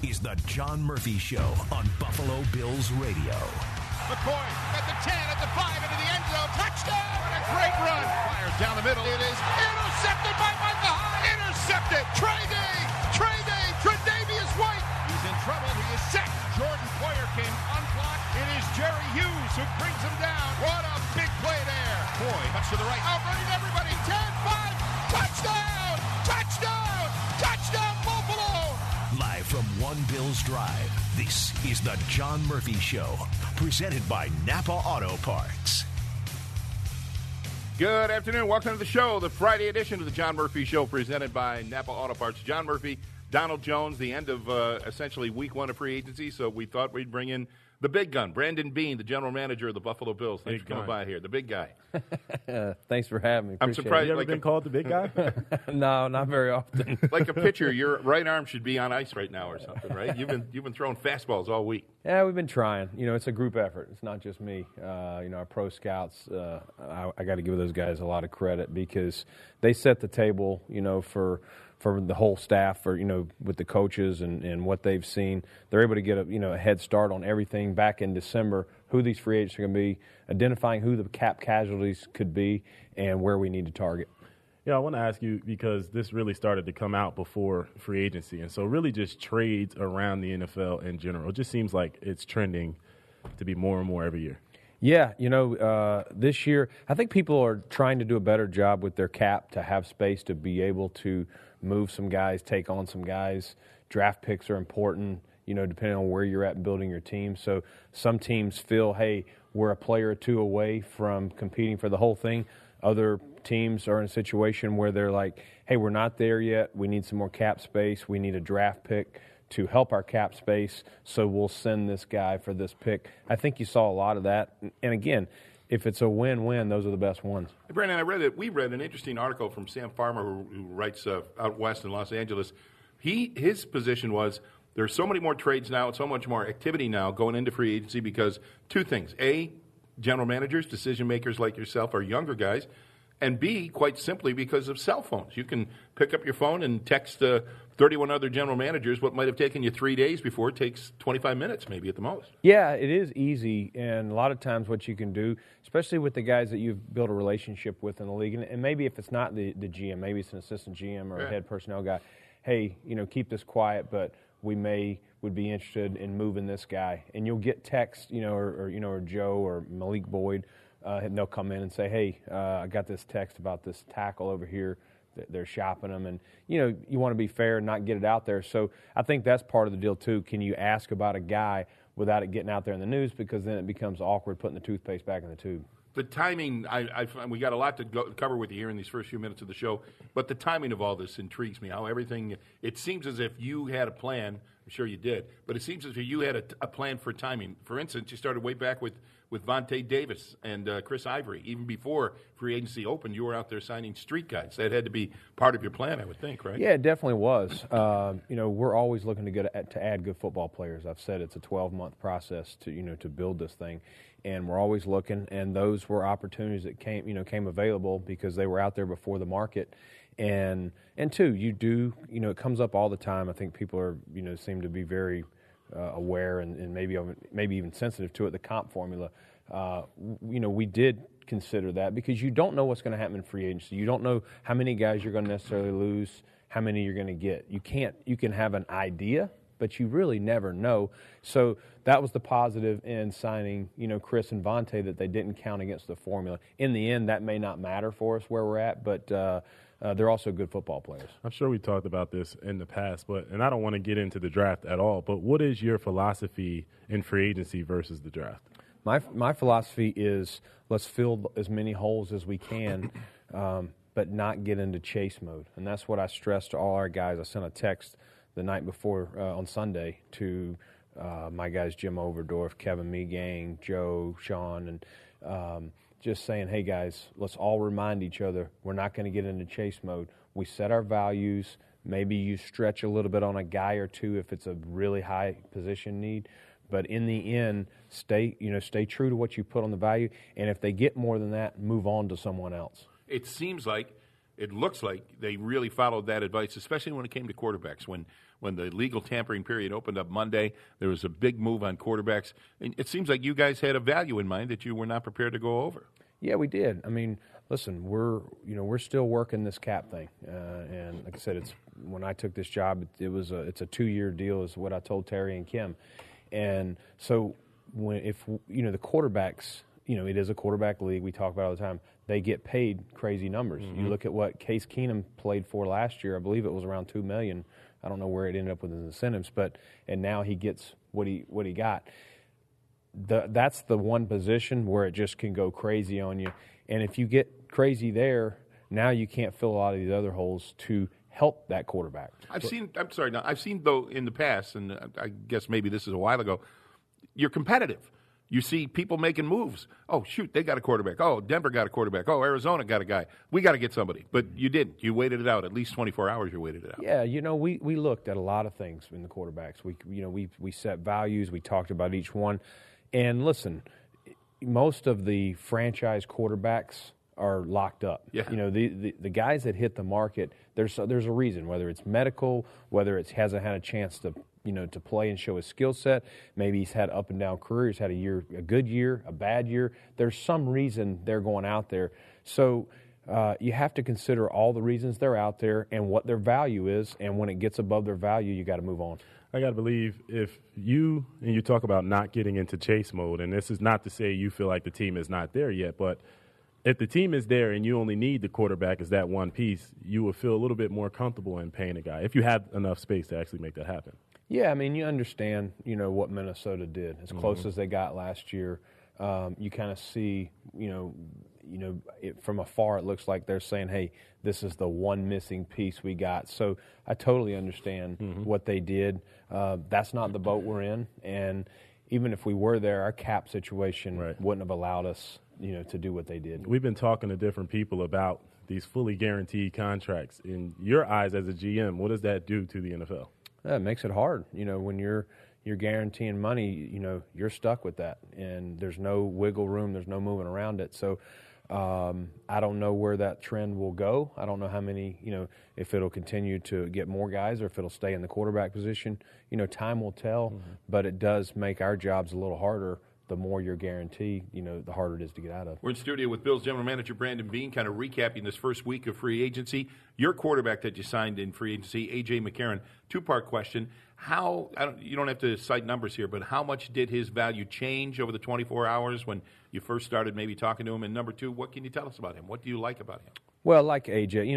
is the John Murphy Show on Buffalo Bills Radio. McCoy at the 10, at the 5, into the end zone. Touchdown! What a great run. Fired down the middle. It is intercepted by Micah Hyde. Intercepted. Trey Day. Tre'Davious White. He's in trouble. He is sacked. Jordan Poyer came unblocked. It is Jerry Hughes who brings him down. What a big play there. Boy, touch to the right. Outrunning everybody. 10, 5. Touchdown! Touchdown! Touchdown, Buffalo! Live from One Bills Drive, this is the John Murphy Show, presented by Napa Auto Parts. Good afternoon. Welcome to the show, the Friday edition of the John Murphy Show, presented by Napa Auto Parts. John Murphy, Donald Jones, the end of essentially week one of free agency, so we thought we'd bring in the big gun, Brandon Beane, the general manager of the Buffalo Bills. Thanks for coming by here, the big guy. Thanks for having me. I'm surprised. You ever been called the big guy? No, not very often. Like a pitcher, your right arm should be on ice right now or something, right? You've been throwing fastballs all week. Yeah, we've been trying. You know, it's a group effort. It's not just me. Our pro scouts, I got to give those guys a lot of credit because they set the table, for the whole staff, with the coaches and what they've seen. They're able to get a head start on everything back in December, who these free agents are going to be, identifying who the cap casualties could be, and where we need to target. Yeah, I want to ask you because this really started to come out before free agency, and so really just trades around the NFL in general. It just seems like it's trending to be more and more every year. Yeah, this year I think people are trying to do a better job with their cap to have space to be able to move some guys, take on some guys. Draft picks are important, depending on where you're at building your team. So some teams feel, hey, we're a player or two away from competing for the whole thing. Other teams are in a situation where they're like, hey, we're not there yet. We need some more cap space. We need a draft pick to help our cap space, so we'll send this guy for this pick. I think you saw a lot of that. And again, if it's a win-win, those are the best ones. Hey, Brandon, we read an interesting article from Sam Farmer, who writes out west in Los Angeles. His position was there's so many more trades now and so much more activity now going into free agency because two things. A, general managers, decision makers like yourself are younger guys. And B, quite simply, because of cell phones. You can pick up your phone and text 31 other general managers. What might have taken you 3 days before takes 25 minutes maybe at the most. Yeah, it is easy. And a lot of times what you can do, especially with the guys that you've built a relationship with in the league, and maybe if it's not the GM, maybe it's an assistant GM or a head personnel guy, hey, keep this quiet, but we would be interested in moving this guy. And you'll get text, or Joe or Malik Boyd, and they'll come in and say, hey, I got this text about this tackle over here. They're shopping them. And, you want to be fair and not get it out there. So I think that's part of the deal, too. Can you ask about a guy without it getting out there in the news? Because then it becomes awkward putting the toothpaste back in the tube. The timing, we got a lot to cover with you here in these first few minutes of the show, but the timing of all this intrigues me. How everything, it seems as if you had a plan. I'm sure you did, but it seems as if you had a plan for timing. For instance, you started way back with Vontae Davis and Chris Ivory. Even before free agency opened, you were out there signing street guys. That had to be part of your plan, I would think, right? Yeah, it definitely was. We're always looking to add good football players. I've said it's a 12-month process to build this thing. And we're always looking, and those were opportunities that came available because they were out there before the market. And two, it comes up all the time. I think people are, seem to be very aware and maybe even sensitive to it. The comp formula, we did consider that because you don't know what's going to happen in free agency. You don't know how many guys you're going to necessarily lose, how many you're going to get. You can have an idea, but you really never know. So that was the positive in signing, Chris and Vontae, that they didn't count against the formula. In the end, that may not matter for us where we're at, but they're also good football players. I'm sure we talked about this in the past, and I don't want to get into the draft at all, but what is your philosophy in free agency versus the draft? My philosophy is let's fill as many holes as we can, but not get into chase mode. And that's what I stress to all our guys. I sent a text the night before on Sunday to my guys Jim Overdorf, Kevin Megang, Joe, Sean, and just saying, hey, guys, let's all remind each other we're not going to get into chase mode. We set our values. Maybe you stretch a little bit on a guy or two if it's a really high position need. But in the end, stay true to what you put on the value. And if they get more than that, move on to someone else. It seems like it looks like they really followed that advice, especially when it came to quarterbacks. When the legal tampering period opened up Monday, there was a big move on quarterbacks. And it seems like you guys had a value in mind that you were not prepared to go over. Yeah, we did. I mean, listen, we're still working this cap thing, and like I said, it's when I took this job, it's a 2-year deal, is what I told Terry and Kim, and so if the quarterbacks, it is a quarterback league. We talk about it all the time. They get paid crazy numbers. Mm-hmm. You look at what Case Keenum played for last year. I believe it was around $2 million. I don't know where it ended up with his incentives, and now he gets what he got. That's the one position where it just can go crazy on you. And if you get crazy there, now you can't fill a lot of these other holes to help that quarterback. I've seen, though, in the past, and I guess maybe this is a while ago, you're competitive. You see people making moves. Oh, shoot, they got a quarterback. Oh, Denver got a quarterback. Oh, Arizona got a guy. We got to get somebody. But you didn't. You waited it out. At least 24 hours you waited it out. Yeah, we looked at a lot of things in the quarterbacks. We set values. We talked about each one. And listen, most of the franchise quarterbacks are locked up. Yeah. The guys that hit the market, there's a reason, whether it's medical, whether it hasn't had a chance to play and show his skill set. Maybe he's had up and down career. He's had a good year, a bad year. There's some reason they're going out there. So you have to consider all the reasons they're out there and what their value is. And when it gets above their value, you got to move on. I got to believe if you talk about not getting into chase mode, and this is not to say you feel like the team is not there yet, but if the team is there and you only need the quarterback as that one piece, you will feel a little bit more comfortable in paying a guy if you have enough space to actually make that happen. Yeah, I mean, you understand, what Minnesota did. As close as they got last year, you kind of see, from afar, it looks like they're saying, hey, this is the one missing piece we got. So I totally understand what they did. That's not the boat we're in. And even if we were there, our cap situation wouldn't have allowed us, to do what they did. We've been talking to different people about these fully guaranteed contracts. In your eyes as a GM, what does that do to the NFL? It makes it hard. When you're guaranteeing money, you're stuck with that, and there's no wiggle room. There's no moving around it. So I don't know where that trend will go. I don't know how many, if it'll continue to get more guys or if it'll stay in the quarterback position. Time will tell, but it does make our jobs a little harder. The more you're guaranteed, the harder it is to get out of. We're in studio with Bills General Manager Brandon Beane, kind of recapping this first week of free agency. Your quarterback that you signed in free agency, A.J. McCarron, two-part question. You don't have to cite numbers here, but how much did his value change over the 24 hours when you first started maybe talking to him? And number two, what can you tell us about him? What do you like about him? Well, like A.J.,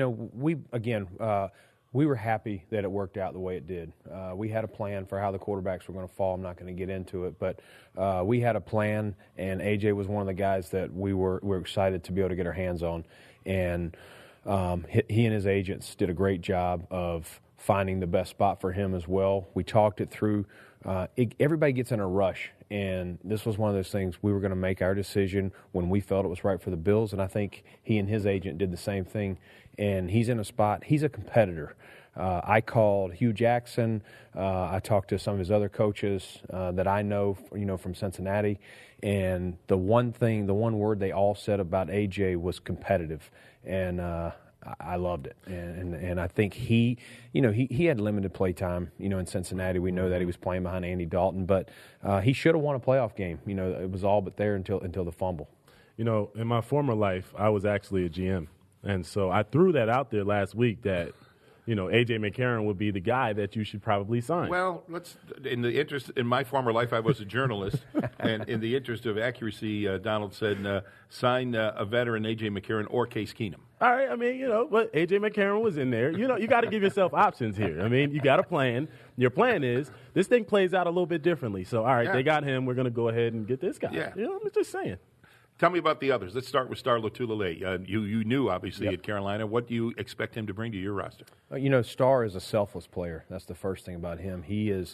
we were happy that it worked out the way it did. We had a plan for how the quarterbacks were going to fall. I'm not going to get into it, but we had a plan, and A.J. was one of the guys that we were excited to be able to get our hands on. And he and his agents did a great job of finding the best spot for him as well. We talked it through. Everybody gets in a rush, and this was one of those things. We were going to make our decision when we felt it was right for the Bills, and I think he and his agent did the same thing. And he's in a spot. He's a competitor. I called Hugh Jackson. I talked to some of his other coaches that I know, from Cincinnati. And the one word they all said about AJ was competitive. And I loved it. And I think he had limited play time, in Cincinnati. We know that he was playing behind Andy Dalton, but he should have won a playoff game. It was all but there until the fumble. In my former life, I was actually a GM. And so I threw that out there last week that, A.J. McCarron would be the guy that you should probably sign. Well, in my former life, I was a journalist, and in the interest of accuracy, Donald said, sign a veteran, A.J. McCarron or Case Keenum. All right, but A.J. McCarron was in there. You got to give yourself options here. You got a plan. Your plan is this thing plays out a little bit differently. So, all right, They got him. We're going to go ahead and get this guy. Yeah. I'm just saying. Tell me about the others. Let's start with Star Lotulelei. You knew, obviously, at Carolina. What do you expect him to bring to your roster? Star is a selfless player. That's the first thing about him. He is,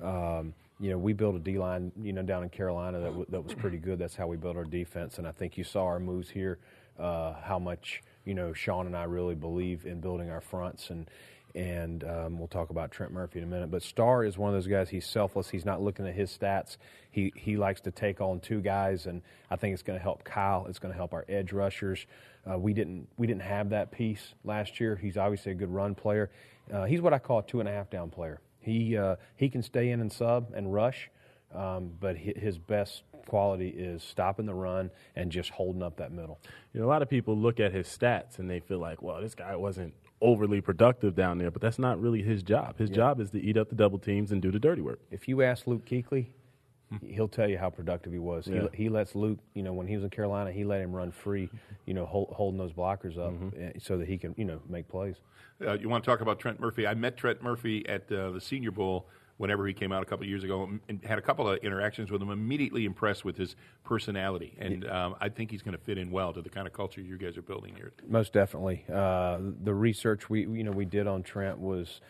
we built a D-line, down in Carolina that was pretty good. That's how we built our defense. And I think you saw our moves here, how much, Sean and I really believe in building our fronts. And And we'll talk about Trent Murphy in a minute. But Starr is one of those guys. He's selfless. He's not looking at his stats. He likes to take on two guys, and I think it's going to help Kyle. It's going to help our edge rushers. We didn't have that piece last year. He's obviously a good run player. He's what I call a 2.5 down player. He can stay in and sub and rush, but his best quality is stopping the run and just holding up that middle. A lot of people look at his stats and they feel like, well, this guy wasn't overly productive down there, but that's not really his job. His job is to eat up the double teams and do the dirty work. If you ask Luke Kuechly, he'll tell you how productive he was. Yeah. He lets Luke, when he was in Carolina, he let him run free, holding those blockers up so that he can, make plays. You want to talk about Trent Murphy? I met Trent Murphy at the Senior Bowl whenever he came out a couple of years ago and had a couple of interactions with him, immediately impressed with his personality. And I think he's going to fit in well to the kind of culture you guys are building here. Most definitely. The research we did on Trent was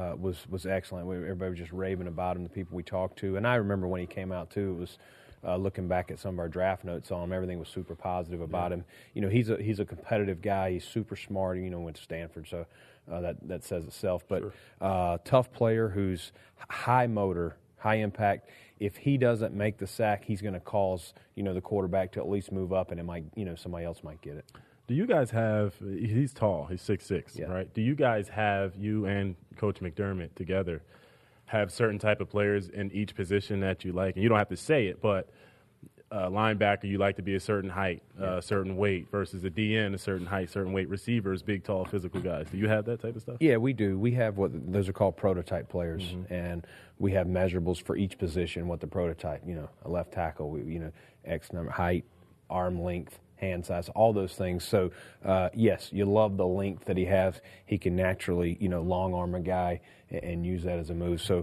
excellent. Everybody was just raving about him, the people we talked to. And I remember when he came out, too, it was looking back at some of our draft notes on him, everything was super positive about him. He's a competitive guy. He's super smart. Went to Stanford, so that says itself. But tough player who's high motor, high impact. If he doesn't make the sack, he's going to cause the quarterback to at least move up, and it might somebody else might get it. Do you guys have? He's tall. He's 6'6", right? Do you guys have, you and Coach McDermott together, have certain type of players in each position that you like? And you don't have to say it, but linebacker, you like to be a certain height, a certain weight, versus a DN, a certain height, certain weight. Receivers, big, tall, physical guys. Do you have that type of stuff? Yeah, we do. We have those are called prototype players, and we have measurables for each position. What the prototype, a left tackle, X number, height, arm length, hand size, all those things. So, yes, you love the length that he has. He can naturally, long arm a guy and use that as a move. So,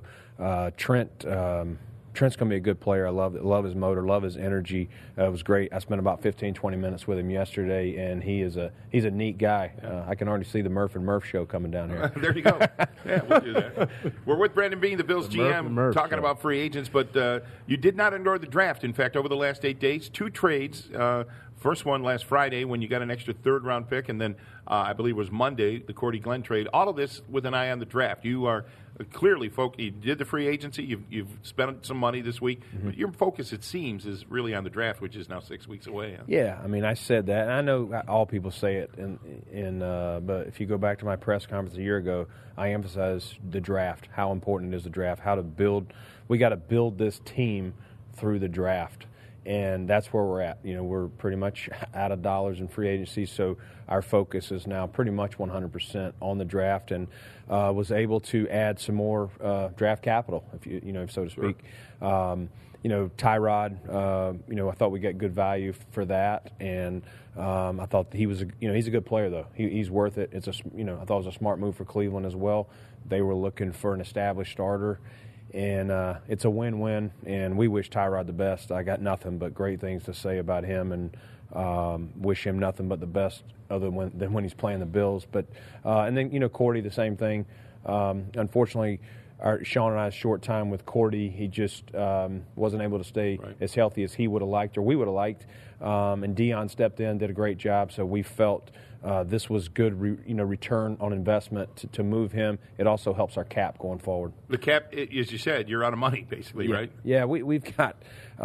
Trent's going to be a good player. I love his motor, love his energy. It was great. I spent about 15, 20 minutes with him yesterday, and he's a neat guy. I can already see the Murph and Murph show coming down here. There you go. Yeah, we'll do that. We're with Brandon Beane, the Bills GM, talking about free agents, but you did not ignore the draft. In fact, over the last 8 days, 2 trades. First one last Friday when you got an extra third-round pick, and then I believe it was Monday, the Cordy Glenn trade. All of this with an eye on the draft. You are clearly focused. You did the free agency. You've spent some money this week. But your focus, it seems, is really on the draft, which is now 6 weeks away. Huh? Yeah, I said that. And I know all people say it, but if you go back to my press conference a year ago, I emphasized the draft, how important is the draft, how to build. We got to build this team through the draft. And that's where we're at. We're pretty much out of dollars in free agency, so our focus is now pretty much 100% on the draft, and was able to add some more draft capital, if so to speak. Tyrod, I thought we got good value for that, and I thought he was, he's a good player though. He's worth it. I thought it was a smart move for Cleveland as well. They were looking for an established starter. And it's a win-win, and we wish Tyrod the best. I got nothing but great things to say about him, and wish him nothing but the best other than when he's playing the Bills. But and then Cordy, the same thing. Unfortunately, Sean and I's short time with Cordy, he just wasn't able to stay as healthy as he would have liked or we would have liked. And Deion stepped in, did a great job. So we felt this was good, return on investment to move him. It also helps our cap going forward. The cap, as you said, you're out of money basically, right? Yeah, we've got,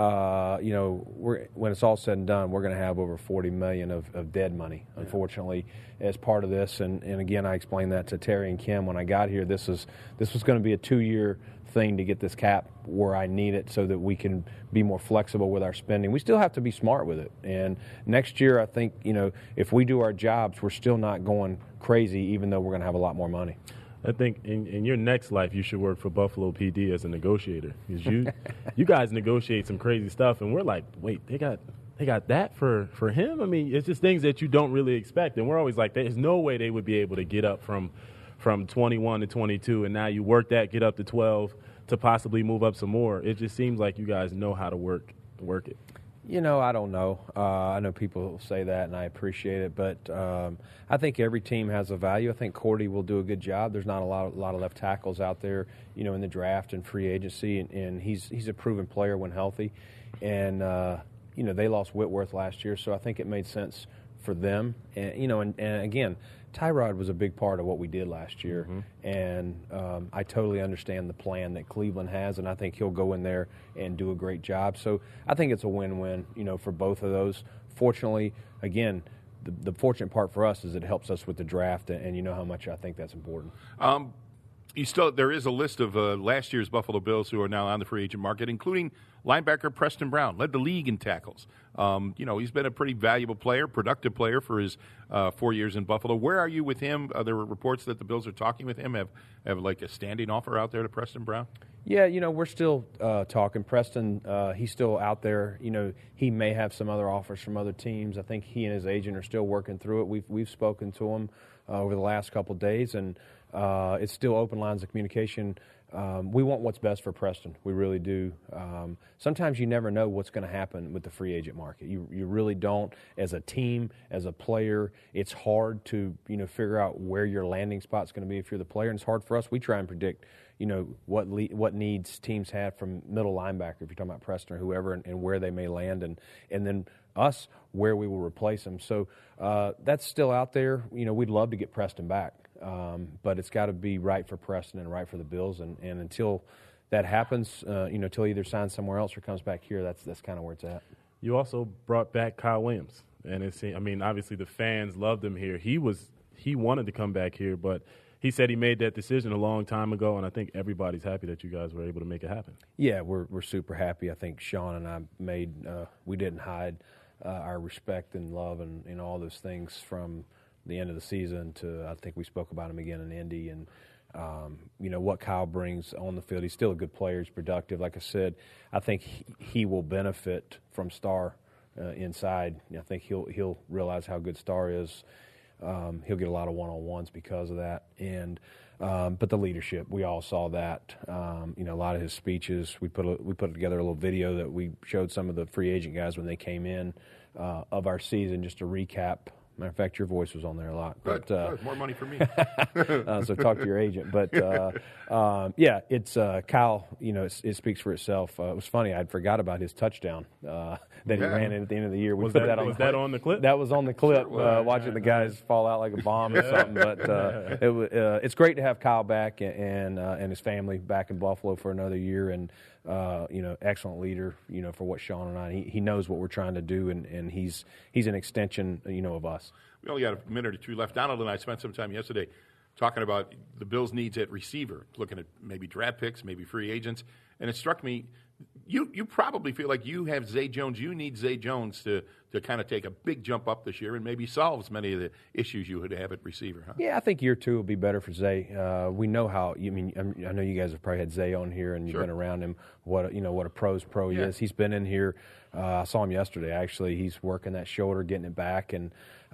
when it's all said and done, we're going to have over $40 million of dead money, unfortunately, as part of this. And again, I explained that to Terry and Kim when I got here. This was going to be a 2-year thing to get this cap where I need it so that we can be more flexible with our spending. We still have to be smart with it. And next year, I think, if we do our jobs, we're still not going crazy, even though we're going to have a lot more money. I think in your next life, you should work for Buffalo PD as a negotiator, because you guys negotiate some crazy stuff, and we're like, wait, they got that for him? It's just things that you don't really expect, and we're always like, there's no way they would be able to get up from 21 to 22, and now you work that, get up to 12 to possibly move up some more. It just seems like you guys know how to work it. I don't know. I know people say that, and I appreciate it, but I think every team has a value. I think Cordy will do a good job. There's not a lot of left tackles out there, in the draft and free agency, and he's a proven player when healthy. And they lost Whitworth last year, so I think it made sense for them. And again, Tyrod was a big part of what we did last year, and I totally understand the plan that Cleveland has, and I think he'll go in there and do a great job. So I think it's a win-win, for both of those. Fortunately, again, the fortunate part for us is it helps us with the draft, and you know how much I think that's important. There is a list of last year's Buffalo Bills who are now on the free agent market, including linebacker Preston Brown, led the league in tackles. He's been a pretty valuable player, productive player for his 4 years in Buffalo. Where are you with him? There were reports that the Bills are talking with him. Have like a standing offer out there to Preston Brown? Yeah, we're still talking. Preston, he's still out there. He may have some other offers from other teams. I think he and his agent are still working through it. We've spoken to him over the last couple of days, and it's still open lines of communication. We want what's best for Preston. We really do. Sometimes you never know what's going to happen with the free agent market. You really don't. As a team, as a player, it's hard to figure out where your landing spot's going to be if you're the player, and it's hard for us. We try and predict what needs teams have from middle linebacker, if you're talking about Preston or whoever, and where they may land, and then us where we will replace them. So that's still out there. We'd love to get Preston back. But it's got to be right for Preston and right for the Bills, and until that happens, until he either signs somewhere else or comes back here, that's kind of where it's at. You also brought back Kyle Williams, and obviously the fans loved him here. He wanted to come back here, but he said he made that decision a long time ago, and I think everybody's happy that you guys were able to make it happen. Yeah, we're super happy. I think Sean and I we didn't hide our respect and love and all those things from the end of the season to, I think we spoke about him again in Indy, and what Kyle brings on the field. He's still a good player. He's productive. Like I said, I think he will benefit from Star inside. I think he'll realize how good Star is. He'll get a lot of one-on-ones because of that. And but the leadership, we all saw that. A lot of his speeches. We put together a little video that we showed some of the free agent guys when they came in of our season, just to recap. Matter of fact, your voice was on there a lot. Good. More money for me. So talk to your agent. But, it's Kyle, it speaks for itself. It was funny. I'd forgot about his touchdown that he ran in at the end of the year. Was that on the clip? That was on the clip, watching the guys fall out like a bomb or something. But it's great to have Kyle back and his family back in Buffalo for another year. And, excellent leader, for what Sean and I, he knows what we're trying to do, and he's an extension, of us. We only got a minute or two left. Donald and I spent some time yesterday talking about the Bills' needs at receiver, looking at maybe draft picks, maybe free agents, and it struck me, you probably feel like you have Zay Jones. You need Zay Jones to kind of take a big jump up this year and maybe solves many of the issues you would have at receiver, huh? Yeah, I think year two will be better for Zay. We know how. I know you guys have probably had Zay on here, and you've been around him. What a pro's pro he is. He's been in here. I saw him yesterday. Actually, he's working that shoulder, getting it back, and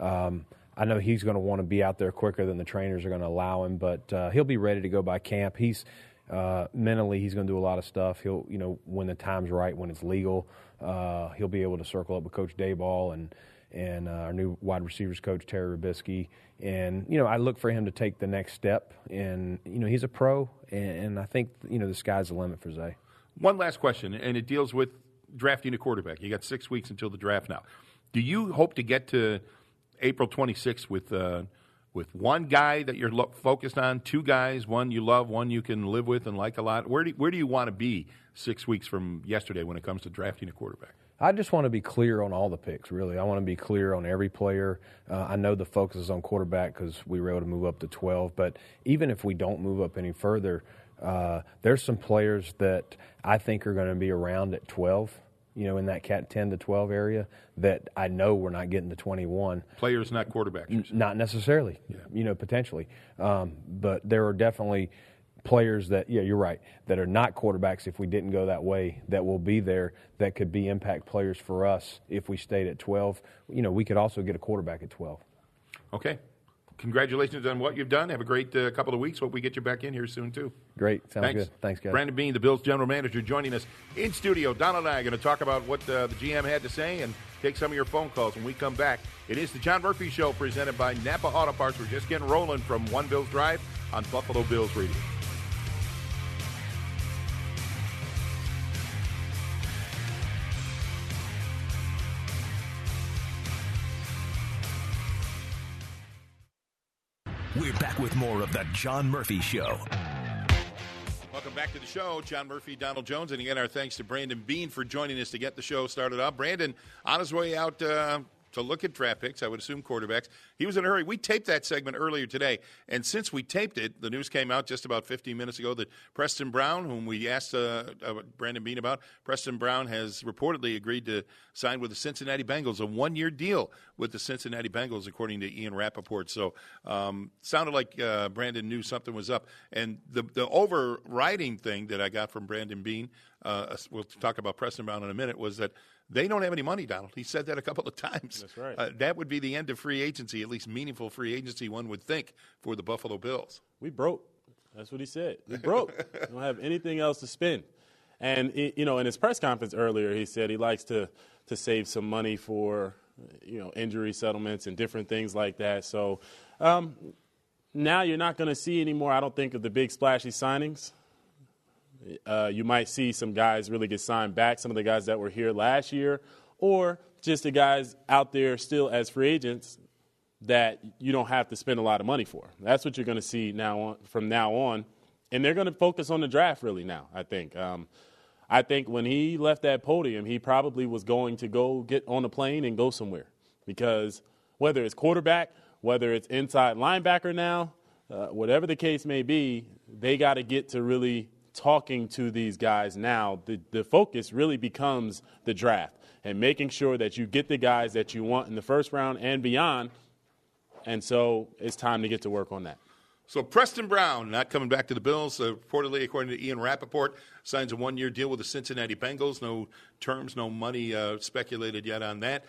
I know he's going to want to be out there quicker than the trainers are going to allow him. But he'll be ready to go by camp. He's mentally, he's going to do a lot of stuff. He'll, when the time's right, when it's legal, he'll be able to circle up with Coach Dayball and our new wide receivers coach, Terry Rubisky. And, I look for him to take the next step. And, he's a pro, and I think, the sky's the limit for Zay. One last question, and it deals with drafting a quarterback. You got 6 weeks until the draft now. Do you hope to get to April 26th with one guy that you're focused on, two guys, one you love, one you can live with and like a lot? Where do you want to be 6 weeks from yesterday when it comes to drafting a quarterback? I just want to be clear on all the picks, really. I want to be clear on every player. I know the focus is on quarterback because we were able to move up to 12, but even if we don't move up any further, there's some players that I think are going to be around at 12, in that 10 to 12 area that I know we're not getting to 21. Players, not quarterbacks. Not necessarily, potentially. But there are definitely players that, you're right, that are not quarterbacks if we didn't go that way, that will be there, that could be impact players for us if we stayed at 12. We could also get a quarterback at 12. Okay. Congratulations on what you've done. Have a great couple of weeks. Hope we get you back in here soon, too. Great. Sounds good. Thanks, guys. Brandon Beane, the Bills general manager, joining us in studio. Donald and I are going to talk about what the GM had to say and take some of your phone calls when we come back. It is the John Murphy Show presented by Napa Auto Parts. We're just getting rolling from One Bills Drive on Buffalo Bills Radio. We're back with more of the John Murphy Show. Welcome back to the show. John Murphy, Donald Jones. And again, our thanks to Brandon Beane for joining us to get the show started up. Brandon, on his way out to look at draft picks, I would assume quarterbacks. He was in a hurry. We taped that segment earlier today, and since we taped it, the news came out just about 15 minutes ago that Preston Brown, whom we asked Brandon Beane about, Preston Brown has reportedly agreed to sign with the Cincinnati Bengals, a one-year deal with the Cincinnati Bengals, according to Ian Rappaport. So sounded like Brandon knew something was up. And the overriding thing that I got from Brandon Beane, we'll talk about Preston Brown in a minute, was that they don't have any money, Donald. He said that a couple of times. That's right. That would be the end of free agency, at least meaningful free agency, one would think, for the Buffalo Bills. We broke. That's what he said. We broke. We don't have anything else to spend. And, in his press conference earlier, he said he likes to save some money for, injury settlements and different things like that. So now you're not going to see any more, I don't think, of the big splashy signings. You might see some guys really get signed back, some of the guys that were here last year, or just the guys out there still as free agents that you don't have to spend a lot of money for. That's what you're going to see from now on. And they're going to focus on the draft really now, I think. I think when he left that podium, he probably was going to go get on a plane and go somewhere. Because whether it's quarterback, whether it's inside linebacker now, whatever the case may be, they got to get to really talking to these guys now. The focus really becomes the draft and making sure that you get the guys that you want in the first round and beyond. And so it's time to get to work on that. So Preston Brown, not coming back to the Bills, reportedly, according to Ian Rappaport, signs a one-year deal with the Cincinnati Bengals. No terms, no money speculated yet on that.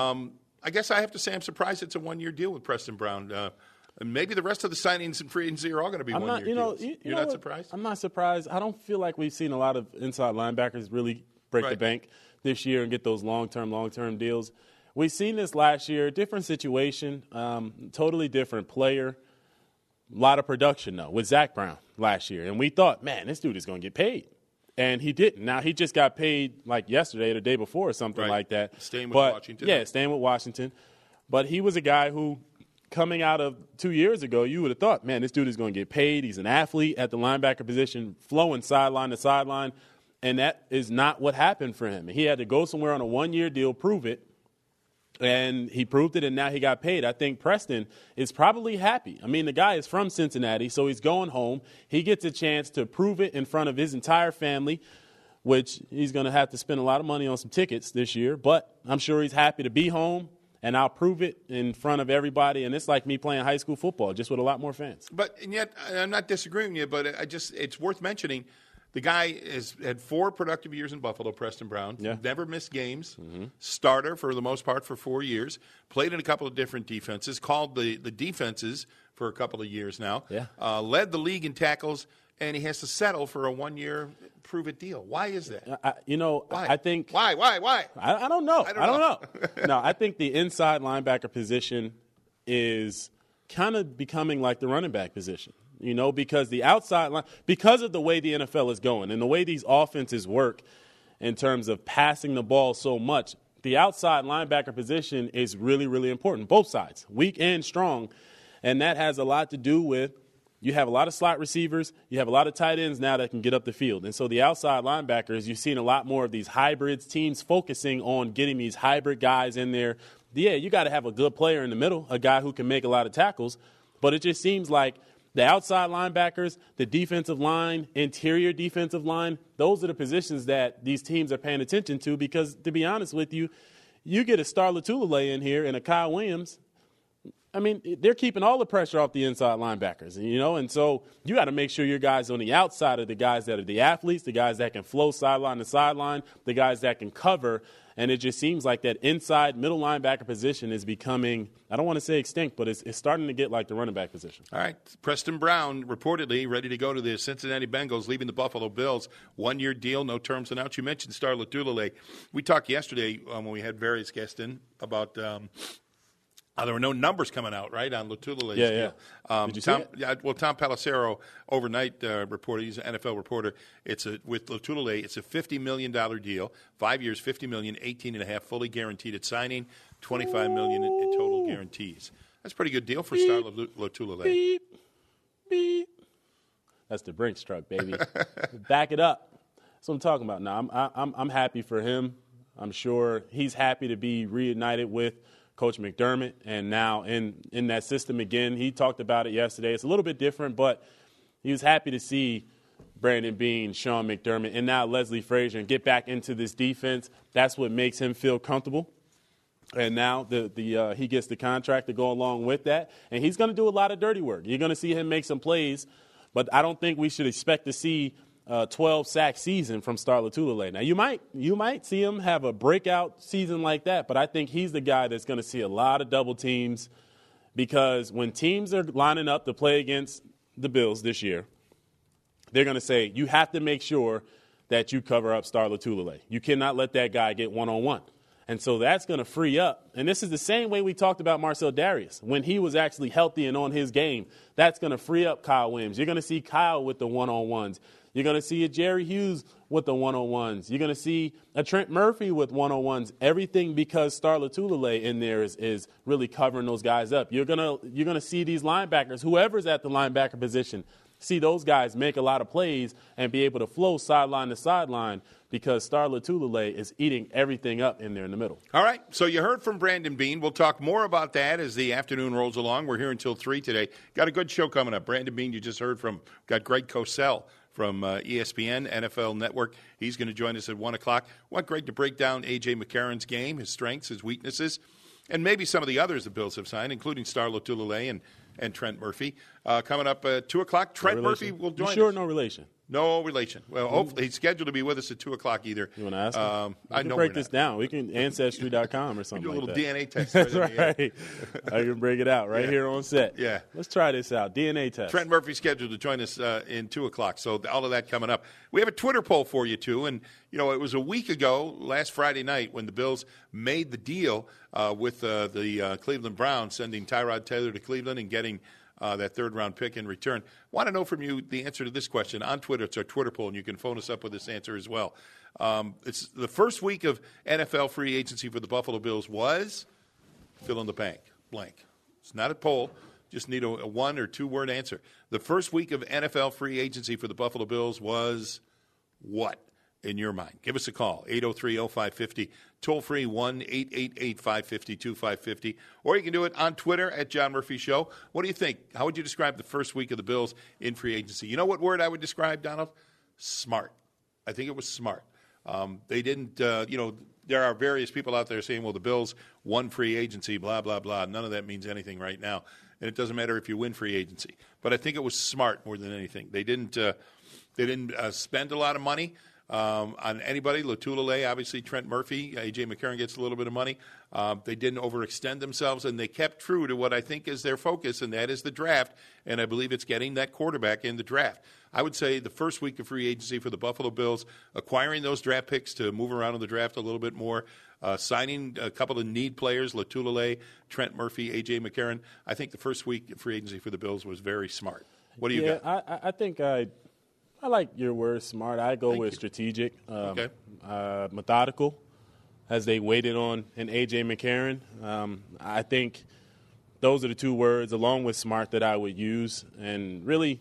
I guess I have to say I'm surprised it's a one-year deal with Preston Brown. Maybe the rest of the signings in free agency are all going to be one-year deals. You're not surprised? I'm not surprised. I don't feel like we've seen a lot of inside linebackers really break the bank this year and get those long-term deals. We've seen this last year, different situation, totally different player. A lot of production, though, with Zach Brown last year. And we thought, man, this dude is going to get paid. And he didn't. Now, he just got paid like yesterday or the day before or something like that. Staying with Washington. Yeah, staying with Washington. But he was a guy who, coming out of 2 years ago, you would have thought, man, this dude is going to get paid. He's an athlete at the linebacker position, flowing sideline to sideline. And that is not what happened for him. He had to go somewhere on a one-year deal, prove it. And he proved it, and now he got paid. I think Preston is probably happy. I mean, the guy is from Cincinnati, so he's going home. He gets a chance to prove it in front of his entire family, which he's going to have to spend a lot of money on some tickets this year. But I'm sure he's happy to be home, and I'll prove it in front of everybody. And it's like me playing high school football, just with a lot more fans. And yet, I'm not disagreeing with you, but it's worth mentioning. The guy has had 4 productive years in Buffalo, Preston Brown. Yeah. Never missed games. Mm-hmm. Starter for the most part for 4 years. Played in a couple of different defenses. Called the defenses for a couple of years now. Yeah. Led the league in tackles, and he has to settle for a one-year prove-it deal. Why is that? Why? I think. Why? I don't know. I don't know. No, I think the inside linebacker position is kind of becoming like the running back position. Because the outside line, because of the way the NFL is going and the way these offenses work in terms of passing the ball so much, the outside linebacker position is really, really important. Both sides, weak and strong. And that has a lot to do with you have a lot of slot receivers. You have a lot of tight ends now that can get up the field. And so the outside linebackers, you've seen a lot more of these hybrids, teams focusing on getting these hybrid guys in there. Yeah, you got to have a good player in the middle, a guy who can make a lot of tackles. But it just seems like the outside linebackers, the defensive line, interior defensive line, those are the positions that these teams are paying attention to because, to be honest with you, you get a Star Lotulelei in here and a Kyle Williams. I mean, they're keeping all the pressure off the inside linebackers, and so you got to make sure your guys on the outside are the guys that are the athletes, the guys that can flow sideline to sideline, the guys that can cover. And it just seems like that inside middle linebacker position is becoming, I don't want to say extinct, but it's starting to get like the running back position. All right. Preston Brown reportedly ready to go to the Cincinnati Bengals, leaving the Buffalo Bills. One-year deal, no terms announced. You mentioned Star Lotulelei. We talked yesterday when we had various guests in about there were no numbers coming out, right, on Lotulelei's deal. Yeah. Did you see it? Tom Pelissero overnight reported. He's an NFL reporter. With Lotulelei, it's a $50 million deal. 5 years, $50 million, 18.5 fully guaranteed at signing, $25 million in total guarantees. That's a pretty good deal for Star Lotulelei. Beep, beep. That's the Brinks truck, baby. Back it up. That's what I'm talking about. Now, I'm happy for him. I'm sure he's happy to be reunited with Coach McDermott, and now in that system again. He talked about it yesterday. It's a little bit different, but he was happy to see Brandon Beane, Sean McDermott, and now Leslie Frazier and get back into this defense. That's what makes him feel comfortable. And now he gets the contract to go along with that, and he's going to do a lot of dirty work. You're going to see him make some plays, but I don't think we should expect to see a 12-sack season from Star Lotulelei. Now, you might see him have a breakout season like that, but I think he's the guy that's going to see a lot of double teams, because when teams are lining up to play against the Bills this year, they're going to say, you have to make sure that you cover up Star Lotulelei. You cannot let that guy get one-on-one. And so that's going to free up. And this is the same way we talked about Marcel Darius. When he was actually healthy and on his game, that's going to free up Kyle Williams. You're going to see Kyle with the one-on-ones. You're going to see a Jerry Hughes with the one-on-ones. You're going to see a Trent Murphy with one-on-ones. Everything because Star Lotulelei in there is really covering those guys up. You're going to see these linebackers, whoever's at the linebacker position, see those guys make a lot of plays and be able to flow sideline to sideline, because Star Lotulelei is eating everything up in there in the middle. All right, so you heard from Brandon Beane. We'll talk more about that as the afternoon rolls along. We're here until 3 today. Got a good show coming up. Brandon Beane, you just heard from. Got Greg Cosell from ESPN, NFL Network. He's going to join us at 1 o'clock. Want Greg to break down A.J. McCarron's game, his strengths, his weaknesses, and maybe some of the others the Bills have signed, including Star Lotulelei and Trent Murphy. Coming up at 2 o'clock, Trent Murphy will join us. Sure, no relation? No relation. Well, hopefully he's scheduled to be with us at 2 o'clock either. You want to ask him? I can know break this down. We can Ancestry.com or something do a like little that. DNA test. That's right. I can break it out here on set. Yeah. Let's try this out. DNA test. Trent Murphy scheduled to join us in 2 o'clock, so all of that coming up. We have a Twitter poll for you, too, and, it was a week ago, last Friday night, when the Bills made the deal with the Cleveland Browns, sending Tyrod Taylor to Cleveland and getting that third-round pick in return. Want to know from you the answer to this question on Twitter. It's our Twitter poll, and you can phone us up with this answer as well. It's the first week of NFL free agency for the Buffalo Bills was fill in the blank. It's not a poll. Just need a one- or two-word answer. The first week of NFL free agency for the Buffalo Bills was what in your mind? Give us a call, 803-0550, toll-free 1-888-550-2550, or you can do it on Twitter at John Murphy Show. What do you think? How would you describe the first week of the Bills in free agency? You know what word I would describe, Donald? Smart. I think it was smart. They didn't, there are various people out there saying, well, the Bills won free agency, blah, blah, blah. None of that means anything right now, and it doesn't matter if you win free agency. But I think it was smart more than anything. They didn't spend a lot of money on anybody. Lotulelei, obviously Trent Murphy, A.J. McCarron gets a little bit of money. They didn't overextend themselves, and they kept true to what I think is their focus, and that is the draft, and I believe it's getting that quarterback in the draft. I would say the first week of free agency for the Buffalo Bills, acquiring those draft picks to move around in the draft a little bit more, signing a couple of need players, Lotulelei, Trent Murphy, A.J. McCarron. I think the first week of free agency for the Bills was very smart. What do you got? I think I like your word, smart. I go with strategic, methodical, as they waited on an A.J. McCarron. I think those are the two words, along with smart, that I would use. And really,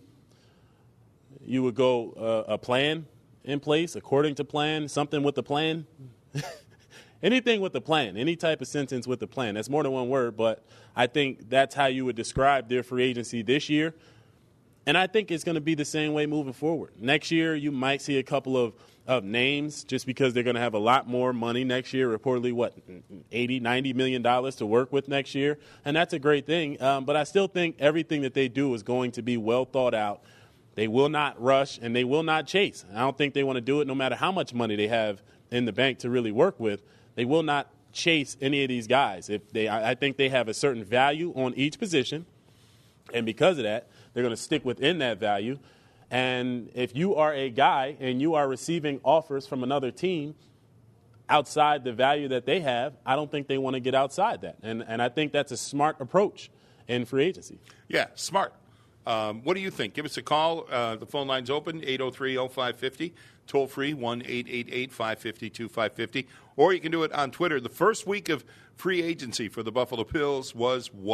you would go a plan in place, according to plan, something with the plan. Anything with the plan, any type of sentence with the plan. That's more than one word, but I think that's how you would describe their free agency this year. And I think it's going to be the same way moving forward. Next year, you might see a couple of names just because they're going to have a lot more money next year, reportedly, $80, $90 million to work with next year. And that's a great thing. But I still think everything that they do is going to be well thought out. They will not rush, and they will not chase. I don't think they want to do it no matter how much money they have in the bank to really work with. They will not chase any of these guys. I think they have a certain value on each position, and because of that, they're going to stick within that value. And if you are a guy and you are receiving offers from another team outside the value that they have, I don't think they want to get outside that. And I think that's a smart approach in free agency. Yeah, smart. What do you think? Give us a call. The phone line's open, 803-0550. Toll free, 1-888-550-2550. Or you can do it on Twitter. The first week of free agency for the Buffalo Bills was what?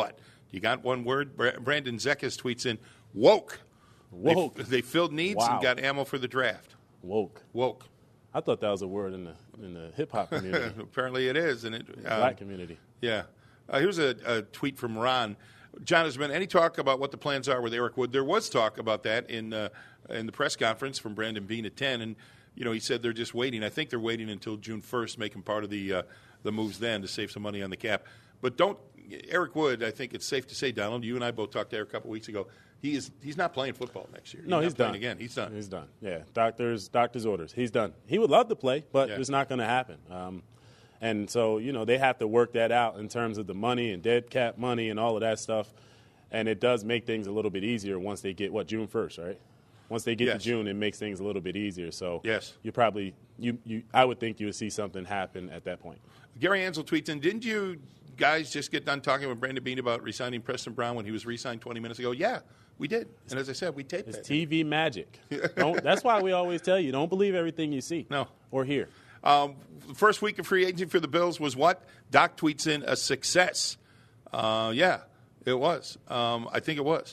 You got one word? Brandon Zekas tweets in, woke. Woke. They filled needs and got ammo for the draft. Woke. I thought that was a word in the hip hop community. Apparently it is, and Black community. Yeah. Here's a tweet from Ron. John, has been any talk about what the plans are with Eric Wood? There was talk about that in the press conference from Brandon Beane at 10, and he said they're just waiting. I think they're waiting until June 1st, make him part of the moves then to save some money on the cap. But Eric Wood, I think it's safe to say, Donald, you and I both talked to Eric a couple weeks ago. He's not playing football next year. He's done again. He's done. He's done. Yeah, doctor's orders. He's done. He would love to play, but it's not going to happen. And so they have to work that out in terms of the money and dead cap money and all of that stuff. And it does make things a little bit easier once they get June 1st, right? Once they get to June, it makes things a little bit easier. So you probably I would think you would see something happen at that point. Gary Ansel tweets in, didn't you guys just get done talking with Brandon Beane about re-signing Preston Brown when he was re-signed 20 minutes ago? Yeah, we did. And as I said, we taped it. It's TV magic. That's why we always tell you, don't believe everything you see or hear. The first week of free agency for the Bills was what? Doc tweets in, a success. Yeah, it was. I think it was.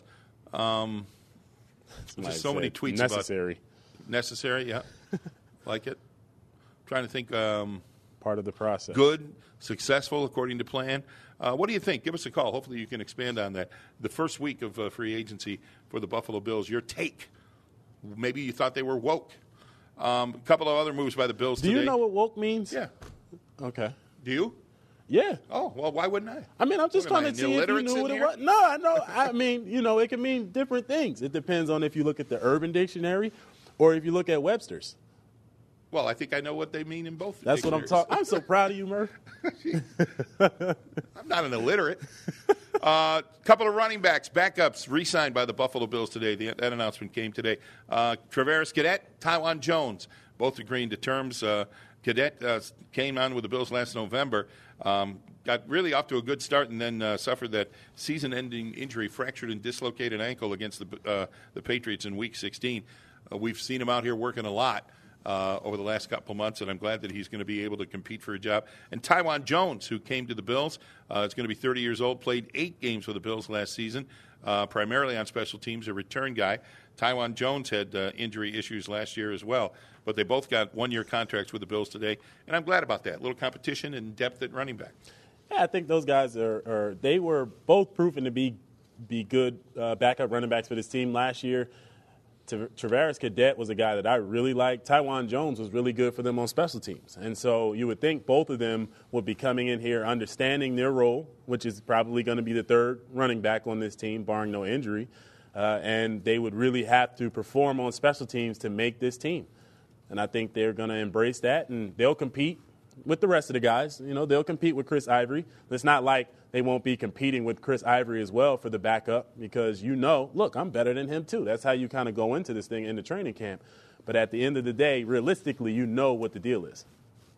Just so many tweets necessary. About necessary, yeah. Like it. Trying to think. Part of the process. Good, successful, according to plan. What do you think? Give us a call. Hopefully you can expand on that. The first week of free agency for the Buffalo Bills, your take. Maybe you thought they were woke. A couple of other moves by the Bills today. Do you know what woke means? Yeah. Okay. Do you? Yeah. Oh, well, why wouldn't I? I mean, I'm just trying to see if you knew what it was. No, I know. I mean, it can mean different things. It depends on if you look at the Urban Dictionary or if you look at Webster's. Well, I think I know what they mean in both. That's what I'm talking. I'm so proud of you, Murph. I'm not an illiterate. Couple of running backs, backups, re-signed by the Buffalo Bills today. That announcement came today. Travaris Cadet, Taiwan Jones, both agreeing to terms. Cadet came on with the Bills last November. Got really off to a good start and then suffered that season-ending injury, fractured and dislocated ankle against the Patriots in Week 16. We've seen him out here working a lot over the last couple of months, and I'm glad that he's going to be able to compete for a job. And Taiwan Jones, who came to the Bills, is going to be 30 years old, played 8 games for the Bills last season, primarily on special teams, a return guy. Taiwan Jones had injury issues last year as well, but they both got one-year contracts with the Bills today, and I'm glad about that. A little competition and depth at running back. Yeah, I think those guys they were both proven to be good backup running backs for this team last year. Travaris Cadet was a guy that I really liked. Taiwan Jones was really good for them on special teams. And so you would think both of them would be coming in here understanding their role, which is probably going to be the third running back on this team, barring no injury. And they would really have to perform on special teams to make this team. And I think they're going to embrace that, and they'll compete with the rest of the guys. They'll compete with Chris Ivory. It's not like they won't be competing with Chris Ivory as well for the backup because look, I'm better than him too. That's how you kind of go into this thing in the training camp. But at the end of the day, realistically, what the deal is.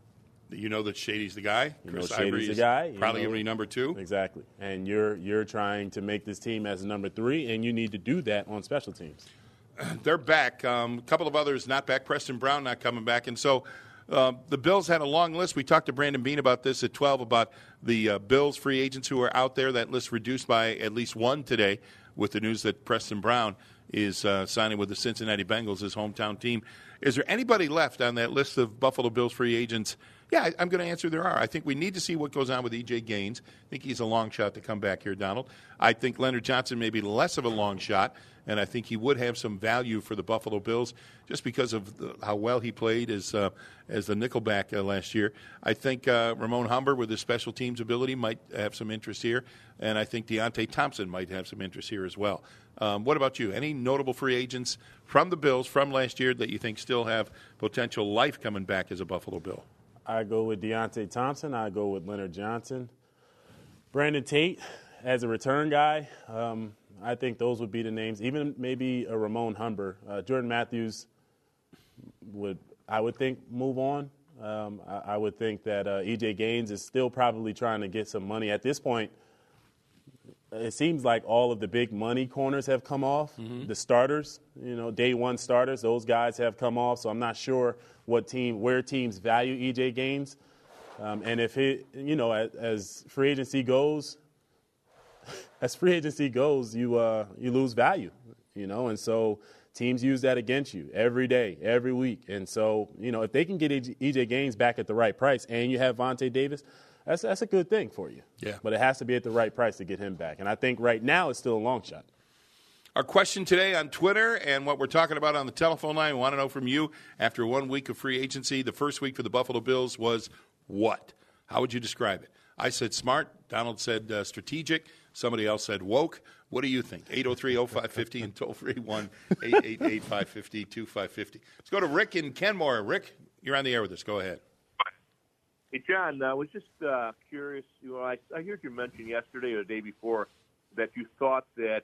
You know that Shady's the guy. Chris Ivory is the guy. Probably going to be number 2. Exactly. And you're trying to make this team as number 3, and you need to do that on special teams. They're back. A couple of others not back. Preston Brown not coming back. And so the Bills had a long list. We talked to Brandon Beane about this at 12 about the Bills free agents who are out there. That list reduced by at least one today with the news that Preston Brown is signing with the Cincinnati Bengals, his hometown team. Is there anybody left on that list of Buffalo Bills free agents? Yeah, I'm going to answer there are. I think we need to see what goes on with E.J. Gaines. I think he's a long shot to come back here, Donald. I think Leonard Johnson may be less of a long shot, and I think he would have some value for the Buffalo Bills just because of how well he played as the nickelback last year. I think Ramon Humber, with his special teams ability, might have some interest here, and I think Deontay Thompson might have some interest here as well. What about you? Any notable free agents from the Bills from last year that you think still have potential life coming back as a Buffalo Bill? I go with Deontay Thompson. I go with Leonard Johnson. Brandon Tate as a return guy. I think those would be the names. Even maybe a Ramon Humber. Jordan Matthews I would think, move on. I would think that E.J. Gaines is still probably trying to get some money. At this point, it seems like all of the big money corners have come off. Mm-hmm. The starters, day one starters, those guys have come off. So I'm not sure where teams value E.J. Gaines. And if as free agency goes, as free agency goes, you lose value, and so teams use that against you every day, every week. And so, if they can get E.J. Gaines back at the right price and you have Vontae Davis, that's a good thing for you. Yeah. But it has to be at the right price to get him back. And I think right now it's still a long shot. Our question today on Twitter and what we're talking about on the telephone line, we want to know from you, after 1 week of free agency, the first week for the Buffalo Bills was what? How would you describe it? I said smart. Donald said strategic. Somebody else said woke. What do you think? 803-0550 and toll-free 1-888-550-2550. Let's go to Rick in Kenmore. Rick, you're on the air with us. Go ahead. Hey, John, I was just curious. I heard you mention yesterday or the day before that you thought that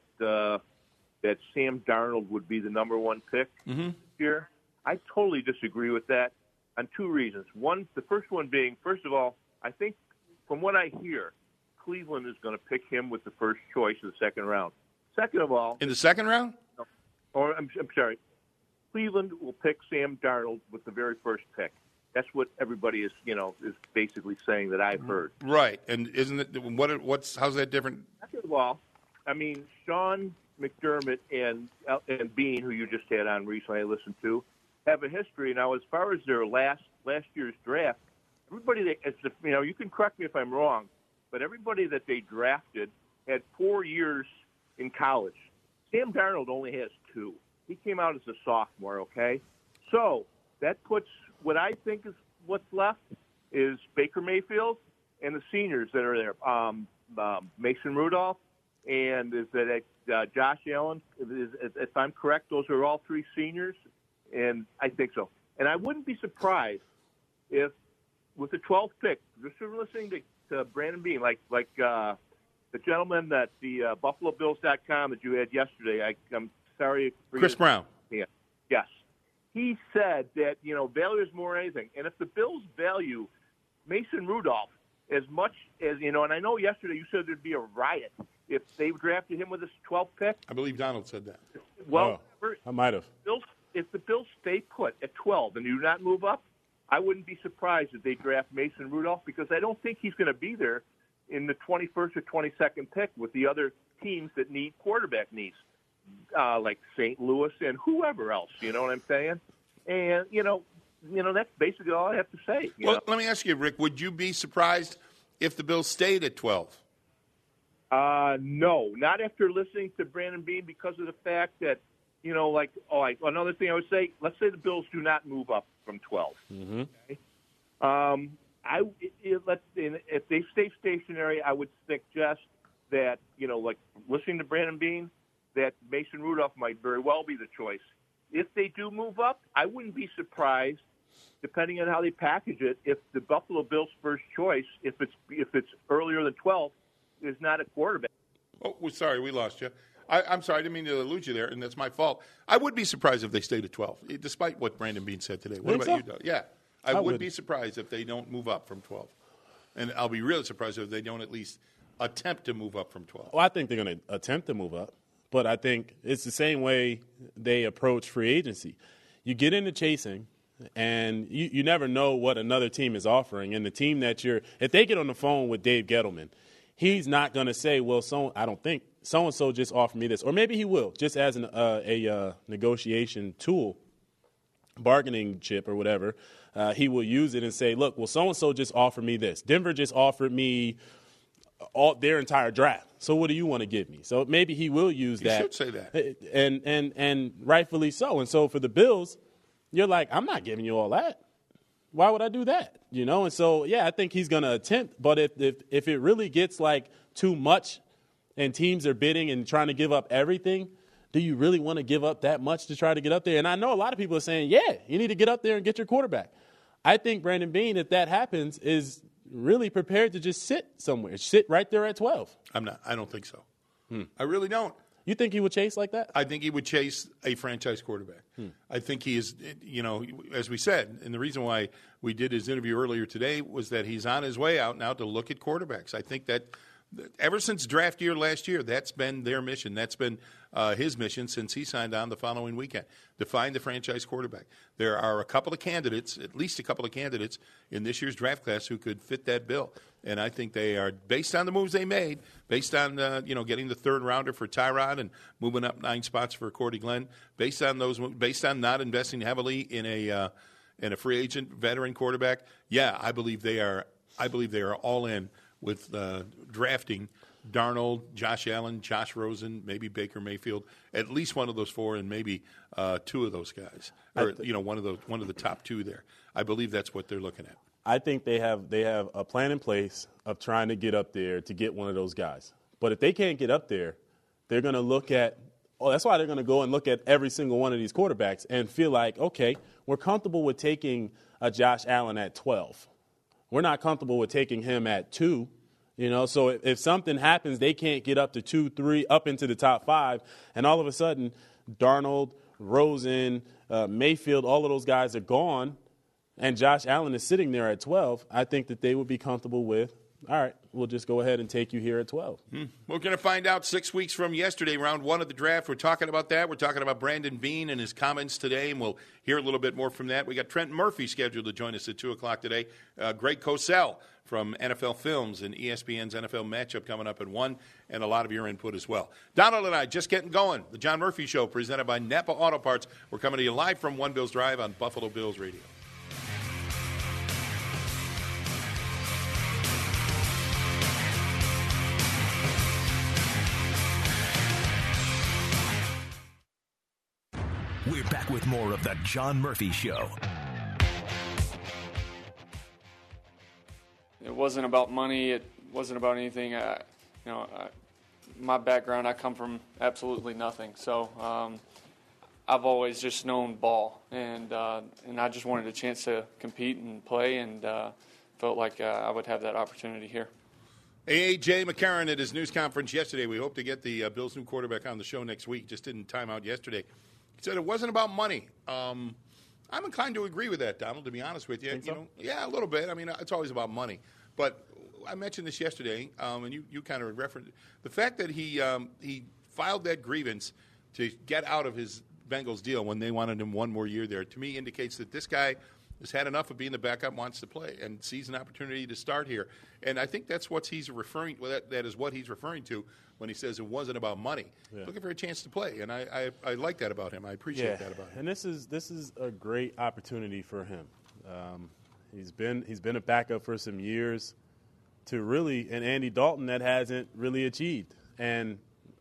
that Sam Darnold would be the number one pick this year. I totally disagree with that on two reasons. The first one being, first of all, I think from what I hear, Cleveland is going to pick him with the first choice in the second round. Second of all, in the second round? I'm sorry, Cleveland will pick Sam Darnold with the very first pick. That's what everybody is basically saying that I've heard. Right, and isn't it? How's that different? Second of all, I mean, Sean McDermott and Bean, who you just had on recently, I listened to, have a history. Now, as far as their last year's draft, everybody you can correct me if I'm wrong, but everybody that they drafted had 4 years in college. Sam Darnold only has 2. He came out as a sophomore. Okay, so that puts what I think is what's left is Baker Mayfield and the seniors that are there. Mason Rudolph and is that Josh Allen. If I'm correct, those are all 3 seniors, and I think so. And I wouldn't be surprised if, with the 12th pick, just from listening to Brandon Beane, like the gentleman that the BuffaloBills.com that you had yesterday. I'm sorry for Chris Brown. Yeah. Yes. He said that, value is more than anything. And if the Bills value Mason Rudolph as much as, and I know yesterday you said there'd be a riot if they drafted him with this 12th pick. I believe Donald said that. Well, I might have. If the Bills stay put at 12 and do not move up, I wouldn't be surprised if they draft Mason Rudolph because I don't think he's going to be there in the 21st or 22nd pick with the other teams that need quarterback needs. Like St. Louis and whoever else, you know what I'm saying? And, that's basically all I have to say. Well, let me ask you, Rick, would you be surprised if the Bills stayed at 12? No, not after listening to Brandon Beane because of the fact that, another thing I would say, let's say the Bills do not move up from 12. Mm-hmm. Okay? If they stay stationary, I would suggest that, listening to Brandon Beane, that Mason Rudolph might very well be the choice. If they do move up, I wouldn't be surprised, depending on how they package it, if the Buffalo Bills' first choice, if it's earlier than 12, is not a quarterback. Oh, sorry, we lost you. I'm sorry, I didn't mean to lose you there, and that's my fault. I would be surprised if they stayed at 12, despite what Brandon Beane said today. What about you, Doug? Yeah, I would be surprised if they don't move up from 12. And I'll be really surprised if they don't at least attempt to move up from 12. Well, I think they're going to attempt to move up. But I think it's the same way they approach free agency. You get into chasing, and you never know what another team is offering. And the team that if they get on the phone with Dave Gettleman, he's not going to say, well, I don't think so-and-so just offered me this. Or maybe he will, just as a negotiation tool, bargaining chip or whatever. He will use it and say, look, well, so-and-so just offered me this. Denver just offered me their entire draft. So what do you want to give me? So maybe he will use that. He should say that. And rightfully so. And so for the Bills, you're like, I'm not giving you all that. Why would I do that? And so, yeah, I think he's going to attempt. But if it really gets like too much and teams are bidding and trying to give up everything, do you really want to give up that much to try to get up there? And I know a lot of people are saying, yeah, you need to get up there and get your quarterback. I think Brandon Beane, if that happens, is really prepared to just sit somewhere, sit right there at 12. I'm not. I don't think so. I really don't. You think he would chase like that? I think he would chase a franchise quarterback. I think he is, as we said, and the reason why we did his interview earlier today was that he's on his way out now to look at quarterbacks. I think that ever since draft year last year, that's been their mission. That's been his mission since he signed on the following weekend, to find the franchise quarterback. There are a couple of candidates, at least a couple of candidates in this year's draft class who could fit that bill. And I think they are, based on the moves they made, based on getting the third rounder for Tyrod and moving up 9 spots for Cordy Glenn, based on not investing heavily in a free agent veteran quarterback. Yeah, I believe they are all in with drafting Darnold, Josh Allen, Josh Rosen, maybe Baker Mayfield, at least one of those 4, and maybe 2 of those guys, or one of the top 2 there. I believe that's what they're looking at. I think they have a plan in place of trying to get up there to get one of those guys. But if they can't get up there, they're going to look at that's why they're going to go and look at every single one of these quarterbacks and feel like, okay, we're comfortable with taking a Josh Allen at 12. We're not comfortable with taking him at 2. So if something happens, they can't get up to 2, 3, up into the top 5, and all of a sudden, Darnold, Rosen, Mayfield, all of those guys are gone, and Josh Allen is sitting there at 12, I think that they would be comfortable with, all right, we'll just go ahead and take you here at 12. We're going to find out 6 weeks from yesterday, round 1 of the draft. We're talking about that. We're talking about Brandon Beane and his comments today, and we'll hear a little bit more from that. We got Trent Murphy scheduled to join us at 2 o'clock today. Greg Cosell from NFL Films and ESPN's NFL Matchup coming up at 1, and a lot of your input as well. Donald and I just getting going. The John Murphy Show, presented by Napa Auto Parts. We're coming to you live from One Bills Drive on Buffalo Bills Radio. We're back with more of the John Murphy Show. It wasn't about money. It wasn't about anything. My background, I come from absolutely nothing. So I've always just known ball, and I just wanted a chance to compete and play, and felt like I would have that opportunity here. A.J. McCarron at his news conference yesterday. We hope to get the Bills' new quarterback on the show next week. Just didn't time out yesterday. He said it wasn't about money. I'm inclined to agree with that, Donald, to be honest with you. Think so? Yeah, a little bit. I mean, it's always about money. But I mentioned this yesterday, and you kind of referenced the fact that he filed that grievance to get out of his Bengals deal when they wanted him one more year there, to me indicates that this guy has had enough of being the backup, wants to play, and sees an opportunity to start here. And I think that's what he's referring to. That is what he's referring to when he says it wasn't about money. Yeah. Looking for a chance to play, and I like that about him. I appreciate that about him. And this is a great opportunity for him. He's been a backup for some years to really, and Andy Dalton that hasn't really achieved. And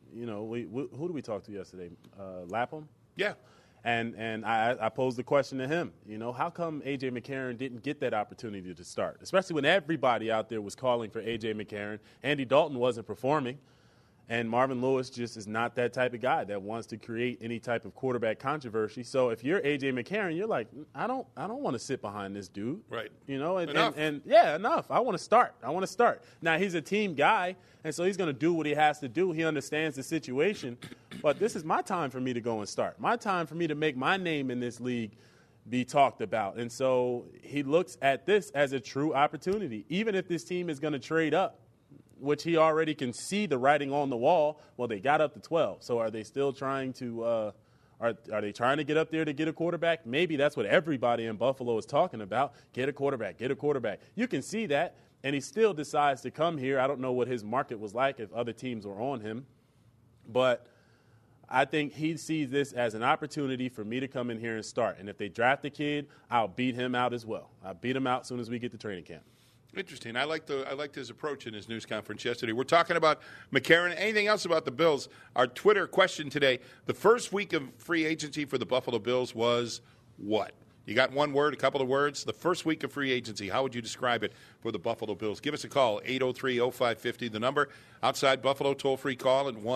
who did we talk to yesterday? Lapham? Yeah. And I posed the question to him, how come A.J. McCarron didn't get that opportunity to start, especially when everybody out there was calling for A.J. McCarron. Andy Dalton wasn't performing, and Marvin Lewis just is not that type of guy that wants to create any type of quarterback controversy. So if you're A.J. McCarron, you're like, I don't want to sit behind this dude. Right. Enough. Enough. I want to start. Now, he's a team guy, and so he's going to do what he has to do. He understands the situation. But this is my time for me to go and start. My time for me to make my name in this league be talked about. And so he looks at this as a true opportunity. Even if this team is going to trade up, which he already can see the writing on the wall, well, they got up to 12. So are they still trying to are they trying to get up there to get a quarterback? Maybe that's what everybody in Buffalo is talking about. Get a quarterback. You can see that. And he still decides to come here. I don't know what his market was like if other teams were on him. But I think he sees this as an opportunity for me to come in here and start. And if they draft the kid, I'll beat him out as well. I'll beat him out as soon as we get to training camp. Interesting. I liked his approach in his news conference yesterday. We're talking about McCarron. Anything else about the Bills? Our Twitter question today, the first week of free agency for the Buffalo Bills was what? You got one word, a couple of words? The first week of free agency, how would you describe it for the Buffalo Bills? Give us a call, 803-0550, the number. Outside Buffalo, toll-free call at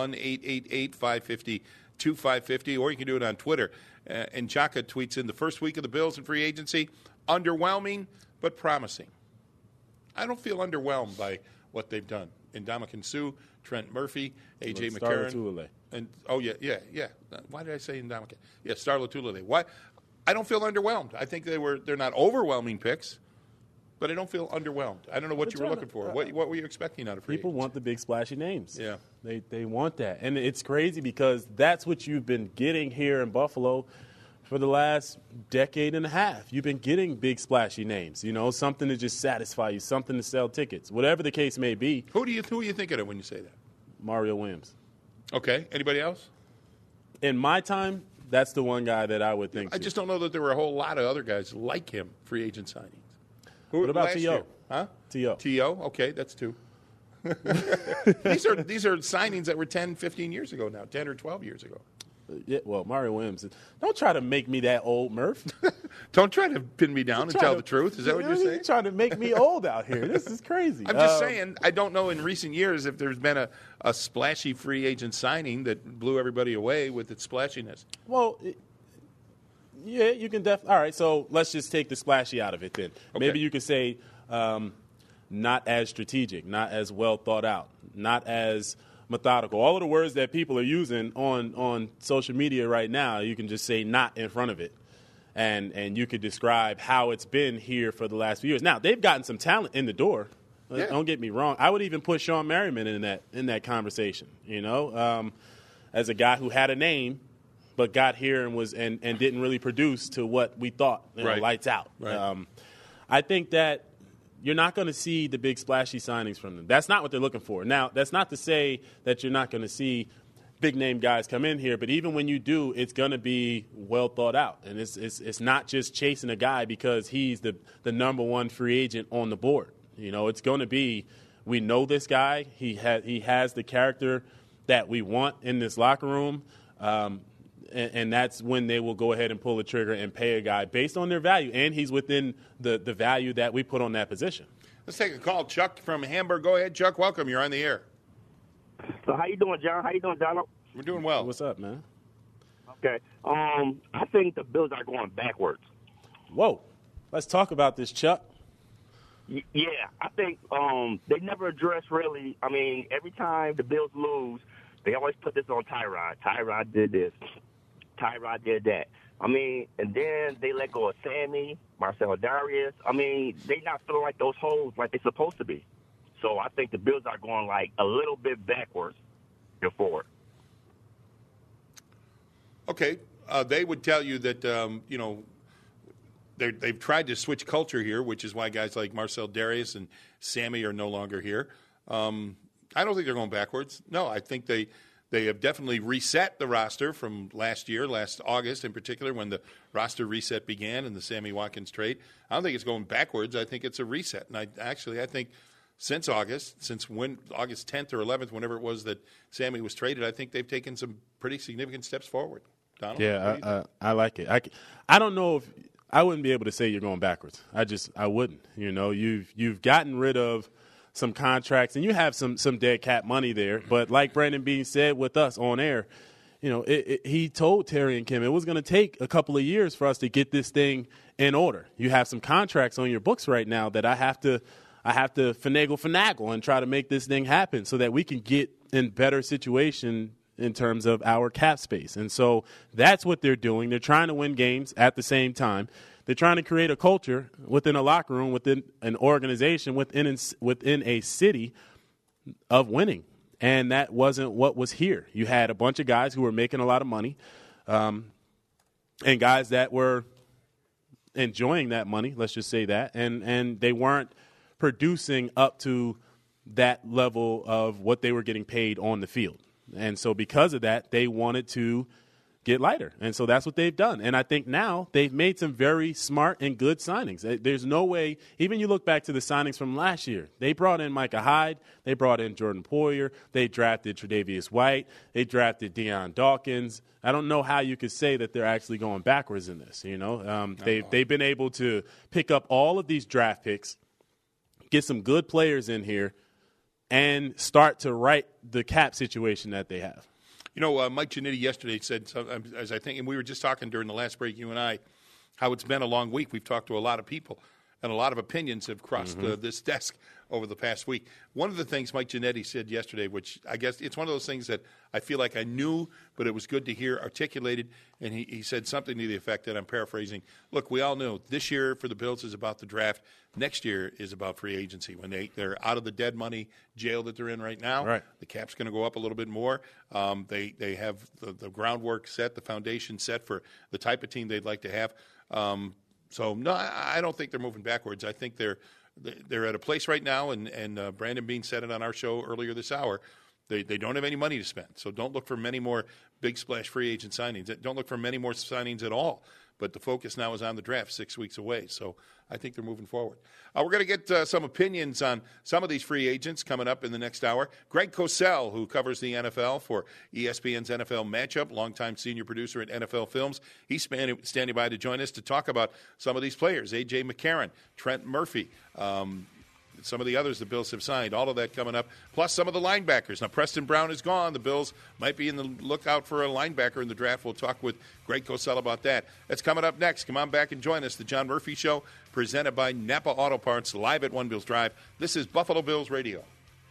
1-888-550-2550, or you can do it on Twitter. And Chaka tweets in, the first week of the Bills in free agency, underwhelming but promising. I don't feel underwhelmed by what they've done. Ndamukong Suh, Trent Murphy, A.J. McCarron. And yeah. Why did I say Ndamukong? Yeah, Star Lotulelei. Why? I don't feel underwhelmed. I think they're not overwhelming picks, but I don't feel underwhelmed. I don't know what you were looking for. What were you expecting out of free People agents? want the big splashy names. Yeah. They want that. And it's crazy because that's what you've been getting here in Buffalo for the last decade and a half. You've been getting big splashy names, something to just satisfy you, something to sell tickets, whatever the case may be. Who are you thinking of when you say that? Mario Williams. Okay. Anybody else? In my time, that's the one guy that I would think. I just don't know that there were a whole lot of other guys like him, free agent signings. What about T.O.? Huh? T.O. T.O.? Okay, that's two. These are signings that were 10, 15 years ago now, 10 or 12 years ago. Yeah, well, Mario Williams. Don't try to make me that old, Murph. Don't try to pin me down and tell the truth. Is that what you're saying? You're trying to make me old out here. This is crazy. I'm just saying, I don't know in recent years if there's been a splashy free agent signing that blew everybody away with its splashiness. Well, yeah, you can definitely. All right, so let's just take the splashy out of it then. Okay. Maybe you could say not as strategic, not as well thought out, not as methodical. All of the words that people are using on social media right now, you can just say not in front of it. And you could describe how it's been here for the last few years. Now, they've gotten some talent in the door. Yeah. Don't get me wrong. I would even put Sean Merriman in that conversation, as a guy who had a name but got here and didn't really produce to what we thought, Right. lights out. Right. I think that you're not going to see the big splashy signings from them. That's not what they're looking for. Now, that's not to say that you're not going to see big-name guys come in here, but even when you do, it's going to be well thought out. And it's not just chasing a guy because he's the number one free agent on the board. It's going to be, we know this guy. He has the character that we want in this locker room. And that's when they will go ahead and pull the trigger and pay a guy based on their value. And he's within the value that we put on that position. Let's take a call. Chuck from Hamburg. Go ahead, Chuck. Welcome. You're on the air. So how you doing, John? How you doing, Donald? We're doing well. What's up, man? Okay. I think the Bills are going backwards. Whoa. Let's talk about this, Chuck. Yeah, I think they never address really. I mean, every time the Bills lose, they always put this on Tyrod. Tyrod did this. Tyrod did that. I mean, and then they let go of Sammy, Marcel Darius. I mean, they not filling like those holes like they're supposed to be. So I think the Bills are going like a little bit backwards than forward. Okay. They would tell you that, they've tried to switch culture here, which is why guys like Marcel Darius and Sammy are no longer here. I don't think they're going backwards. No, I think they have definitely reset the roster from last August in particular, when the roster reset began and the Sammy Watkins trade. I don't think it's going backwards. I think it's a reset. And I think since August 10th or 11th, whenever it was that Sammy was traded, I think they've taken some pretty significant steps forward. Donald? Yeah, I like it. I don't know if I wouldn't be able to say you're going backwards. I wouldn't. You've gotten rid of some contracts, and you have some dead cap money there. But like Brandon Beane said with us on air, he told Terry and Kim it was going to take a couple of years for us to get this thing in order. You have some contracts on your books right now that I have to finagle and try to make this thing happen so that we can get in better situation in terms of our cap space. And so that's what they're doing. They're trying to win games at the same time. They're trying to create a culture within a locker room, within an organization, within a city of winning. And that wasn't what was here. You had a bunch of guys who were making a lot of money and guys that were enjoying that money, let's just say that, and they weren't producing up to that level of what they were getting paid on the field. And so because of that, they wanted to get lighter. And so that's what they've done. And I think now they've made some very smart and good signings. There's no way, even you look back to the signings from last year, they brought in Micah Hyde, they brought in Jordan Poyer, they drafted Tre'Davious White, they drafted Deion Dawkins. I don't know how you could say that they're actually going backwards in this. They've been able to pick up all of these draft picks, get some good players in here, and start to right the cap situation that they have. Mike Giannitti yesterday said, as I think, and we were just talking during the last break, you and I, how it's been a long week. We've talked to a lot of people. and a lot of opinions have crossed this desk over the past week. One of the things Mike Ginnitti said yesterday, which I guess it's one of those things that I feel like I knew, but it was good to hear articulated, and he said something to the effect that I'm paraphrasing. Look, we all know this year for the Bills is about the draft. Next year is about free agency. When they're out of the dead money jail that they're in right now, the cap's going to go up a little bit more. They have the groundwork set, the foundation set for the type of team they'd like to have. So, no, I don't think they're moving backwards. I think they're at a place right now, and Brandon Beane said it on our show earlier this hour, they don't have any money to spend. So don't look for many more big splash free agent signings. Don't look for many more signings at all. But the focus now is on the draft 6 weeks away. So I think they're moving forward. We're going to get some opinions on some of these free agents coming up in the next hour. Greg Cosell, who covers the NFL for ESPN's NFL Matchup, longtime senior producer at NFL Films, he's standing by to join us to talk about some of these players. A.J. McCarron, Trent Murphy, some of the others the Bills have signed, all of that coming up, plus some of the linebackers. Now, Preston Brown is gone. The Bills might be in the lookout for a linebacker in the draft. We'll talk with Greg Cosell about that. That's coming up next. Come on back and join us. The John Murphy Show, presented by Napa Auto Parts, live at One Bills Drive. This is Buffalo Bills Radio.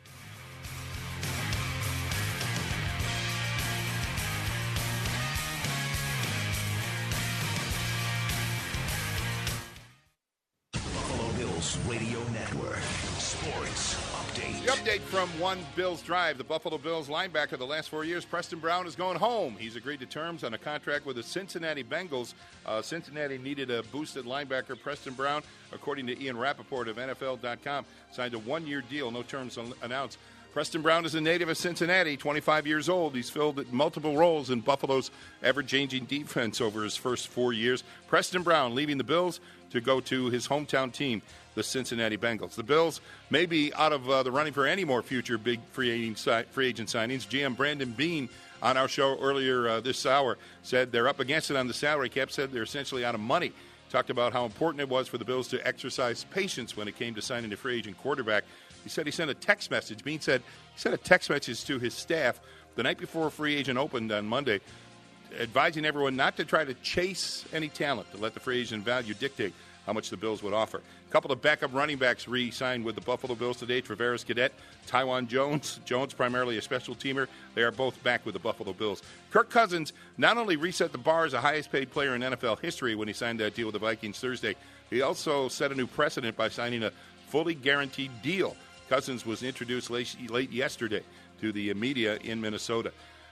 Radio Network. Sports Update. The update from One Bills Drive. The Buffalo Bills linebacker the last 4 years, Preston Brown, is going home. He's agreed to terms on a contract with the Cincinnati Bengals. Cincinnati needed a boosted linebacker. Preston Brown, according to Ian Rappaport of NFL.com, signed a one-year deal. No terms announced. Preston Brown is a native of Cincinnati, 25 years old. He's filled multiple roles in Buffalo's ever-changing defense over his first 4 years. Preston Brown leaving the Bills to go to his hometown team, the Cincinnati Bengals. The Bills may be out of the running for any more future big free agent signings. GM Brandon Beane on our show earlier this hour said they're up against it on the salary cap, said they're essentially out of money. Talked about how important it was for the Bills to exercise patience when it came to signing a free agent quarterback. He said he sent a text message. Beane said he sent a text message to his staff the night before free agent opened on Monday, advising everyone not to try to chase any talent, to let the free agent value dictate how much the Bills would offer. A couple of backup running backs re-signed with the Buffalo Bills today. Travaris Cadet, Tywan Jones. Jones, primarily a special teamer. They are both back with the Buffalo Bills. Kirk Cousins not only reset the bar as the highest-paid player in NFL history when he signed that deal with the Vikings Thursday, he also set a new precedent by signing a fully guaranteed deal. Cousins was introduced late yesterday to the media in Minnesota.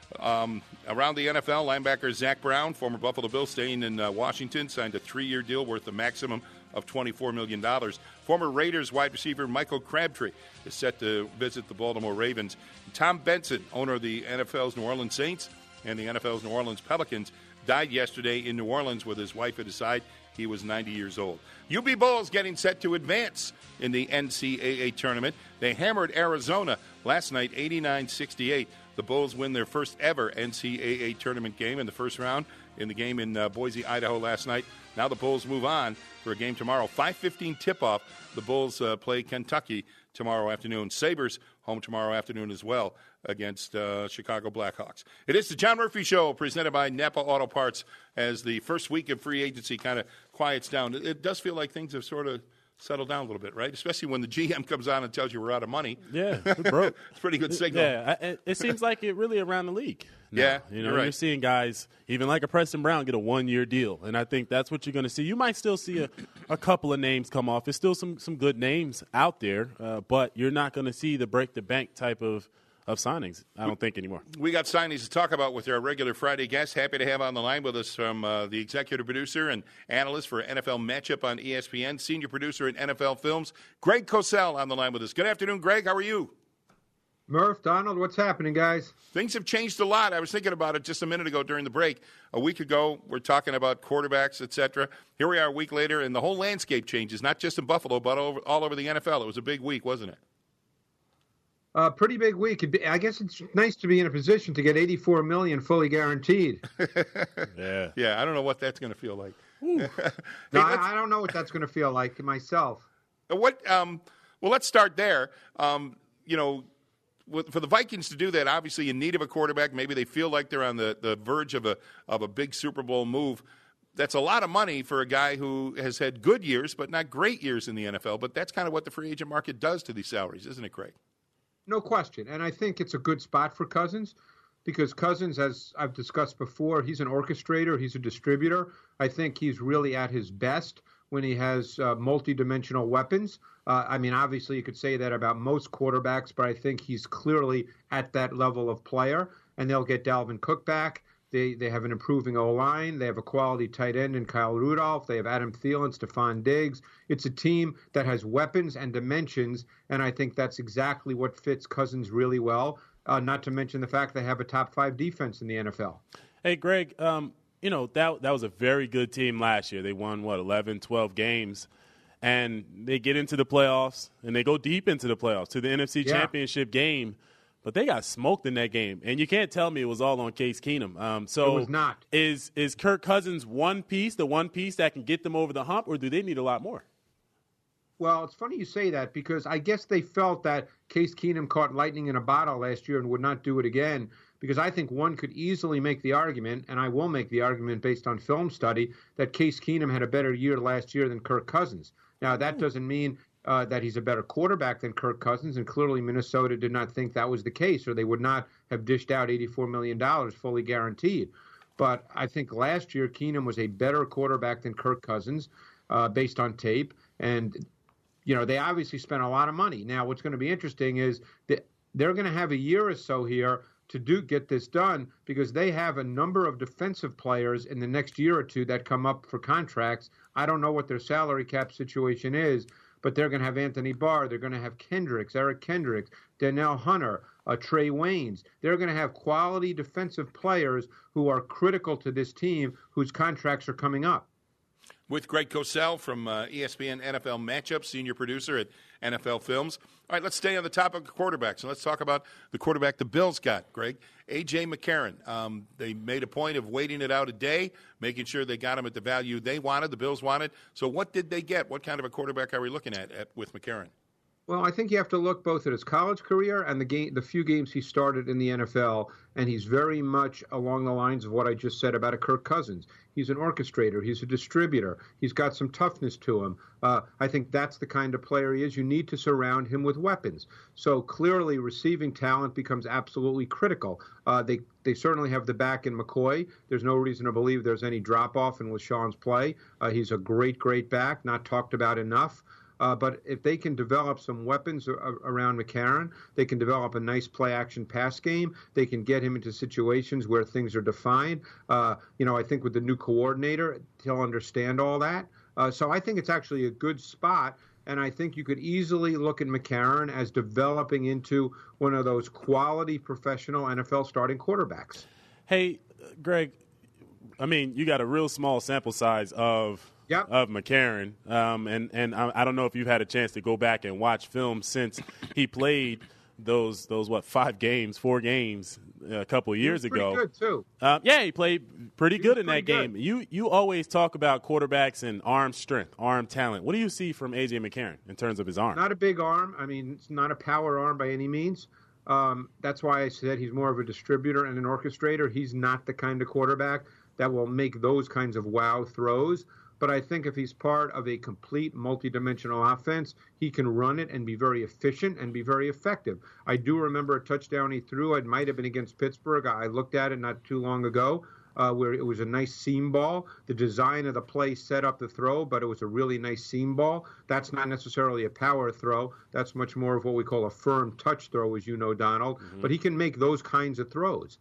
Around the NFL, linebacker Zach Brown, former Buffalo Bill, staying in Washington, signed a 3-year deal worth a maximum of $24 million. Former Raiders wide receiver Michael Crabtree is set to visit the Baltimore Ravens. Tom Benson, owner of the NFL's New Orleans Saints and the NFL's New Orleans Pelicans, died yesterday in New Orleans with his wife at his side. He was 90 years old. UB Bulls getting set to advance in the NCAA tournament. They hammered Arizona last night, 89-68. The Bulls win their first ever NCAA tournament game in the first round in the game in Boise, Idaho last night. Now the Bulls move on for a game tomorrow. 5:15 tip-off. The Bulls play Kentucky tomorrow afternoon. Sabres home tomorrow afternoon as well against Chicago Blackhawks. It is the John Murphy Show presented by Napa Auto Parts as the first week of free agency kind of quiets down. It does feel like things have sort of settled down a little bit, right? Especially when the GM comes on and tells you we're out of money. Yeah, bro. It's a pretty good signal. Yeah, it seems like it really around the league now. Yeah, you're seeing guys, even like a Preston Brown, get a one-year deal, and I think that's what you're going to see. You might still see a couple of names come off. There's still some good names out there, but you're not going to see the break-the-bank type of signings, I don't think, anymore. We got signings to talk about with our regular Friday guest. Happy to have on the line with us from the executive producer and analyst for NFL Matchup on ESPN, senior producer at NFL Films, Greg Cosell on the line with us. Good afternoon, Greg. How are you? Murph, Donald, what's happening, guys? Things have changed a lot. I was thinking about it just a minute ago during the break. A week ago, we're talking about quarterbacks, et cetera. Here we are a week later, and the whole landscape changes, not just in Buffalo, but all over the NFL. It was a big week, wasn't it? Pretty big week. I guess it's nice to be in a position to get $84 million fully guaranteed. Yeah, I don't know what that's going to feel like. No, I don't know what that's going to feel like myself. Well, let's start there. For the Vikings to do that, obviously in need of a quarterback, maybe they feel like they're on the verge of a big Super Bowl move. That's a lot of money for a guy who has had good years but not great years in the NFL. But that's kind of what the free agent market does to these salaries, isn't it, Craig? No question. And I think it's a good spot for Cousins because Cousins, as I've discussed before, he's an orchestrator. He's a distributor. I think he's really at his best when he has multi-dimensional weapons. Obviously you could say that about most quarterbacks, but I think he's clearly at that level of player. And they'll get Dalvin Cook back. They have an improving O-line. They have a quality tight end in Kyle Rudolph. They have Adam Thielen, Stephon Diggs. It's a team that has weapons and dimensions, and I think that's exactly what fits Cousins really well, not to mention the fact they have a top 5 defense in the NFL. Hey, Greg, that was a very good team last year. They won, 11, 12 games, and they get into the playoffs, and they go deep into the playoffs to the NFC Championship game. But they got smoked in that game, and you can't tell me it was all on Case Keenum. So it was not. Is Kirk Cousins the one piece that can get them over the hump, or do they need a lot more? Well, it's funny you say that because I guess they felt that Case Keenum caught lightning in a bottle last year and would not do it again because I think one could easily make the argument, and I will make the argument based on film study, that Case Keenum had a better year last year than Kirk Cousins. Now, that doesn't mean that he's a better quarterback than Kirk Cousins, and clearly Minnesota did not think that was the case, or they would not have dished out $84 million fully guaranteed. But I think last year Keenum was a better quarterback than Kirk Cousins based on tape, and they obviously spent a lot of money. Now, what's going to be interesting is that they're going to have a year or so here to get this done because they have a number of defensive players in the next year or two that come up for contracts. I don't know what their salary cap situation is, but they're going to have Anthony Barr. They're going to have Eric Kendricks, Danielle Hunter, Trey Waynes. They're going to have quality defensive players who are critical to this team whose contracts are coming up. With Greg Cosell from ESPN NFL Matchups, senior producer at NFL Films. All right, let's stay on the topic of quarterbacks, and let's talk about the quarterback the Bills got, Greg. A.J. McCarron. They made a point of waiting it out a day, making sure they got him at the value they wanted, the Bills wanted. So what did they get? What kind of a quarterback are we looking at with McCarron? Well, I think you have to look both at his college career and the few games he started in the NFL, and he's very much along the lines of what I just said about a Kirk Cousins. He's an orchestrator. He's a distributor. He's got some toughness to him. I think that's the kind of player he is. You need to surround him with weapons. So clearly receiving talent becomes absolutely critical. They certainly have the back in McCoy. There's no reason to believe there's any drop-off in LaShawn's play. He's a great, great back, not talked about enough. But if they can develop some weapons around McCarron, they can develop a nice play-action pass game. They can get him into situations where things are defined. I think with the new coordinator, he'll understand all that. So I think it's actually a good spot, and I think you could easily look at McCarron as developing into one of those quality professional NFL starting quarterbacks. Hey, Greg, you got a real small sample size of McCarron. And I don't know if you've had a chance to go back and watch film since he played those 4 games a couple of years ago. Pretty good too. He played pretty good in that game. You always talk about quarterbacks and arm strength, arm talent. What do you see from A.J. McCarron in terms of his arm? Not a big arm. It's not a power arm by any means. That's why I said he's more of a distributor and an orchestrator. He's not the kind of quarterback that will make those kinds of wow throws. But I think if he's part of a complete multidimensional offense, he can run it and be very efficient and be very effective. I do remember a touchdown he threw. It might have been against Pittsburgh. I looked at it not too long ago where it was a nice seam ball. The design of the play set up the throw, but it was a really nice seam ball. That's not necessarily a power throw. That's much more of what we call a firm touch throw, as you know, Donald. Mm-hmm. But he can make those kinds of throws.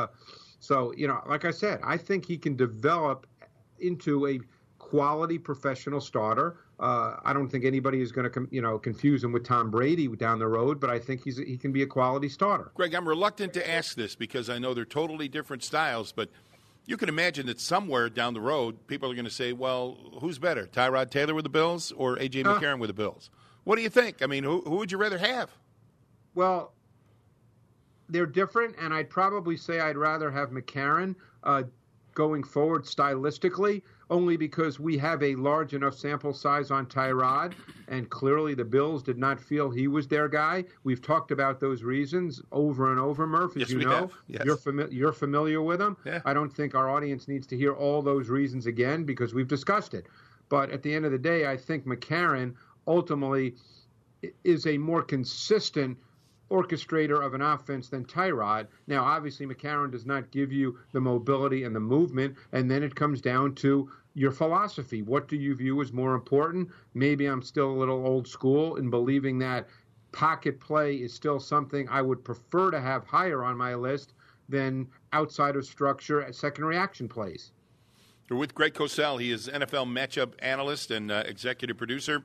So, like I said, I think he can develop into a quality professional starter. I don't think anybody is going to, confuse him with Tom Brady down the road, but I think he can be a quality starter. Greg, I'm reluctant to ask this because I know they're totally different styles, but you can imagine that somewhere down the road, people are going to say, well, who's better, Tyrod Taylor with the Bills or A.J. McCarron with the Bills? What do you think? Who would you rather have? Well, they're different, and I'd probably say I'd rather have McCarron. going forward stylistically, only because we have a large enough sample size on Tyrod, and clearly the Bills did not feel he was their guy. We've talked about those reasons over and over, Murph, as yes, we have. Yes. You're familiar with them. Yeah. I don't think our audience needs to hear all those reasons again because we've discussed it. But at the end of the day, I think McCarron ultimately is a more consistent orchestrator of an offense than Tyrod. Now, obviously, McCarron does not give you the mobility and the movement, and then it comes down to your philosophy. What do you view as more important? Maybe I'm still a little old school in believing that pocket play is still something I would prefer to have higher on my list than outside of structure second reaction plays. We're with Greg Cosell. He is NFL matchup analyst and executive producer,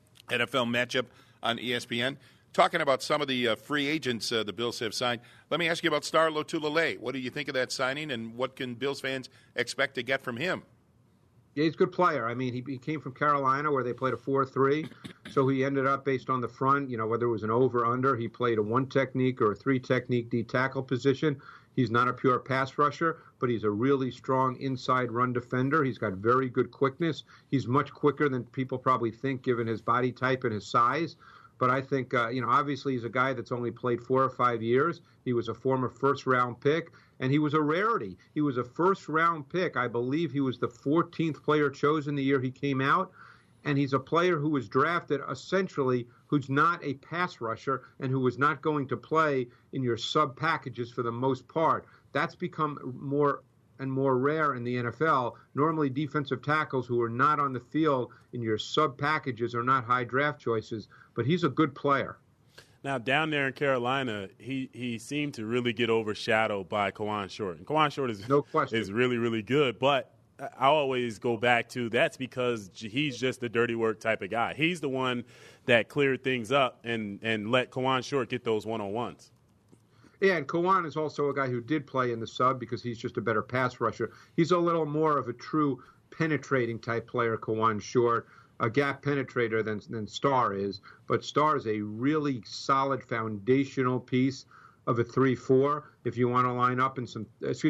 NFL matchup on ESPN. Talking about some of the free agents the Bills have signed, let me ask you about Star Lotulelei. What do you think of that signing, and what can Bills fans expect to get from him? Yeah, he's a good player. I mean, he came from Carolina where they played a 4-3, so he ended up based on the front, whether it was an over-under, he played a one-technique or a three-technique D-tackle position. He's not a pure pass rusher, but he's a really strong inside run defender. He's got very good quickness. He's much quicker than people probably think given his body type and his size. But I think, obviously he's a guy that's only played 4 or 5 years. He was a former first-round pick, and he was a rarity. He was a first-round pick. I believe he was the 14th player chosen the year he came out. And he's a player who was drafted essentially who's not a pass rusher and who was not going to play in your sub-packages for the most part. That's become more and more rare in the NFL. Normally defensive tackles who are not on the field in your sub-packages are not high draft choices, but he's a good player. Now, down there in Carolina, he seemed to really get overshadowed by Kawann Short. And Kawann Short is, no question, is really, really good, but I always go back to that's because he's just the dirty work type of guy. He's the one that cleared things up and let Kawann Short get those one-on-ones. Yeah, and Kawann is also a guy who did play in the sub because he's just a better pass rusher. He's a little more of a true penetrating type player, Kawann Short, a gap penetrator than Starr is. But Starr is a really solid foundational piece of a 3-4. If you want to line up in a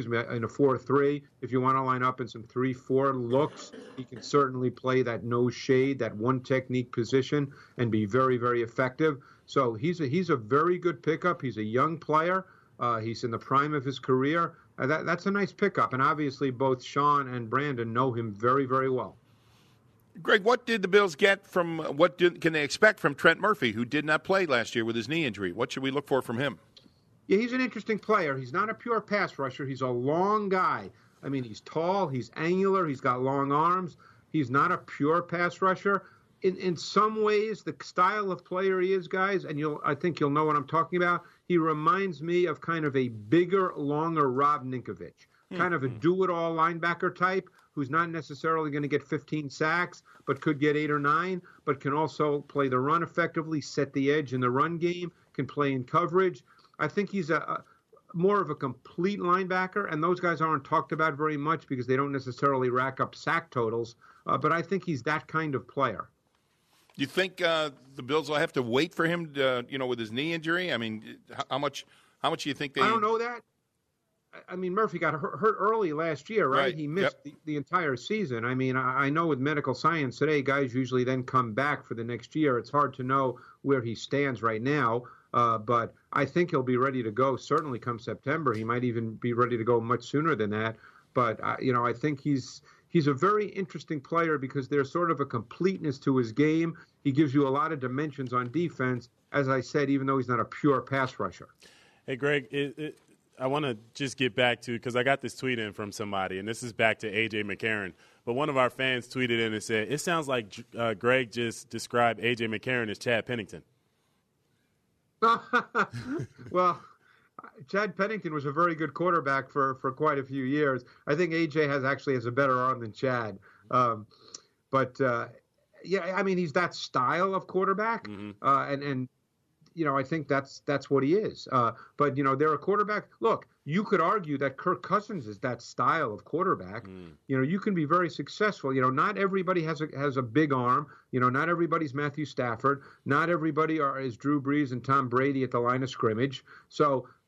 4-3, if you want to line up in some 3-4 looks, he can certainly play that no shade, that one technique position, and be very, very effective. So he's a very good pickup. He's a young player. He's in the prime of his career. That's a nice pickup, and obviously both Sean and Brandon know him very, very well. Greg, what did the Bills get from can they expect from Trent Murphy, who did not play last year with his knee injury? What should we look for from him? Yeah, he's an interesting player. He's not a pure pass rusher. He's a long guy. I mean, he's tall, he's angular, he's got long arms. He's not a pure pass rusher. In some ways, the style of player he is, guys, and I think you'll know what I'm talking about, he reminds me of kind of a bigger, longer Rob Ninkovich, kind of a do-it-all linebacker type who's not necessarily going to get 15 sacks, but could get 8 or 9, but can also play the run effectively, set the edge in the run game, can play in coverage. I think he's a more of a complete linebacker, and those guys aren't talked about very much because they don't necessarily rack up sack totals, but I think he's that kind of player. Do you think the Bills will have to wait for him to, with his knee injury? I mean, how much do you think they... I don't know that. I mean, Murphy got hurt early last year, right? He missed the entire season. I mean, I know with medical science today, guys usually then come back for the next year. It's hard to know where he stands right now, but I think he'll be ready to go certainly come September. He might even be ready to go much sooner than that. But, I think he's a very interesting player because there's sort of a completeness to his game. He gives you a lot of dimensions on defense, as I said, even though he's not a pure pass rusher. Hey, Greg, I want to just get back to, because I got this tweet in from somebody, and this is back to A.J. McCarron. But one of our fans tweeted in and said, it sounds like Greg just described A.J. McCarron as Chad Pennington. Well, Chad Pennington was a very good quarterback for quite a few years. I think A.J. has a better arm than Chad. Yeah, I mean, he's that style of quarterback, and I think that's what he is. But they're a quarterback. Look, you could argue that Kirk Cousins is that style of quarterback. You can be very successful. Not everybody has a big arm. Not everybody's Matthew Stafford. Not everybody is Drew Brees and Tom Brady at the line of scrimmage. So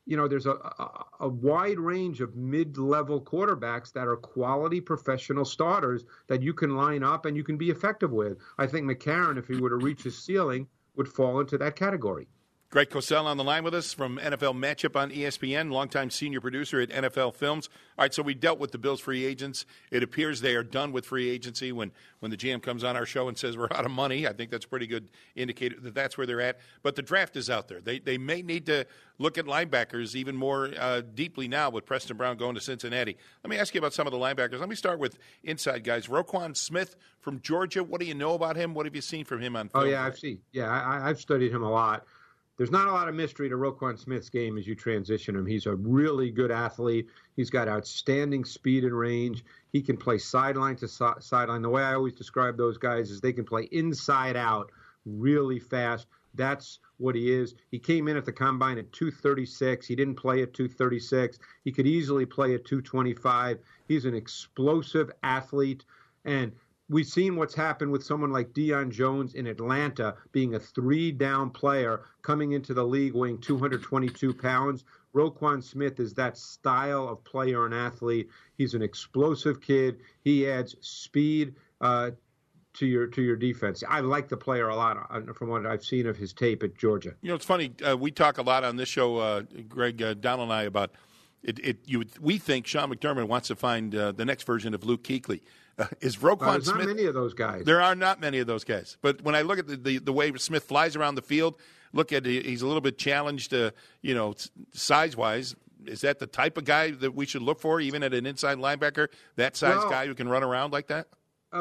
there's a wide range of mid-level quarterbacks that are quality professional starters that you can line up and you can be effective with. I think McCarron, if he were to reach his ceiling, would fall into that category. Greg Cosell on the line with us from NFL Matchup on ESPN, longtime senior producer at NFL Films. All right, so we dealt with the Bills free agents. It appears they are done with free agency. When the GM comes on our show and says we're out of money, I think that's a pretty good indicator that that's where they're at. But the draft is out there. They may need to look at linebackers even more deeply now with Preston Brown going to Cincinnati. Let me ask you about some of the linebackers. Let me start with inside guys. Roquan Smith from Georgia. What do you know about him? What have you seen from him on film? Oh, yeah, I've seen. Yeah, I've studied him a lot. There's not a lot of mystery to Roquan Smith's game as you transition him. He's a really good athlete. He's got outstanding speed and range. He can play sideline to sideline. The way I always describe those guys is they can play inside out really fast. That's what he is. He came in at the combine at 236. He didn't play at 236. He could easily play at 225. He's an explosive athlete. And we've seen what's happened with someone like Deion Jones in Atlanta being a 3-down player coming into the league weighing 222 pounds. Roquan Smith is that style of player and athlete. He's an explosive kid. He adds speed to your defense. I like the player a lot from what I've seen of his tape at Georgia. It's funny. We talk a lot on this show, Greg, Donald and I, about we think Sean McDermott wants to find the next version of Luke Kuechly. Is Roquan Smith? There's not many of those guys. There are not many of those guys. But when I look at the way Smith flies around the field, he's a little bit challenged, size-wise. Is that the type of guy that we should look for, even at an inside linebacker? That size guy who can run around like that?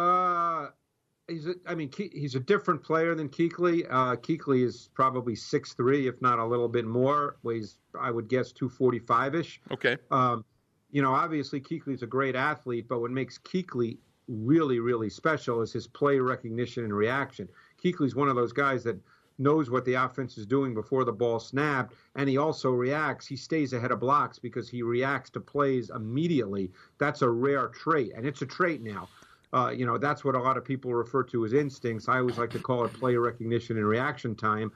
He's a different player than Kuechly. Kuechly is probably 6'3", if not a little bit more. Weighs, I would guess, 245-ish. Okay. Obviously Kuechly's a great athlete, but what makes Kuechly really, really special is his play recognition and reaction. Kuechly's one of those guys that knows what the offense is doing before the ball snapped, and he also reacts. He stays ahead of blocks because he reacts to plays immediately. That's a rare trait, and it's a trait now. That's what a lot of people refer to as instincts. I always like to call it play recognition and reaction time.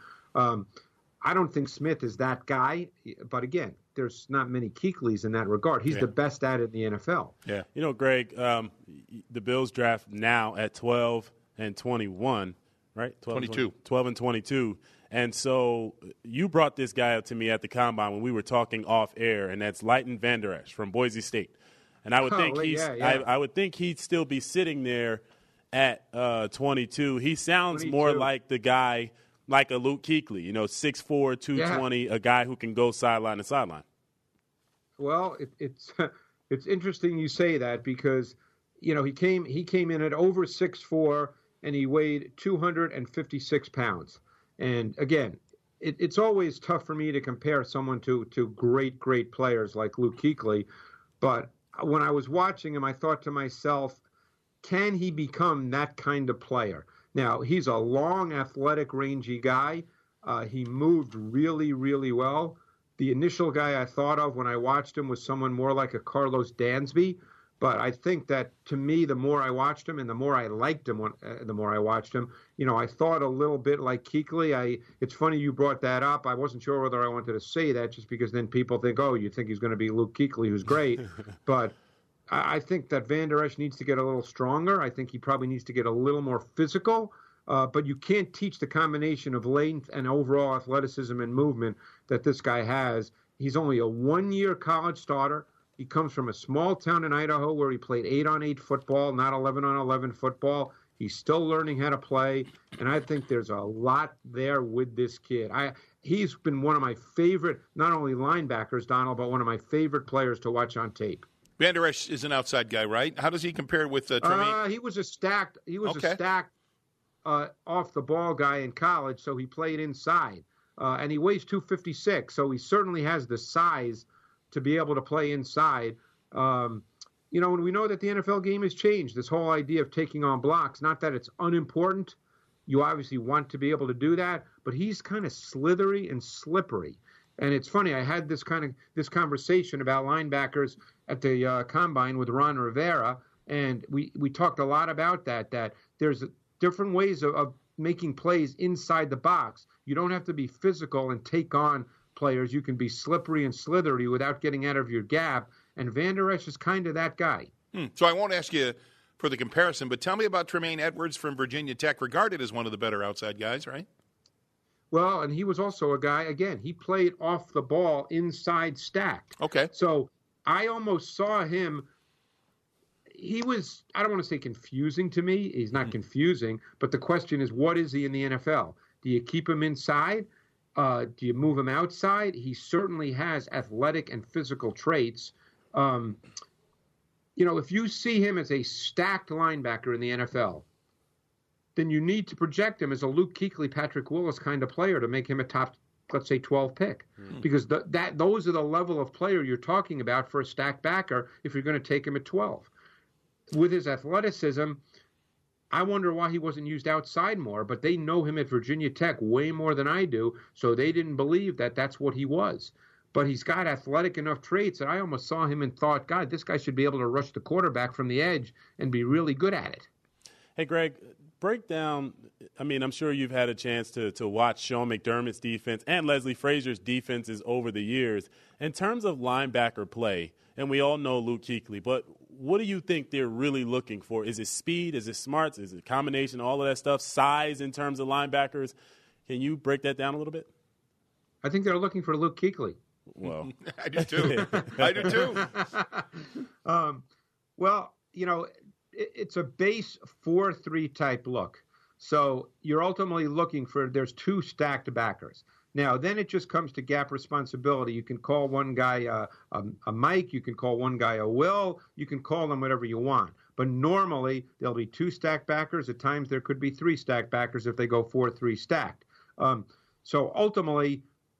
I don't think Smith is that guy, but again, there's not many Kuechlys in that regard. He's the best at it in the NFL. Yeah. Greg, the Bills draft now at 12 and 21, right? 22. 12 and 22. And so you brought this guy up to me at the Combine when we were talking off air, and that's Leighton Vander Esch from Boise State. And I would think I would think he'd still be sitting there at 22. He sounds 22. more like the guy like a Luke Kuechly, 6'4", 220, a guy who can go sideline to sideline. Well, it's interesting you say that because he came in at over 6'4", and he weighed 256 pounds. And again, it's always tough for me to compare someone to great players like Luke Kuechly, but when I was watching him, I thought to myself, can he become that kind of player? Now, he's a long, athletic, rangy guy. He moved really, really well. The initial guy I thought of when I watched him was someone more like a Carlos Dansby. But I think that, to me, the more I watched him and the more I liked him, the more I watched him, I thought a little bit like Kuechly. It's funny you brought that up. I wasn't sure whether I wanted to say that just because then people think, oh, you think he's going to be Luke Kuechly, who's great. But I think that Vander Esch needs to get a little stronger. I think he probably needs to get a little more physical. But you can't teach the combination of length and overall athleticism and movement that this guy has. He's only a one-year college starter. He comes from a small town in Idaho where he played 8-on-8 football, not 11-on-11 football. He's still learning how to play, and I think there's a lot there with this kid. He's been one of my favorite, not only linebackers, Donald, but one of my favorite players to watch on tape. Vander Esch is an outside guy, right? How does he compare with Tremaine? He was a stacked off the ball guy in college, so he played inside. And he weighs 256, so he certainly has the size to be able to play inside. And we know that the NFL game has changed. This whole idea of taking on blocks, not that it's unimportant. You obviously want to be able to do that, but he's kind of slithery and slippery. And it's funny, I had this conversation about linebackers at the Combine with Ron Rivera, and we talked a lot about that there's different ways of making plays inside the box. You don't have to be physical and take on players, you can be slippery and slithery without getting out of your gap, and Van Der Esch is kind of that guy. So I won't ask you for the comparison, but tell me about Tremaine Edwards from Virginia Tech, regarded as one of the better outside guys, right? Well, and he was also a guy, again, he played off the ball inside stacked. Okay. So I almost saw him. He was, I don't want to say confusing to me. He's not confusing, but the question is, what is he in the NFL? Do you keep him inside? Do you move him outside? He certainly has athletic and physical traits. If you see him as a stacked linebacker in the NFL, then you need to project him as a Luke Kuechly, Patrick Willis kind of player to make him a top, let's say, 12 pick. Because those are the level of player you're talking about for a stacked backer if you're going to take him at 12. With his athleticism, I wonder why he wasn't used outside more, but they know him at Virginia Tech way more than I do, so they didn't believe that that's what he was. But he's got athletic enough traits that I almost saw him and thought, God, this guy should be able to rush the quarterback from the edge and be really good at it. Hey, Greg, break down, I'm sure you've had a chance to watch Sean McDermott's defense and Leslie Frazier's defenses over the years. In terms of linebacker play, and we all know Luke Kuechly, but what do you think they're really looking for? Is it speed? Is it smarts? Is it a combination of all of that stuff? Size in terms of linebackers? Can you break that down a little bit? I think they're looking for Luke Kuechly. Well, I do too. I do too. It's a base 4-3 type look. So you're ultimately looking for, there's two stacked backers. Now, then it just comes to gap responsibility. You can call one guy a Mike. You can call one guy a Will. You can call them whatever you want. But normally, there'll be two stacked backers. At times, there could be three stacked backers if they go 4-3 stacked. So ultimately,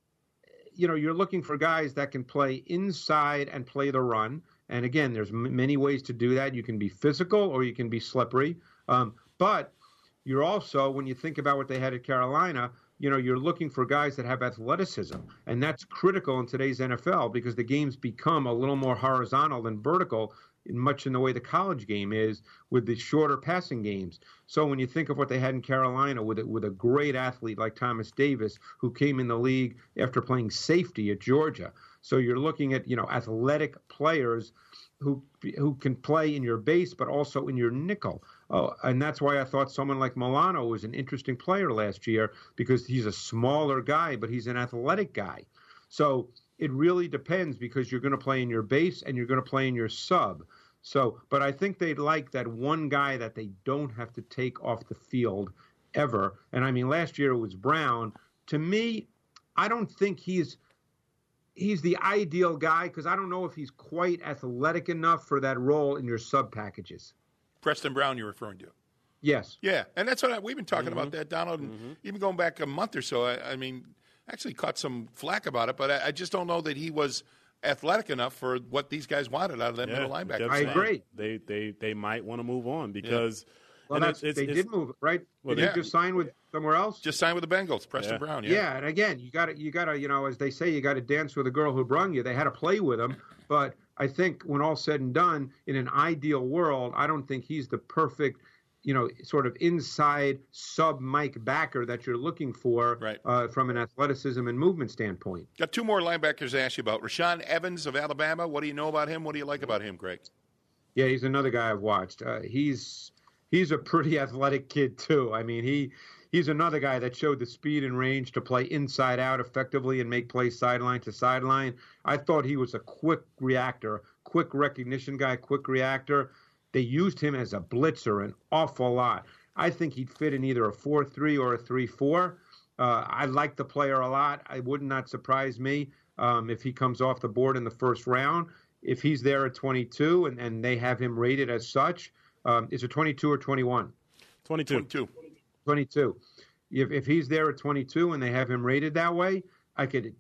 you're looking for guys that can play inside and play the run. And again, there's many ways to do that. You can be physical or you can be slippery. But you're also, when you think about what they had at Carolina, you're looking for guys that have athleticism. And that's critical in today's NFL because the games become a little more horizontal than vertical, much in the way the college game is with the shorter passing games. So when you think of what they had in Carolina with a great athlete like Thomas Davis, who came in the league after playing safety at Georgia. So you're looking at, athletic players who can play in your base, but also in your nickel. And that's why I thought someone like Milano was an interesting player last year because he's a smaller guy, but he's an athletic guy. So it really depends because you're going to play in your base and you're going to play in your sub. So, but I think they'd like that one guy that they don't have to take off the field ever. And last year it was Brown. To me, I don't think he's the ideal guy because I don't know if he's quite athletic enough for that role in your sub packages. Preston Brown you're referring to. Yes. Yeah, and that's what we've been talking about that, Donald, and even going back a month or so. Actually caught some flack about it, but I just don't know that he was athletic enough for what these guys wanted out of that middle linebacker. I agree. They might want to move on because they did move, right? Did he just sign with somewhere else? Just signed with the Bengals, Preston Brown. Yeah, and again, you got to, as they say, you got to dance with the girl who brung you. They had to play with him, but I think when all said and done, in an ideal world, I don't think he's the perfect, sort of inside sub-Mike backer that you're looking for from an athleticism and movement standpoint. Got two more linebackers to ask you about. Rashaan Evans of Alabama. What do you know about him? What do you like about him, Greg? Yeah, he's another guy I've watched. He's a pretty athletic kid, too. He's another guy that showed the speed and range to play inside out effectively and make plays sideline to sideline. I thought he was a quick reactor, quick recognition guy, quick reactor. They used him as a blitzer an awful lot. I think he'd fit in either a 4-3 or a 3-4. I like the player a lot. It would not surprise me if he comes off the board in the first round. If he's there at 22 and they have him rated as such, is it 22 or 21? 22. 22. If he's there at 22 and they have him rated that way, I could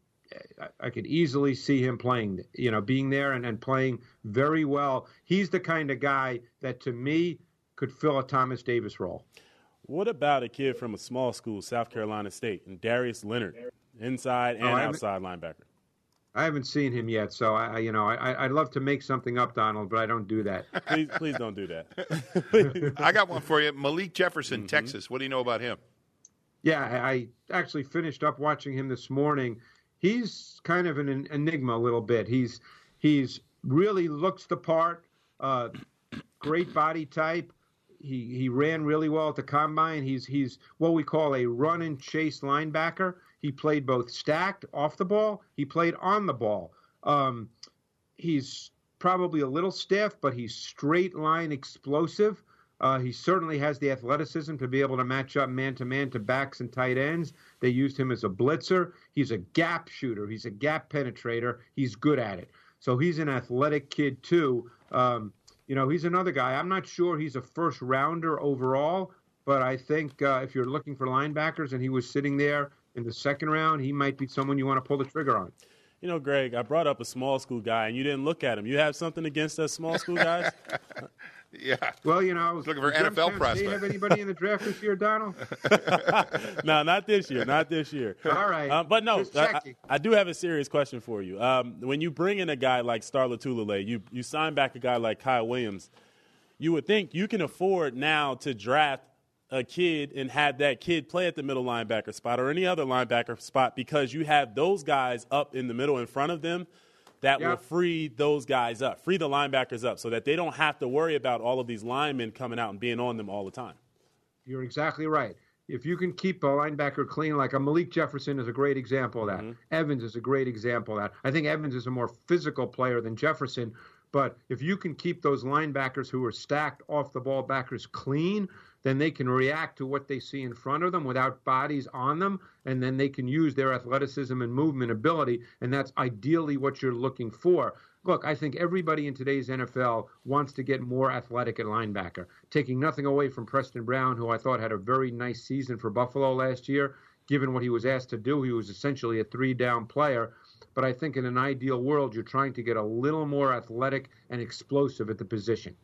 easily see him playing, being there and playing very well. He's the kind of guy that, to me, could fill a Thomas Davis role. What about a kid from a small school, South Carolina State, and Darius Leonard, inside and outside linebacker? I haven't seen him yet, so I'd love to make something up, Donald, but I don't do that. Please don't do that. I got one for you. Malik Jefferson, Texas. What do you know about him? Yeah, I actually finished up watching him this morning. he's kind of an enigma a little bit. He's really looks the part, great body type. He ran really well at the combine. He's what we call a run and chase linebacker. He played both stacked off the ball. He played on the ball. He's probably a little stiff, but he's straight line explosive. He certainly has the athleticism to be able to match up man-to-man to backs and tight ends. They used him as a blitzer. He's a gap shooter. He's a gap penetrator. He's good at it. So he's an athletic kid, too. He's another guy. I'm not sure he's a first-rounder overall, but I think if you're looking for linebackers and he was sitting there in the second round, he might be someone you want to pull the trigger on. Greg, I brought up a small school guy, and you didn't look at him. You have something against us small school guys? Yeah. Well, I was looking for NFL prospects. Do you have anybody in the draft this year, Donald? No, not this year. All right. But no, I do have a serious question for you. When you bring in a guy like Star Lotulelei, you sign back a guy like Kyle Williams, you would think you can afford now to draft a kid and have that kid play at the middle linebacker spot or any other linebacker spot because you have those guys up in the middle in front of them that will free those guys up, free the linebackers up so that they don't have to worry about all of these linemen coming out and being on them all the time. You're exactly right. If you can keep a linebacker clean, like a Malik Jefferson is a great example of that. Mm-hmm. Evans is a great example of that. I think Evans is a more physical player than Jefferson, but if you can keep those linebackers who are stacked off the ball backers clean, then they can react to what they see in front of them without bodies on them, and then they can use their athleticism and movement ability, and that's ideally what you're looking for. Look, I think everybody in today's NFL wants to get more athletic at linebacker, taking nothing away from Preston Brown, who I thought had a very nice season for Buffalo last year. Given what he was asked to do, he was essentially a three-down player. But I think in an ideal world, you're trying to get a little more athletic and explosive at the position.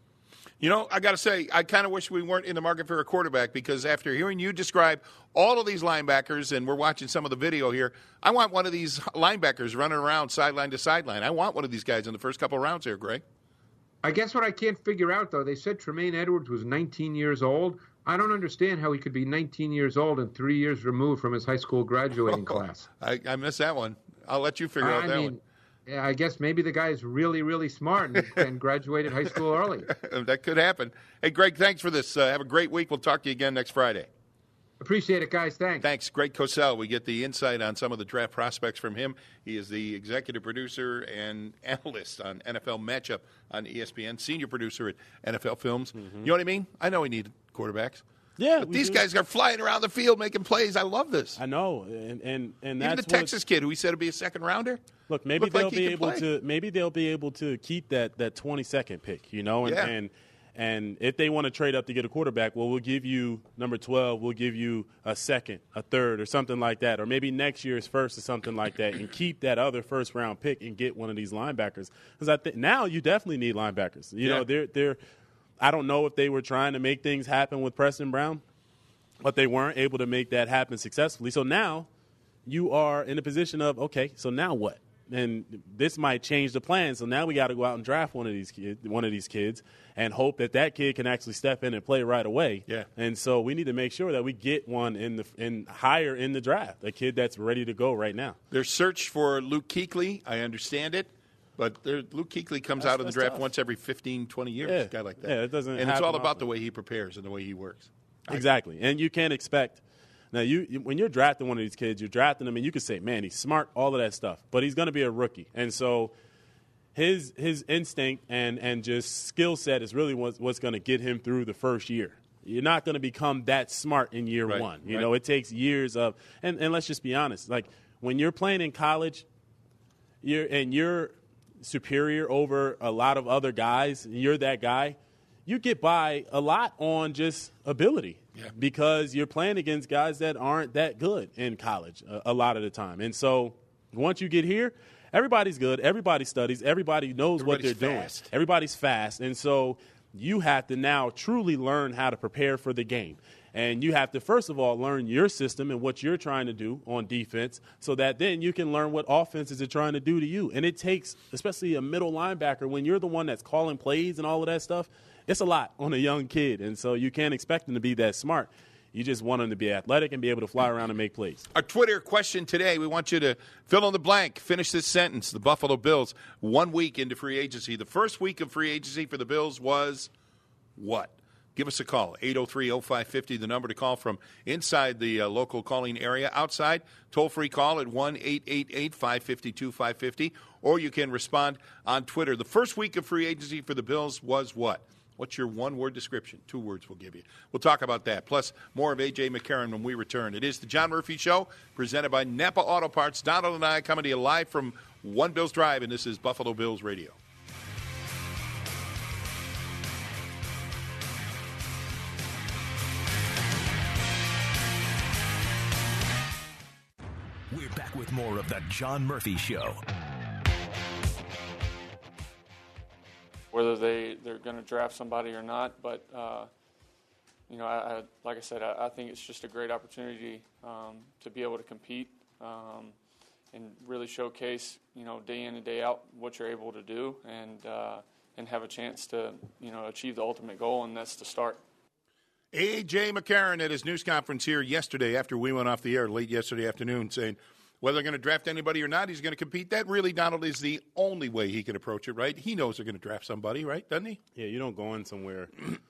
I got to say, I kind of wish we weren't in the market for a quarterback because after hearing you describe all of these linebackers, and we're watching some of the video here, I want one of these linebackers running around sideline to sideline. I want one of these guys in the first couple of rounds here, Greg. I guess what I can't figure out, though, they said Tremaine Edwards was 19 years old. I don't understand how he could be 19 years old and 3 years removed from his high school graduating class. I missed that one. I'll let you figure out that one. Yeah, I guess maybe the guy's really, really smart and graduated high school early. That could happen. Hey, Greg, thanks for this. Have a great week. We'll talk to you again next Friday. Appreciate it, guys. Thanks. Thanks. Greg Cosell. We get the insight on some of the draft prospects from him. He is the executive producer and analyst on NFL Matchup on ESPN, senior producer at NFL Films. Mm-hmm. You know what I mean? I know we need quarterbacks. Yeah, but these guys are flying around the field making plays. I love this. I know, and even the Texas kid who we said would be a second rounder. Look, maybe they'll be able to. Maybe they'll be able to keep that 22nd pick. And if they want to trade up to get a quarterback, well, we'll give you number 12. We'll give you a second, a third, or something like that, or maybe next year's first or something like that, and keep that other first round pick and get one of these linebackers. Because I think now you definitely need linebackers. You know, they're. I don't know if they were trying to make things happen with Preston Brown, but they weren't able to make that happen successfully. So now you are in a position of, okay, so now what? And this might change the plan. So now we got to go out and draft one of these kids and hope that kid can actually step in and play right away. Yeah. And so we need to make sure that we get one higher in the draft, a kid that's ready to go right now. Their search for Luke Kuechly, I understand it. But Luke Kuechly comes out in the draft once every 15, 20 years, a guy like that. Yeah, it doesn't and it's all about the way he prepares and the way he works. Exactly. And you can't expect – now, when you're drafting one of these kids, you're drafting him, and you can say, man, he's smart, all of that stuff. But he's going to be a rookie. And so his instinct and just skill set is really what's going to get him through the first year. You're not going to become that smart in year one. You know, it takes years of – and let's just be honest. Like, when you're playing in college, you're superior over a lot of other guys, and you're that guy, you get by a lot on just ability because you're playing against guys that aren't that good in college a lot of the time. And so once you get here, everybody's good, everybody studies, everybody knows what they're doing. Everybody's fast. And so you have to now truly learn how to prepare for the game. And you have to, first of all, learn your system and what you're trying to do on defense so that then you can learn what offenses are trying to do to you. And it takes, especially a middle linebacker, when you're the one that's calling plays and all of that stuff, it's a lot on a young kid. And so you can't expect them to be that smart. You just want him to be athletic and be able to fly around and make plays. Our Twitter question today, we want you to fill in the blank. Finish this sentence. The Buffalo Bills, 1 week into free agency. The first week of free agency for the Bills was what? Give us a call, 803-0550, the number to call from inside the local calling area. Outside, toll-free call at 1-888-552-550, or you can respond on Twitter. The first week of free agency for the Bills was what? What's your one-word description? 2 words we'll give you. We'll talk about that, plus more of A.J. McCarron when we return. It is the John Murphy Show, presented by Napa Auto Parts. Donald and I coming to you live from One Bills Drive, and this is Buffalo Bills Radio. We're back with more of the John Murphy Show. Whether they're going to draft somebody or not, but I like I said, I think it's just a great opportunity to be able to compete and really showcase, day in and day out what you're able to do, and have a chance to achieve the ultimate goal, and that's to start. A.J. McCarron at his news conference here yesterday after we went off the air late yesterday afternoon saying whether they're going to draft anybody or not, he's going to compete. That really, Donald, is the only way he can approach it, right? He knows they're going to draft somebody, right? Doesn't he? Yeah, you don't go in somewhere.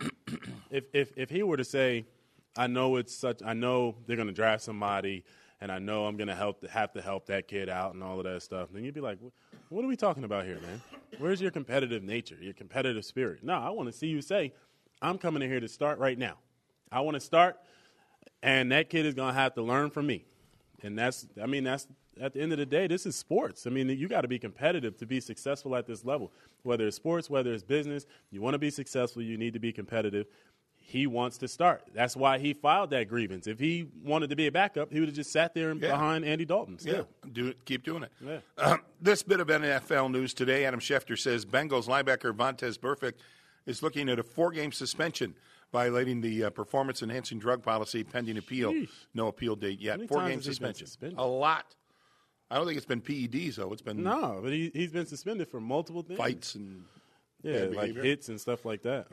If he were to say, I know they're going to draft somebody and I know I'm going to have to help that kid out and all of that stuff, then you'd be like, what are we talking about here, man? Where's your competitive nature, your competitive spirit? No, I want to see you say, I'm coming in here to start right now. I want to start, and that kid is going to have to learn from me. And that's at the end of the day, this is sports. I mean, you got to be competitive to be successful at this level. Whether it's sports, whether it's business, you want to be successful, you need to be competitive. He wants to start. That's why he filed that grievance. If he wanted to be a backup, he would have just sat there behind Andy Dalton. Still. Yeah, keep doing it. Yeah. This bit of NFL news today, Adam Schefter says Bengals linebacker Vontaze Burfict is looking at a 4-game suspension, violating the performance-enhancing drug policy pending appeal. Sheesh. No appeal date yet. 4-game suspension. A lot. I don't think it's been PEDs, though. It's been but he's been suspended for multiple things. Fights and like hits and stuff like that.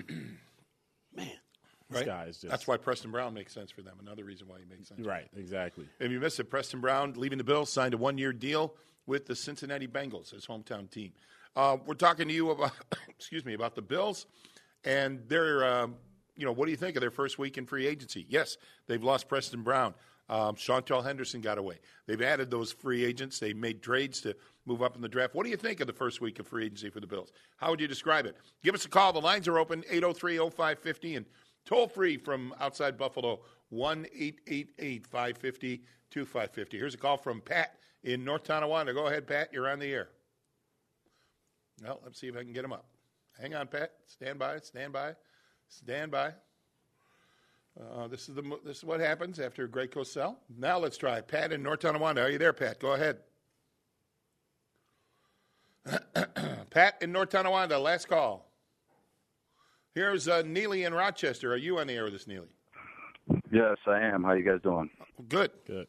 Man, this guy is just. That's why Preston Brown makes sense for them. Another reason why he makes sense. Right, exactly. If you missed it, Preston Brown, leaving the Bills, signed a 1-year deal with the Cincinnati Bengals, his hometown team. We're talking to you about, about the Bills and their, what do you think of their first week in free agency? Yes, they've lost Preston Brown. Chantel Henderson got away. They've added those free agents. They made trades to move up in the draft. What do you think of the first week of free agency for the Bills? How would you describe it? Give us a call. The lines are open, 803-0550, and toll-free from outside Buffalo, 1-888-550-2550. Here's a call from Pat in North Tonawanda. Go ahead, Pat. You're on the air. Well, let's see if I can get him up. Hang on, Pat. Stand by. This is what happens after Greg Cosell. Now let's try Pat in North Tonawanda. Are you there, Pat? Go ahead. Pat in North Tonawanda, last call. Here's Neely in Rochester. Are you on the air with us, Neely? Yes, I am. How you guys doing? Good.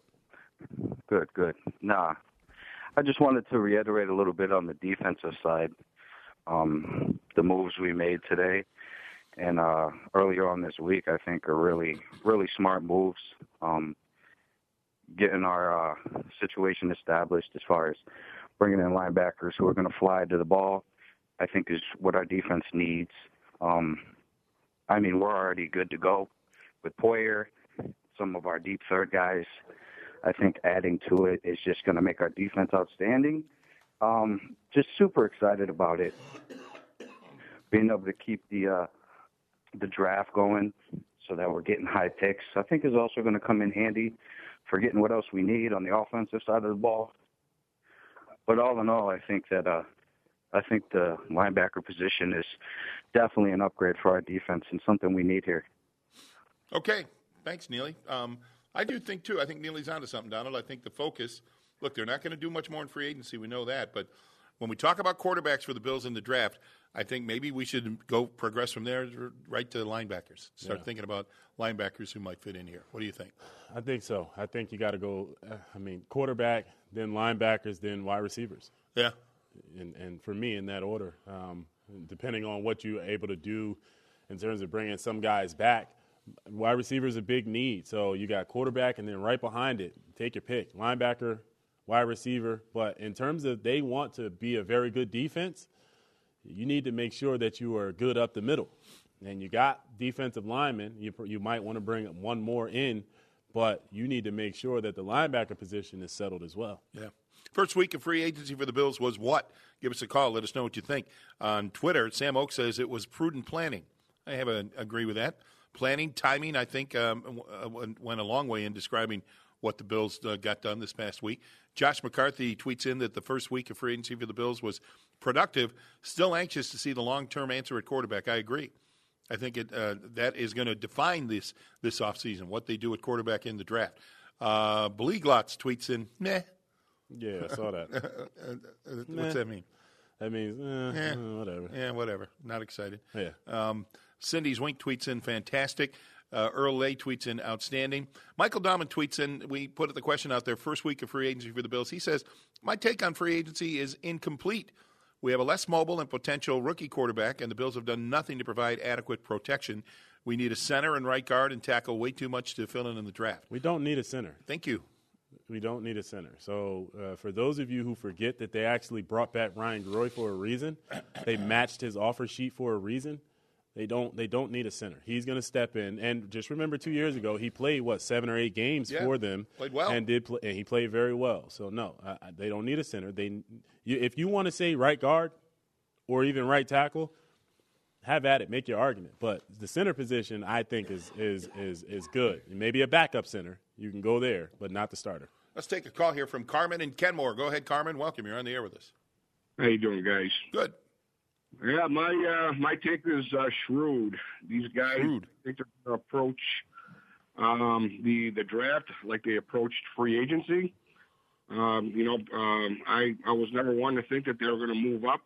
Nah, I just wanted to reiterate a little bit on the defensive side. The moves we made today and earlier on this week, I think, are really, really smart moves. Getting our situation established as far as bringing in linebackers who are going to fly to the ball, I think is what our defense needs. We're already good to go with Poyer, some of our deep third guys. I think adding to it is just going to make our defense outstanding. Just super excited about it. Being able to keep the draft going so that we're getting high picks, I think is also going to come in handy for getting what else we need on the offensive side of the ball. But all in all, I think that the linebacker position is definitely an upgrade for our defense and something we need here. Okay. Thanks, Neely. I do think, too. I think Neely's onto something, Donald. I think the focus, look, they're not going to do much more in free agency. We know that. But when we talk about quarterbacks for the Bills in the draft, I think maybe we should progress from there right to linebackers. Start thinking about linebackers who might fit in here. What do you think? I think so. I think you got to go, quarterback, then linebackers, then wide receivers. Yeah. And for me, in that order, depending on what you're able to do in terms of bringing some guys back, Wide receiver is a big need. So you got quarterback, and then right behind it, take your pick, linebacker, wide receiver. But in terms of they want to be a very good defense, you need to make sure that you are good up the middle. And you got defensive linemen. You might want to bring one more in, but you need to make sure that the linebacker position is settled as well. Yeah. First week of free agency for the Bills was what? Give us a call. Let us know what you think. On Twitter, Sam Oak says it was prudent planning. I agree with that. Planning, timing, I think, went a long way in describing what the Bills got done this past week. Josh McCarthy tweets in that the first week of free agency for the Bills was productive. Still anxious to see the long-term answer at quarterback. I agree. I think that is going to define this offseason, what they do at quarterback in the draft. Bleeglots tweets in, meh. Yeah, I saw that. What's that mean? That means, whatever. Yeah, whatever. Not excited. Yeah. Cindy's Wink tweets in, fantastic. Earl Lay tweets in, outstanding. Michael Dahman tweets in, we put the question out there, first week of free agency for the Bills. He says, my take on free agency is incomplete. We have a less mobile and potential rookie quarterback, and the Bills have done nothing to provide adequate protection. We need a center and right guard and tackle way too much to fill in the draft. We don't need a center. Thank you. We don't need a center. So for those of you who forget that they actually brought back Ryan Groy for a reason, they matched his offer sheet for a reason. They don't need a center. He's going to step in. And just remember 2 years ago, he played, 7 or 8 games for them. Played well. And he played very well. So, no, they don't need a center. If you want to say right guard or even right tackle, have at it. Make your argument. But the center position, I think, is good. Maybe a backup center. You can go there, but not the starter. Let's take a call here from Carmen in Kenmore. Go ahead, Carmen. Welcome. You're on the air with us. How you doing, guys? Good. Yeah, my take is shrewd. These guys, I think they're going to approach the draft like they approached free agency. I was never one to think that they were going to move up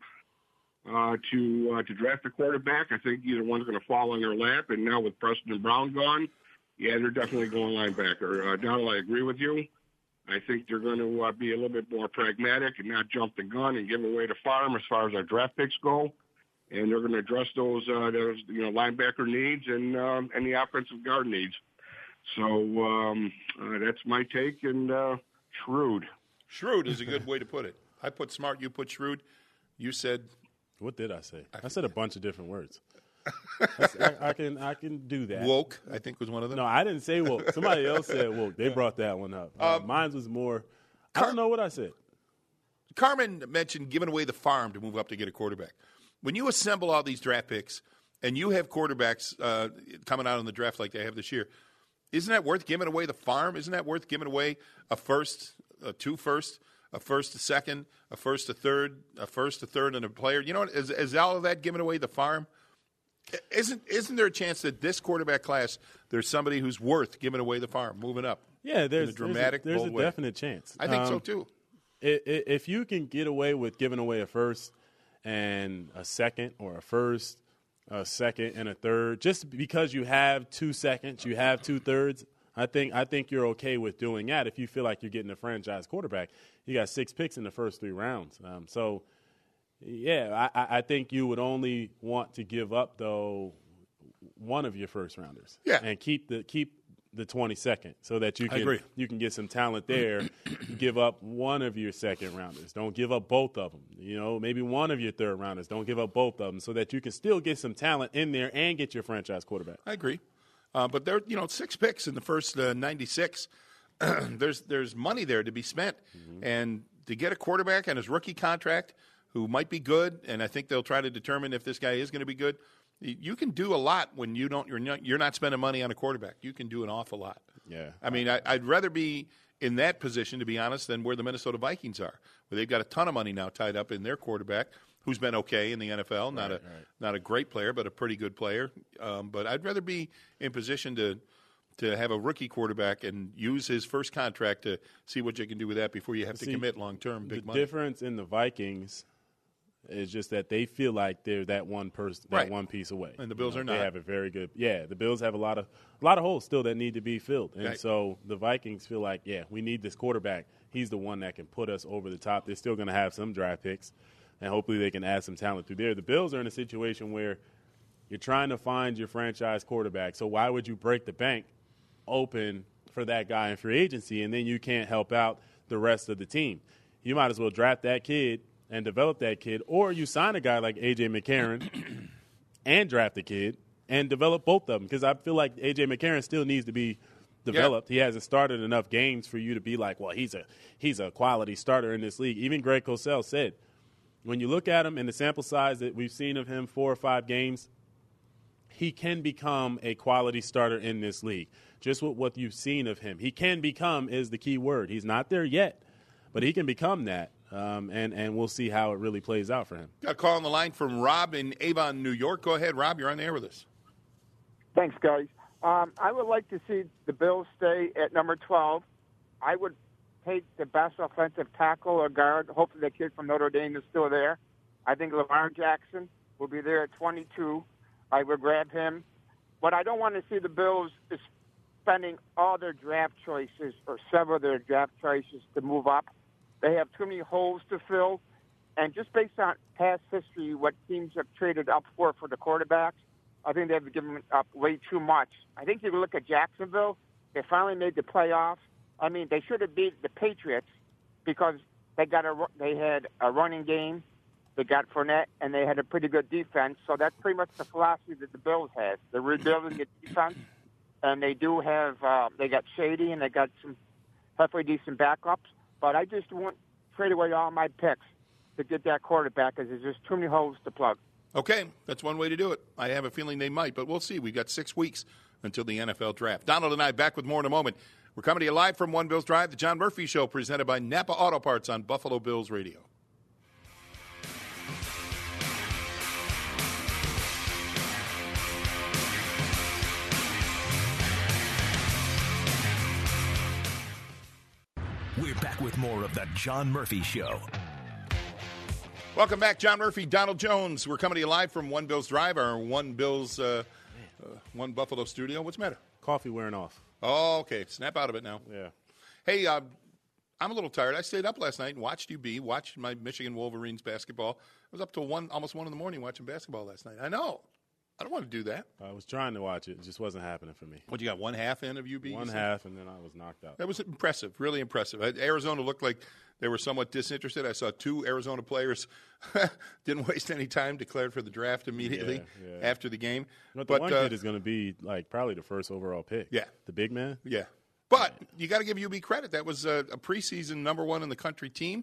to draft a quarterback. I think either one's going to fall on their lap. And now with Preston Brown gone, yeah, they're definitely going linebacker. Donald, I agree with you. I think they're going to be a little bit more pragmatic and not jump the gun and give away the farm as far as our draft picks go. And they're going to address those linebacker needs and the offensive guard needs. So that's my take. And shrewd. Shrewd is a good way to put it. I put smart. You put shrewd. You said. What did I say? I said a bunch of different words. I can do that. Woke, I think, was one of them. No, I didn't say woke. Somebody else said woke. They brought that one up. Mine was more. I don't know what I said. Carmen mentioned giving away the farm to move up to get a quarterback. When you assemble all these draft picks and you have quarterbacks coming out in the draft like they have this year, isn't that worth giving away the farm? Isn't that worth giving away a first, two firsts, a first, a second, a first, a third, and a player? You know what? Is all of that giving away the farm? Isn't there a chance that this quarterback class, there's somebody who's worth giving away the farm, moving up? Yeah, there's a definite chance. I think so too. If you can get away with giving away a first and a second, or a first, a second, and a third, just because you have 2 seconds, you have 2/3, I think you're okay with doing that. If you feel like you're getting a franchise quarterback, you got 6 picks in the first 3 rounds. Yeah, I think you would only want to give up, though, one of your first rounders. Yeah. And keep the 22nd so that you can get some talent there. Give up one of your second rounders. Don't give up both of them. Maybe one of your third rounders. Don't give up both of them so that you can still get some talent in there and get your franchise quarterback. I agree. But there, 6 picks in the first 96. There's money there to be spent. Mm-hmm. And to get a quarterback on his rookie contract who might be good, and I think they'll try to determine if this guy is going to be good. You can do a lot when you're not spending money on a quarterback. You can do an awful lot. Yeah. I mean, I'd rather be in that position, to be honest, than where the Minnesota Vikings are, where they've got a ton of money now tied up in their quarterback, who's been okay in the NFL, not a great player, but a pretty good player. But I'd rather be in position to have a rookie quarterback and use his first contract to see what you can do with that before you have to commit long-term big money. The difference in the Vikings is just that they feel like they're that one person, one piece away. And the Bills are not. They have a very good. Yeah, the Bills have a lot of holes still that need to be filled, and so the Vikings feel like, we need this quarterback. He's the one that can put us over the top. They're still going to have some draft picks, and hopefully they can add some talent through there. The Bills are in a situation where You're trying to find your franchise quarterback. So why would you break the bank open for that guy in free agency, and then you can't help out the rest of the team? You might as well draft that kid and develop that kid, or you sign a guy like A.J. McCarron and draft the kid and develop both of them, because I feel like A.J. McCarron still needs to be developed. He hasn't started enough games for you to be like, well, he's a quality starter in this league. Even Greg Cosell said, when you look at him in the sample size that we've seen of him, 4 or 5 games, he can become a quality starter in this league. Just with what you've seen of him. He can become is the key word. He's not there yet, but he can become that, and we'll see how it really plays out for him. Got a call on the line from Rob in Avon, New York. Go ahead, Rob. You're on the air with us. Thanks, guys. I would like to see the Bills stay at number 12. I would take the best offensive tackle or guard. Hopefully the kid from Notre Dame is still there. I think Lamar Jackson will be there at 22. I would grab him. But I don't want to see the Bills spending all their draft choices or several of their draft choices to move up. They have too many holes to fill. And just based on past history, what teams have traded up for the quarterbacks, I think they've given up way too much. I think you look at Jacksonville. They finally made the playoffs. I mean, they should have beat the Patriots because they had a running game. They got Fournette, and they had a pretty good defense. So that's pretty much the philosophy that the Bills have. They're rebuilding the defense, and they do have they got Shady, and they got some halfway decent backups. But I just won't trade away all my picks to get that quarterback because there's just too many holes to plug. Okay, that's one way to do it. I have a feeling they might, but we'll see. We've got 6 weeks until the NFL draft. Donald and I back with more in a moment. We're coming to you live from One Bills Drive, the John Murphy Show, presented by Napa Auto Parts on Buffalo Bills Radio. We're back with more of the John Murphy Show. Welcome back, John Murphy, Donald Jones. We're coming to you live from One Bills Drive, our One Buffalo studio. What's the matter? Coffee wearing off. Oh, okay. Snap out of it now. Yeah. Hey, I'm a little tired. I stayed up last night and watched UB, watched my Michigan Wolverines basketball. I was up till almost 1 in the morning watching basketball last night. I know. I don't want to do that. I was trying to watch it. It just wasn't happening for me. What, you got 1/2 in of UB? One half, and then I was knocked out. That was impressive, really impressive. Arizona looked like they were somewhat disinterested. I saw 2 Arizona players didn't waste any time, declared for the draft immediately after the game. But the one kid is going to be probably the first overall pick. Yeah. The big man? Yeah. But you got to give UB credit. That was a preseason number 1 in the country team.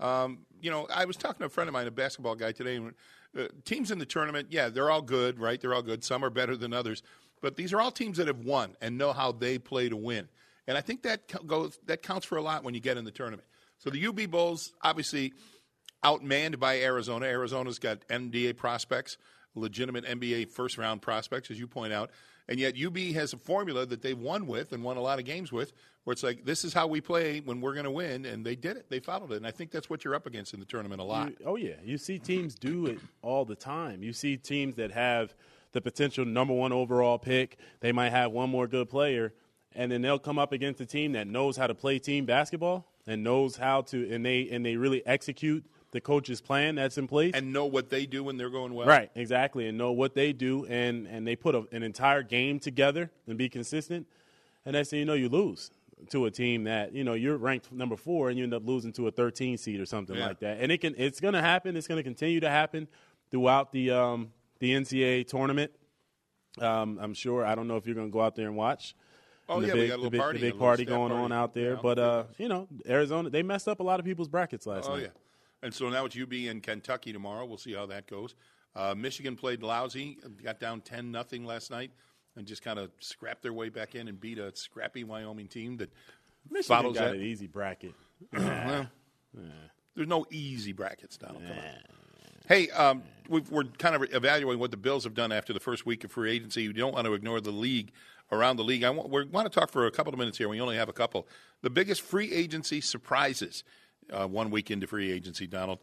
I was talking to a friend of mine, a basketball guy today, and teams in the tournament, they're all good, right? They're all good. Some are better than others. But these are all teams that have won and know how they play to win. And I think that counts for a lot when you get in the tournament. So the UB Bulls, obviously outmanned by Arizona. Arizona's got NBA prospects, legitimate NBA first-round prospects, as you point out. And yet UB has a formula that they've won with and won a lot of games with, where it's like, this is how we play when we're going to win, and they did it. They followed it, and I think that's what you're up against in the tournament a lot. You see teams do it all the time. You see teams that have the potential number 1 overall pick. They might have one more good player, and then they'll come up against a team that knows how to play team basketball and knows how to, and they really execute the coach's plan that's in place. And know what they do when they're going well. Right, exactly, and know what they do, and they put an entire game together and be consistent, and next thing you know, you lose to a team that, you're ranked number 4 and you end up losing to a 13 seed or something like that. And it's going to happen. It's going to continue to happen throughout the NCAA tournament. I'm sure. I don't know if you're going to go out there and watch. Oh, we got a little party. The big party going on out there. But, Arizona, they messed up a lot of people's brackets last night. Oh, yeah. And so now it's UB and Kentucky tomorrow. We'll see how that goes. Michigan played lousy, got down 10-0 last night, and just kind of scrapped their way back in and beat a scrappy Wyoming team that Michigan follows got that. an easy bracket. Well, there's no easy brackets, Donald. Come on. Hey, we're kind of evaluating what the Bills have done after the first week of free agency. You don't want to ignore the league, around the league. We want to talk for a couple of minutes here. We only have a couple. The biggest free agency surprises 1 week into free agency, Donald.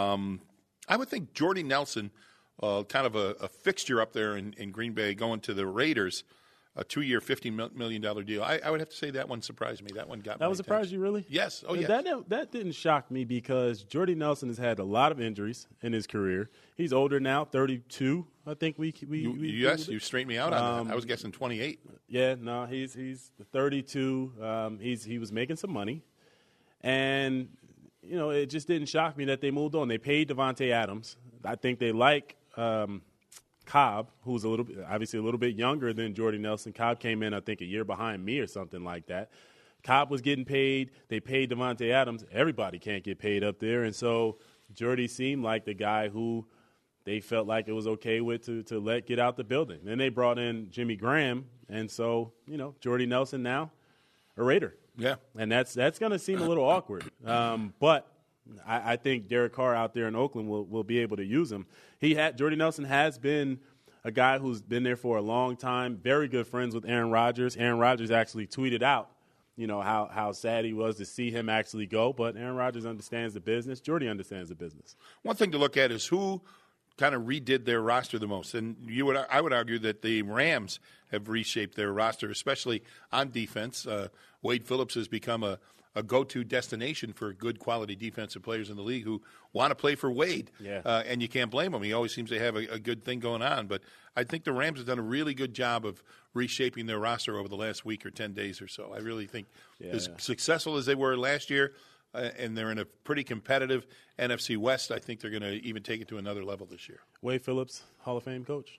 I would think Jordy Nelson, kind of a fixture up there in Green Bay, going to the Raiders. a 2-year, $50 million deal. I would have to say that one surprised me. That one got That would surprise you, really? Yes. Oh, yes. That didn't shock me because Jordy Nelson has had a lot of injuries in his career. He's older now, 32. I think you straightened me out on that. I was guessing 28. Yeah, no, he's 32. He was making some money, and it just didn't shock me that they moved on. They paid Davante Adams. I think they like Cobb, who's obviously a little bit younger than Jordy Nelson. Cobb came in, I think, a year behind me or something like that. Cobb was getting paid. They paid Davante Adams. Everybody can't get paid up there, and so Jordy seemed like the guy who they felt like it was okay with to let get out the building. Then they brought in Jimmy Graham, and so Jordy Nelson now a Raider. Yeah, and that's going to seem a little awkward, but I think Derek Carr out there in Oakland will be able to use him. Jordy Nelson has been a guy who's been there for a long time, very good friends with Aaron Rodgers. Aaron Rodgers actually tweeted out, how sad he was to see him actually go, but Aaron Rodgers understands the business. Jordy understands the business. One thing to look at is who kind of redid their roster the most, and I would argue that the Rams have reshaped their roster, especially on defense. Wade Phillips has become a go-to destination for good quality defensive players in the league who want to play for Wade. Yeah. And you can't blame him. He always seems to have a good thing going on. But I think the Rams have done a really good job of reshaping their roster over the last week or 10 days or so. I really think as successful as they were last year, and they're in a pretty competitive NFC West, I think they're going to even take it to another level this year. Wade Phillips, Hall of Fame coach?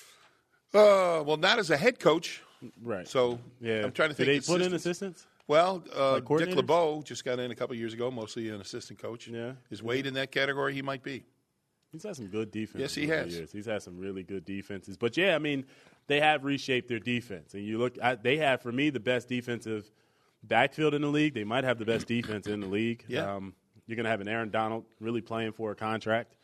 Well, not as a head coach. Right. So yeah. I'm trying to think. Did they put in assistants? Well, Dick LeBeau just got in a couple years ago, mostly an assistant coach. Yeah. Is Wade in that category? He might be. He's had some good defense. Yes, he has. Years. He's had some really good defenses. But, yeah, I mean, they have reshaped their defense. And you look – they have, for me, the best defensive backfield in the league. They might have the best defense in the league. Yeah. You're going to have an Aaron Donald really playing for a contract.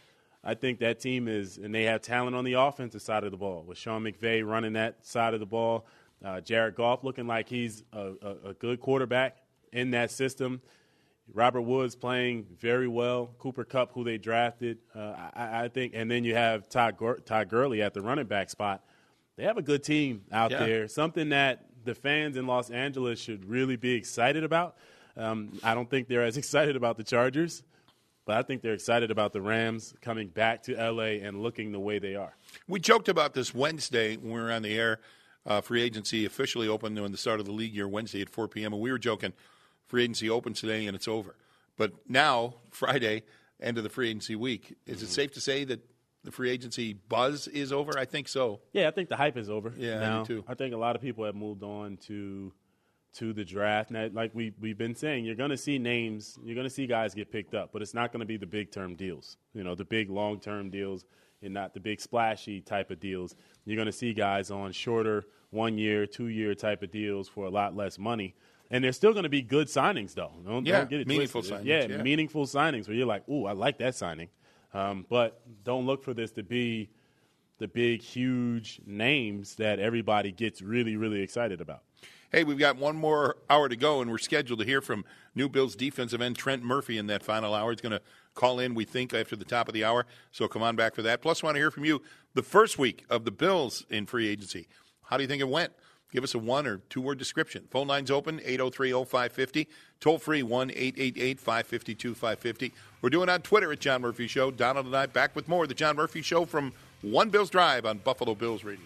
I think that team is – and they have talent on the offensive side of the ball with Sean McVay running that side of the ball. Jared Goff looking like he's a good quarterback in that system. Robert Woods playing very well. Cooper Kupp, who they drafted, I think. And then you have Todd Gurley at the running back spot. They have a good team out there, something that the fans in Los Angeles should really be excited about. I don't think they're as excited about the Chargers, but I think they're excited about the Rams coming back to L.A. and looking the way they are. We joked about this Wednesday when we were on the air. Free agency officially opened on the start of the league year Wednesday at 4 p.m., and we were joking, free agency opens today and it's over. But now, Friday, end of the free agency week, is it safe to say that the free agency buzz is over? I think so. Yeah, I think the hype is over. Yeah, now, I do too. I think a lot of people have moved on to the draft. Now, like we've been saying, you're going to see names, you're going to see guys get picked up, but it's not going to be the big-term deals, the big long-term deals and not the big splashy type of deals. You're going to see guys on shorter 1-year, 2-year type of deals for a lot less money. And there's still going to be good signings, though. Don't get it meaningful twisted. signings. Yeah, meaningful signings where you're like, ooh, I like that signing. But don't look for this to be the big, huge names that everybody gets really, really excited about. Hey, we've got one more hour to go, and we're scheduled to hear from new Bills defensive end Trent Murphy in that final hour. He's going to call in, we think, after the top of the hour, so come on back for that. Plus, I want to hear from you the first week of the Bills in free agency. How do you think it went? Give us a 1 or 2 word description. Phone lines open, 803-0550. Toll free, 1-888-552-550. We're doing it on Twitter at John Murphy Show. Donald and I back with more of the John Murphy Show from One Bills Drive on Buffalo Bills Radio.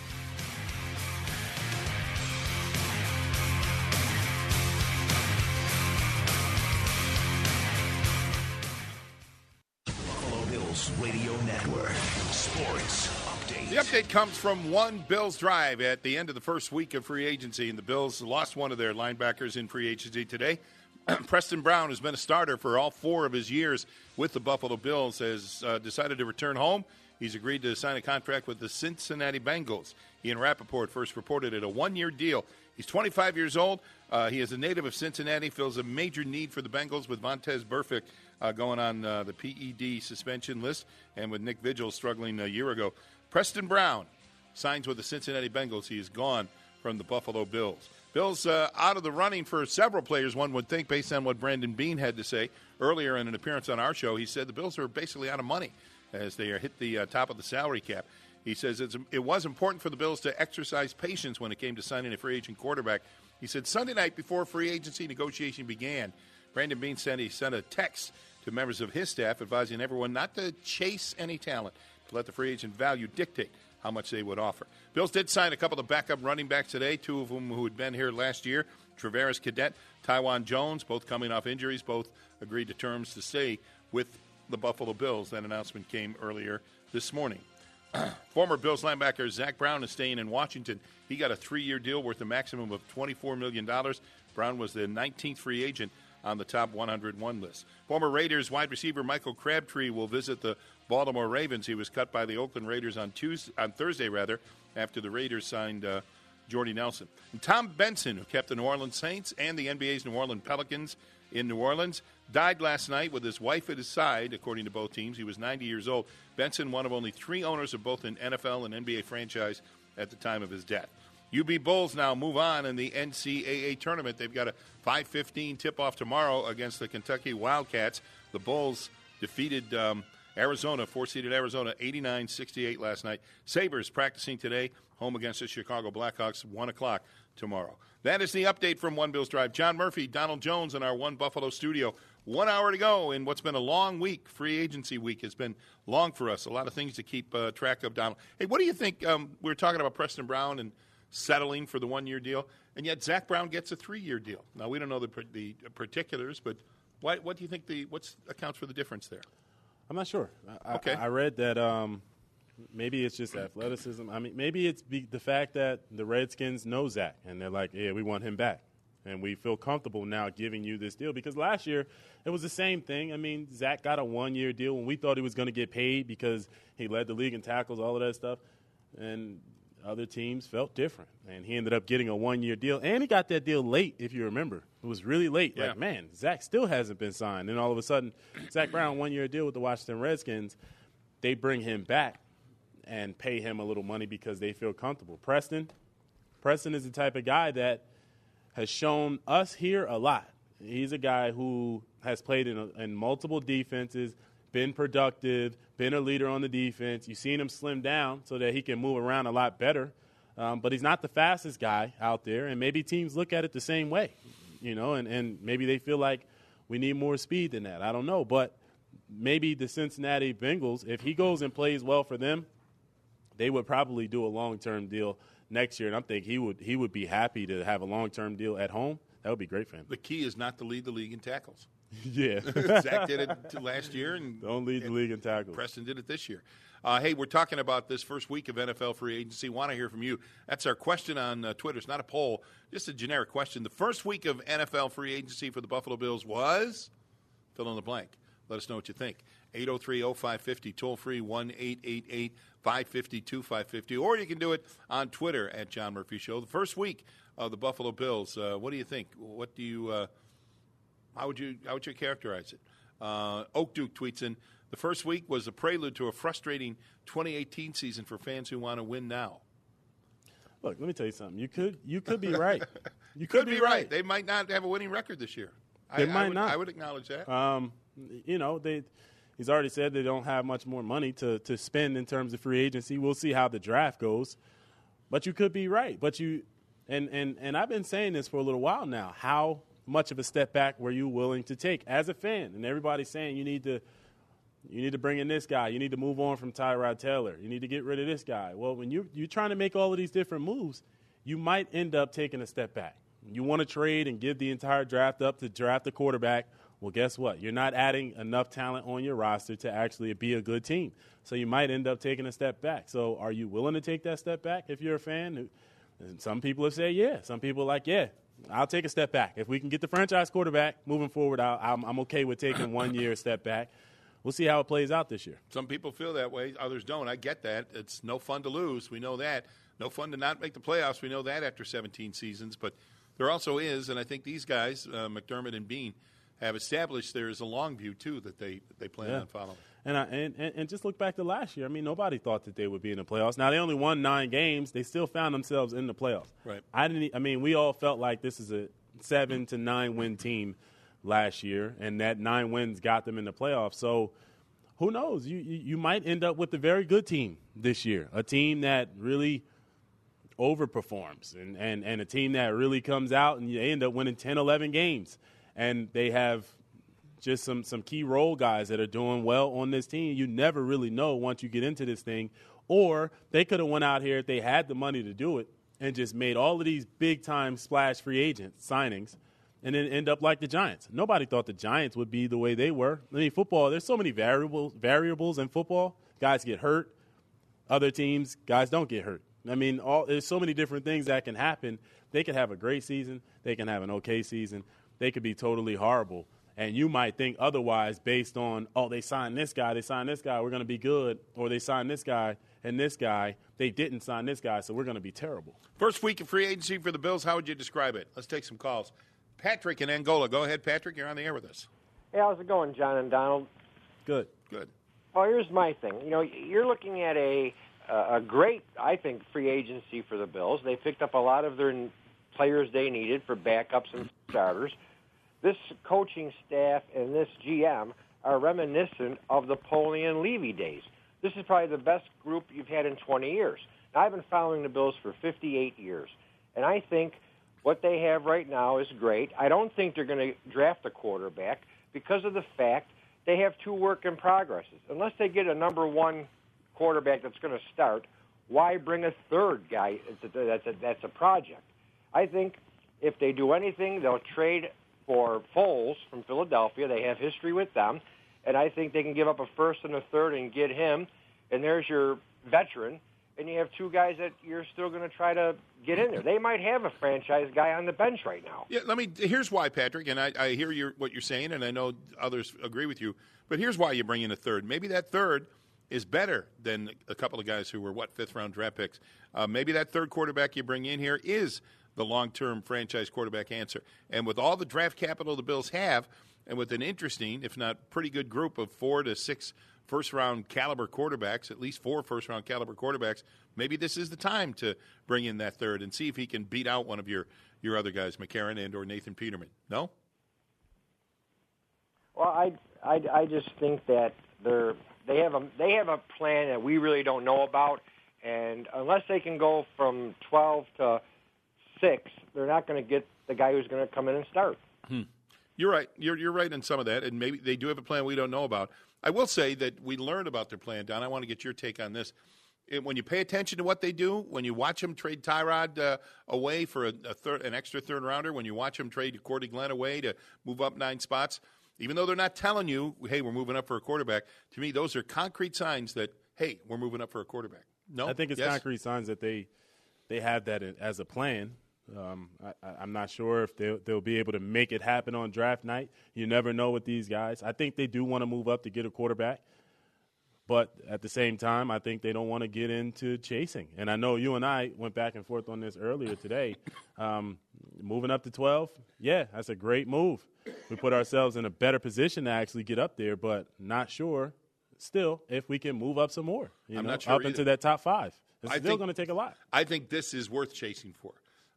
Buffalo Bills Radio Network. Sports update. The update comes from One Bills Drive at the end of the first week of free agency, and the Bills lost one of their linebackers in free agency today. Preston Brown, who's been a starter for all 4 of his years with the Buffalo Bills, has decided to return home. He's agreed to sign a contract with the Cincinnati Bengals. Ian Rappaport first reported it, a 1-year deal. He's 25 years old. He is a native of Cincinnati, fills a major need for the Bengals with Vontaze Burfict going on the PED suspension list, and with Nick Vigil struggling a year ago. Preston Brown signs with the Cincinnati Bengals. He is gone from the Buffalo Bills. Bills out of the running for several players, one would think, based on what Brandon Beane had to say earlier in an appearance on our show. He said the Bills are basically out of money as they hit the top of the salary cap. He says it was important for the Bills to exercise patience when it came to signing a free agent quarterback. He said Sunday night before free agency negotiation began, Brandon Beane said he sent a text to members of his staff advising everyone not to chase any talent, to let the free agent value dictate how much they would offer. Bills did sign a couple of backup running backs today, two of them who had been here last year, Travaris Cadet, Tywan Jones, both coming off injuries, both agreed to terms to stay with the Buffalo Bills. That announcement came earlier this morning. Former Bills linebacker Zach Brown is staying in Washington. He got a 3-year deal worth a maximum of $24 million. Brown was the 19th free agent on the top 101 list. Former Raiders wide receiver Michael Crabtree will visit the Baltimore Ravens. He was cut by the Oakland Raiders on Thursday, after the Raiders signed Jordy Nelson. And Tom Benson, who kept the New Orleans Saints and the NBA's New Orleans Pelicans in New Orleans, died last night with his wife at his side, according to both teams. He was 90 years old. Benson, one of only 3 owners of both an NFL and NBA franchise at the time of his death. UB Bulls now move on in the NCAA tournament. They've got a 5:15 tip-off tomorrow against the Kentucky Wildcats. The Bulls defeated Arizona, 4-seeded Arizona, 89-68 last night. Sabres practicing today, home against the Chicago Blackhawks, 1 o'clock tomorrow. That is the update from One Bills Drive. John Murphy, Donald Jones in our One Buffalo studio. 1 hour to go in what's been a long week. Free agency week has been long for us. A lot of things to keep track of, Donald. Hey, what do you think? We were talking about Preston Brown and settling for the 1-year deal, and yet Zach Brown gets a 3-year deal. Now, we don't know the particulars, but what do you think what accounts for the difference there? I'm not sure. Okay. I read that maybe it's just athleticism. I mean, maybe it's the fact that the Redskins know Zach, and they're like, yeah, we want him back. And we feel comfortable now giving you this deal. Because last year, it was the same thing. I mean, Zach got a 1-year deal when we thought he was going to get paid because he led the league in tackles, all of that stuff. And other teams felt different. And he ended up getting a 1-year deal. And he got that deal late, if you remember. It was really late. Yeah. Like, man, Zach still hasn't been signed. And all of a sudden, Zach Brown, 1-year deal with the Washington Redskins. They bring him back and pay him a little money because they feel comfortable. Preston is the type of guy that has shown us here a lot. He's a guy who has played in multiple defenses, been productive, been a leader on the defense. You've seen him slim down so that he can move around a lot better. But he's not the fastest guy out there, and maybe teams look at it the same way, and maybe they feel like we need more speed than that. I don't know. But maybe the Cincinnati Bengals, if he goes and plays well for them, they would probably do a long-term deal next year, and I'm thinking he would be happy to have a long-term deal at home. That would be great for him. The key is not to lead the league in tackles. Yeah. Zach did it last year. And don't lead the league in tackles. Preston did it this year. Hey, we're talking about this first week of NFL free agency. Want to hear from you. That's our question on Twitter. It's not a poll, just a generic question. The first week of NFL free agency for the Buffalo Bills was? Fill in the blank. Let us know what you think. 803-0550, toll-free 1-888-550-2550. Or you can do it on Twitter at John Murphy Show. The first week of the Buffalo Bills, what do you think? What do you how would you characterize it? Oak Duke tweets in, the first week was a prelude to a frustrating 2018 season for fans who want to win now. Look, let me tell you something. You could be right. You could be right. They might not have a winning record this year. They might not. I would acknowledge that. He's already said they don't have much more money to spend in terms of free agency. We'll see how the draft goes. But you could be right. But and I've been saying this for a little while now. How much of a step back were you willing to take as a fan? And everybody's saying you need to bring in this guy. You need to move on from Tyrod Taylor. You need to get rid of this guy. Well, when you're trying to make all of these different moves, you might end up taking a step back. You want to trade and give the entire draft up to draft a quarterback. Well, guess what? You're not adding enough talent on your roster to actually be a good team. So you might end up taking a step back. So are you willing to take that step back if you're a fan? And some people have said, yeah. Some people are like, yeah, I'll take a step back. If we can get the franchise quarterback moving forward, I'm okay with taking 1 year step back. We'll see how it plays out this year. Some people feel that way. Others don't. I get that. It's no fun to lose. We know that. No fun to not make the playoffs. We know that after 17 seasons. But there also is, and I think these guys, McDermott and Beane, have established there is a long view, too, that they plan on following. And just look back to last year. I mean, nobody thought that they would be in the playoffs. Now, they only won 9 games. They still found themselves in the playoffs. Right. We all felt like this is a 7 to 9 win team last year, and that 9 wins got them in the playoffs. So who knows? You might end up with a very good team this year, a team that really overperforms and a team that really comes out and you end up winning 10, 11 games. And they have just some key role guys that are doing well on this team. You never really know once you get into this thing. Or they could have went out here if they had the money to do it and just made all of these big-time splash free agent signings and then end up like the Giants. Nobody thought the Giants would be the way they were. I mean, football, there's so many variables in football. Guys get hurt. Other teams, guys don't get hurt. I mean, there's so many different things that can happen. They could have a great season. They can have an okay season. They could be totally horrible. And you might think otherwise based on, they signed this guy, we're going to be good. Or they signed this guy and this guy, they didn't sign this guy, so we're going to be terrible. First week of free agency for the Bills, how would you describe it? Let's take some calls. Patrick in Angola. Go ahead, Patrick. You're on the air with us. Hey, how's it going, John and Donald? Good. Well, here's my thing. You're looking at a great, I think, free agency for the Bills. They picked up a lot of their players they needed for backups and starters. This coaching staff and this GM are reminiscent of the Polian and Levy days. This is probably the best group you've had in 20 years. Now, I've been following the Bills for 58 years, and I think what they have right now is great. I don't think they're going to draft a quarterback because of the fact they have two work in progresses. Unless they get a number one quarterback that's going to start, why bring a third guy that's a project? I think if they do anything, they'll trade for Foles from Philadelphia. They have history with them. And I think they can give up a first and a third and get him. And there's your veteran. And you have two guys that you're still going to try to get in there. They might have a franchise guy on the bench right now. Yeah, here's why, Patrick, and I hear what you're saying, and I know others agree with you. But here's why you bring in a third. Maybe that third is better than a couple of guys who were, fifth-round draft picks. Maybe that third quarterback you bring in here is the long-term franchise quarterback answer. And with all the draft capital the Bills have, and with an interesting, if not pretty good group of 4 to 6 first-round caliber quarterbacks, at least 4 first-round caliber quarterbacks, maybe this is the time to bring in that third and see if he can beat out one of your other guys, McCarron and or Nathan Peterman. No? Well, I just think that they have a plan that we really don't know about, and unless they can go from 12 to 6, they're not going to get the guy who's going to come in and start. You're right. You're right in some of that, and maybe they do have a plan we don't know about. I will say that we learned about their plan, Don. I want to get your take on this. When you pay attention to what they do, when you watch them trade Tyrod away for an extra third-rounder, when you watch them trade Cordy Glenn away to move up 9 spots, even though they're not telling you, hey, we're moving up for a quarterback, to me those are concrete signs that, hey, we're moving up for a quarterback. No? I think it's concrete signs that they have that as a plan. I'm not sure if they'll be able to make it happen on draft night. You never know with these guys. I think they do want to move up to get a quarterback. But at the same time, I think they don't want to get into chasing. And I know you and I went back and forth on this earlier today. Moving up to 12, yeah, that's a great move. We put ourselves in a better position to actually get up there, but not sure still if we can move up some more. Not sure up either. Into that top 5. It's still going to take a lot. I think this is worth chasing for.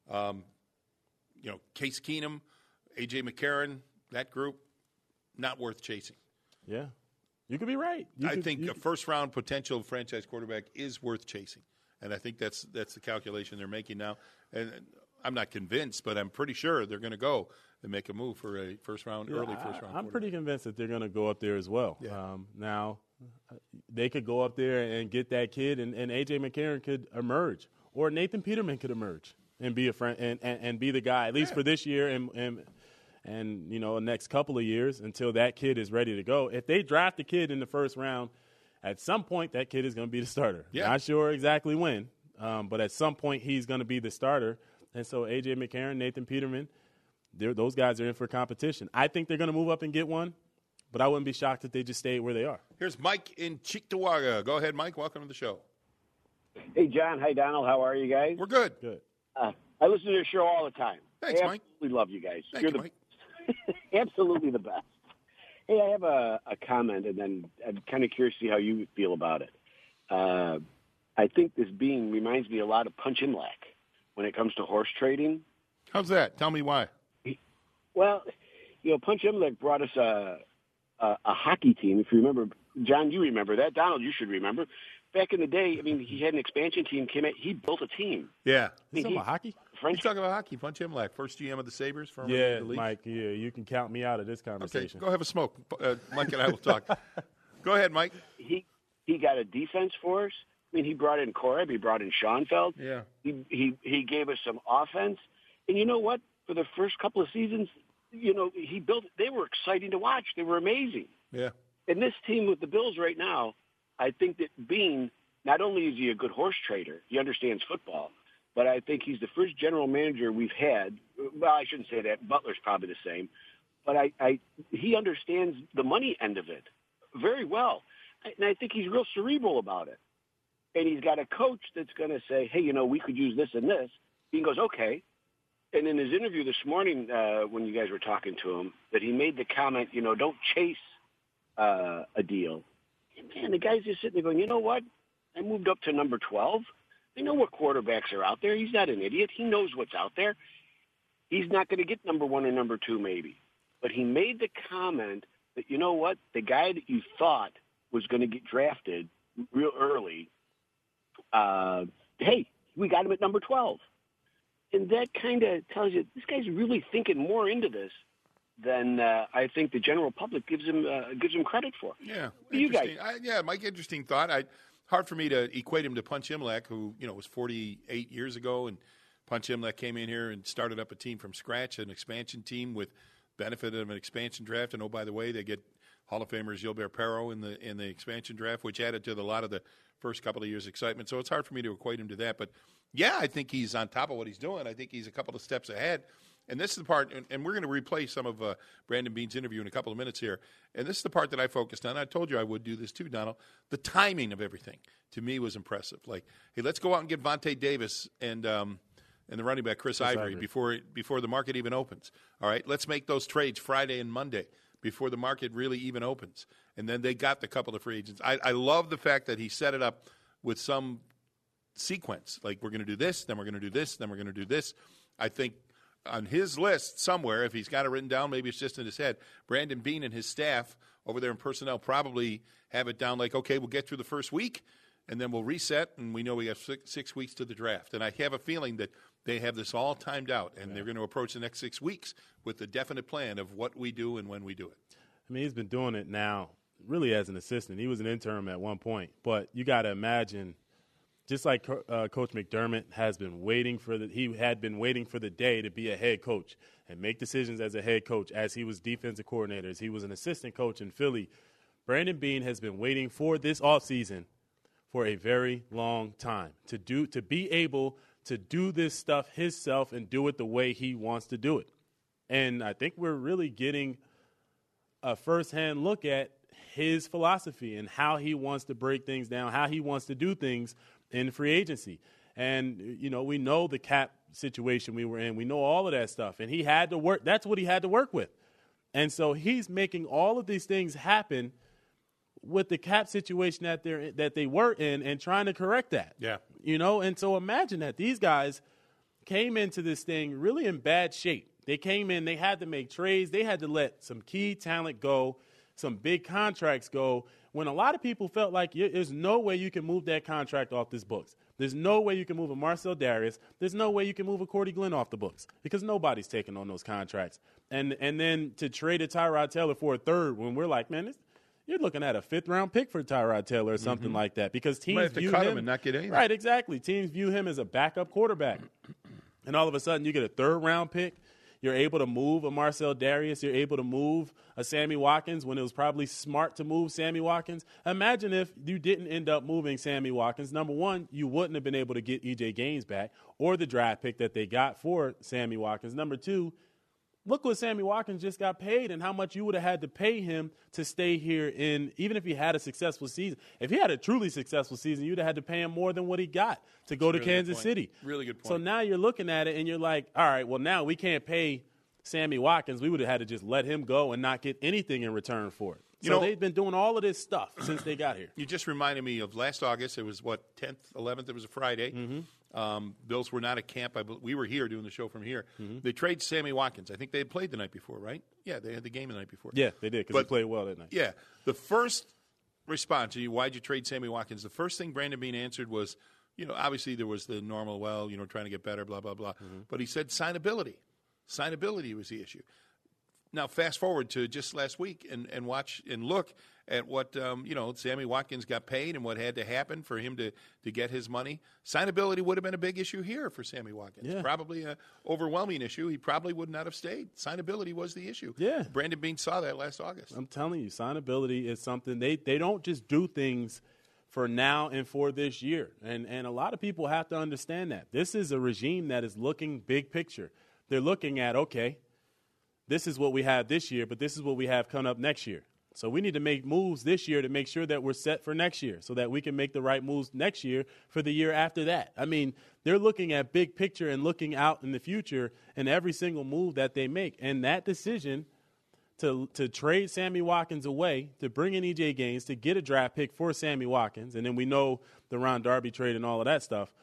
Case Keenum, A.J. McCarron, that group, not worth chasing. Yeah. You could be right. I think a first-round potential franchise quarterback is worth chasing, and I think that's the calculation they're making now. And I'm not convinced, but I'm pretty sure they're going to go and make a move for a early first-round I'm pretty convinced that they're going to go up there as well. Yeah. Now, they could go up there and get that kid, and A.J. McCarron could emerge, or Nathan Peterman could emerge and be a friend and be the guy, at least for this year and next couple of years until that kid is ready to go. If they draft a kid in the first round, at some point that kid is going to be the starter. Yeah. Not sure exactly when, but at some point he's going to be the starter. And so A.J. McCarron, Nathan Peterman, those guys are in for competition. I think they're going to move up and get one, but I wouldn't be shocked if they just stayed where they are. Here's Mike in Cheektowaga. Go ahead, Mike. Welcome to the show. Hey, John. Hi, Donald. How are you guys? We're good. Good. I listen to your show all the time. Thanks, I Mike. absolutely love you guys. Thank you, Mike. Absolutely the best. Hey, I have a comment, and then I'm kind of curious to see how you feel about it. I think this being reminds me a lot of Punch Imlach when it comes to horse trading. How's that? Tell me why. Well, Punch Imlach brought us a hockey team. If you remember John, you remember that. Donald, you should remember. Back in the day, I mean, he had an expansion team. He built a team. Yeah. You talking about hockey? He's talking about hockey. Punch Imlach, first GM of the Sabres. Yeah, Mike, yeah, you can count me out of this conversation. Okay, go have a smoke. Mike and I will talk. Go ahead, Mike. He got a defense for us. I mean, he brought in Korab. He brought in Schoenfeld. Yeah. He gave us some offense. And you know what? For the first couple of seasons, he built – they were exciting to watch. They were amazing. Yeah. And this team with the Bills right now, I think that Bean, not only is he a good horse trader, he understands football, but I think he's the first general manager we've had. Well, I shouldn't say that. Butler's probably the same. But he understands the money end of it very well. And I think he's real cerebral about it. And he's got a coach that's going to say, hey, we could use this and this. He goes, okay. And in his interview this morning, when you guys were talking to him, that he made the comment, don't chase a deal. And man, the guy's just sitting there going, you know what? I moved up to number 12. I know what quarterbacks are out there. He's not an idiot. He knows what's out there. He's not going to get number 1 or number 2 maybe. But he made the comment that, you know what? The guy that you thought was going to get drafted real early, hey, we got him at number 12. And that kind of tells you this guy's really thinking more into this than I think the general public gives him credit for. Yeah, you guys. Mike, interesting thought. Hard for me to equate him to Punch Imlach, who was 48 years ago, and Punch Imlach came in here and started up a team from scratch, an expansion team with benefit of an expansion draft. And oh, by the way, they get Hall of Famer Gilbert Perreault in the expansion draft, which added to a lot of the first couple of years' excitement. So it's hard for me to equate him to that. But yeah, I think he's on top of what he's doing. I think he's a couple of steps ahead. And this is the part, and we're going to replay some of Brandon Beane's interview in a couple of minutes here. And this is the part that I focused on. I told you I would do this too, Donald. The timing of everything, to me, was impressive. Like, hey, let's go out and get Vontae Davis and the running back Chris Ivory before the market even opens. All right, let's make those trades Friday and Monday before the market really even opens. And then they got the couple of free agents. I love the fact that he set it up with some sequence. Like, we're going to do this, then we're going to do this, then we're going to do this. I think on his list somewhere, if he's got it written down, maybe it's just in his head, Brandon Beane and his staff over there in personnel probably have it down like, okay, we'll get through the first week, and then we'll reset, and we know we have 6 weeks to the draft. And I have a feeling that they have this all timed out, and they're going to approach the next 6 weeks with a definite plan of what we do and when we do it. I mean, he's been doing it now really as an assistant. He was an interim at one point. But you got to imagine, just like Coach McDermott had been waiting for the day to be a head coach and make decisions as a head coach as he was defensive coordinator, as he was an assistant coach in Philly. Brandon Beane has been waiting for this offseason for a very long time to be able to do this stuff himself and do it the way he wants to do it. And I think we're really getting a firsthand look at his philosophy and how he wants to break things down, how he wants to do things in free agency. And, we know the cap situation we were in. We know all of that stuff. And he had to work. That's what he had to work with. And so he's making all of these things happen with the cap situation that they were in and trying to correct that. Yeah. And so imagine that these guys came into this thing really in bad shape. They came in, they had to make trades, they had to let some key talent go, some big contracts go, when a lot of people felt like there's no way you can move that contract off this books. There's no way you can move a Marcel Darius. There's no way you can move a Cordy Glenn off the books because nobody's taking on those contracts. And then to trade a Tyrod Taylor for a third when we're like, man, you're looking at a 5th-round pick for Tyrod Taylor or something like that because teams might have to cut him and not get anything. Right, exactly. Teams view him as a backup quarterback. And all of a sudden you get a 3rd-round pick. You're able to move a Marcel Darius. You're able to move a Sammy Watkins when it was probably smart to move Sammy Watkins. Imagine if you didn't end up moving Sammy Watkins. Number one, you wouldn't have been able to get E.J. Gaines back or the draft pick that they got for Sammy Watkins. Number two, look what Sammy Watkins just got paid and how much you would have had to pay him to stay here even if he had a successful season. If he had a truly successful season, you'd have had to pay him more than what he got to go to Kansas City. Really good point. So now you're looking at it and you're like, all right, well, now we can't pay Sammy Watkins. We would have had to just let him go and not get anything in return for it. So they've been doing all of this stuff since they got here. You just reminded me of last August. It was, 10th, 11th? It was a Friday. Mm-hmm. Bills were not at camp. We were here doing the show from here. Mm-hmm. They traded Sammy Watkins. I think they had played the night before, right? Yeah, they had the game the night before. Yeah, they did because they played well that night. Yeah. The first respond to you, why'd you trade Sammy Watkins? The first thing Brandon Beane answered was, obviously there was the normal, trying to get better, blah, blah, blah. Mm-hmm. But he said signability. Signability was the issue. Now, fast forward to just last week and watch and look at what, Sammy Watkins got paid and what had to happen for him to get his money. Signability would have been a big issue here for Sammy Watkins. Yeah. Probably an overwhelming issue. He probably would not have stayed. Signability was the issue. Yeah. Brandon Beane saw that last August. I'm telling you, signability is something they don't just do things for now and for this year. And a lot of people have to understand that. This is a regime that is looking big picture. They're looking at, okay, this is what we have this year, but this is what we have coming up next year. So we need to make moves this year to make sure that we're set for next year so that we can make the right moves next year for the year after that. I mean, they're looking at big picture and looking out in the future in every single move that they make. And that decision to trade Sammy Watkins away, to bring in E.J. Gaines, to get a draft pick for Sammy Watkins, and then we know the Ron Darby trade and all of that stuff.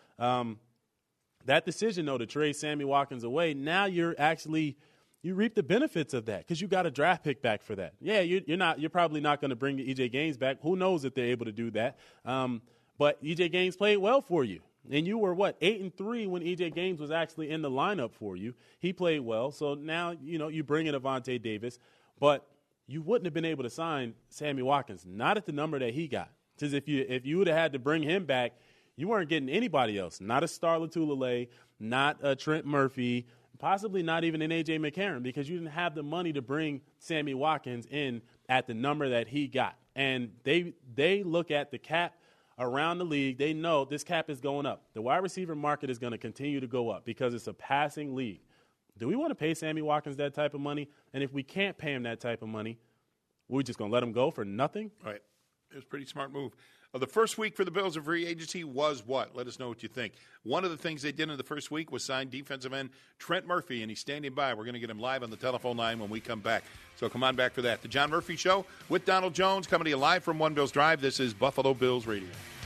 That decision, though, to trade Sammy Watkins away, now you reap the benefits of that because you got a draft pick back for that. Yeah, you're probably not going to bring E.J. Gaines back. Who knows if they're able to do that? But E.J. Gaines played well for you. And you were, 8-3 when E.J. Gaines was actually in the lineup for you. He played well. So now, you bring in Avonte Davis. But you wouldn't have been able to sign Sammy Watkins, not at the number that he got. Because if you would have had to bring him back, you weren't getting anybody else. Not a Star Lotulelei, not a Trent Murphy, possibly not even an A.J. McCarron, because you didn't have the money to bring Sammy Watkins in at the number that he got. And they look at the cap around the league. They know this cap is going up. The wide receiver market is going to continue to go up because it's a passing league. Do we want to pay Sammy Watkins that type of money? And if we can't pay him that type of money, we're just going to let him go for nothing? Right. It was a pretty smart move. The first week for the Bills of free agency was what? Let us know what you think. One of the things they did in the first week was sign defensive end Trent Murphy, and he's standing by. We're going to get him live on the telephone line when we come back. So come on back for that. The John Murphy Show with Donald Jones coming to you live from One Bills Drive. This is Buffalo Bills Radio.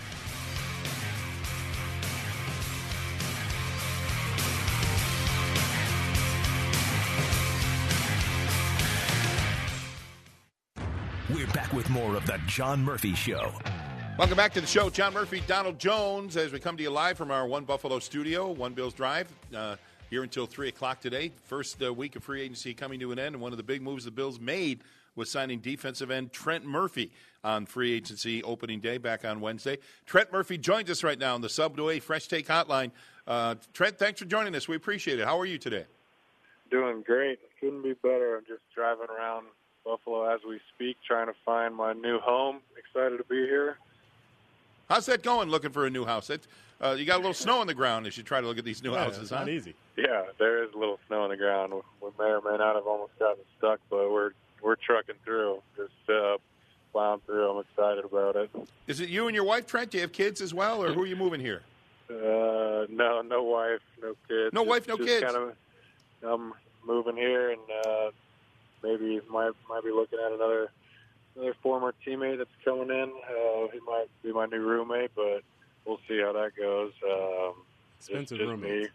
We're back with more of the John Murphy Show. Welcome back to the show. John Murphy, Donald Jones, as we come to you live from our One Buffalo studio, One Bills Drive, here until 3 o'clock today. First week of free agency coming to an end, and one of the big moves the Bills made was signing defensive end Trent Murphy on free agency opening day back on Wednesday. Trent Murphy joins us right now on the Subway Fresh Take Hotline. Trent, thanks for joining us. We appreciate it. How are you today? Doing great. Couldn't be better. I'm just driving around Buffalo as we speak, trying to find my new home. Excited to be here. How's that going, looking for a new house? You got a little snow on the ground as you try to look at these new houses, it's not easy. Yeah, there is a little snow on the ground. We may or may not have almost gotten stuck, but we're trucking through, just plowing through. I'm excited about it. Is it you and your wife, Trent? Do you have kids as well, or who are you moving here? No wife, no kids. No wife, no kids. I'm moving here, and maybe might be looking at another former teammate that's coming in. He might be my new roommate, but we'll see how that goes. Expensive just roommates.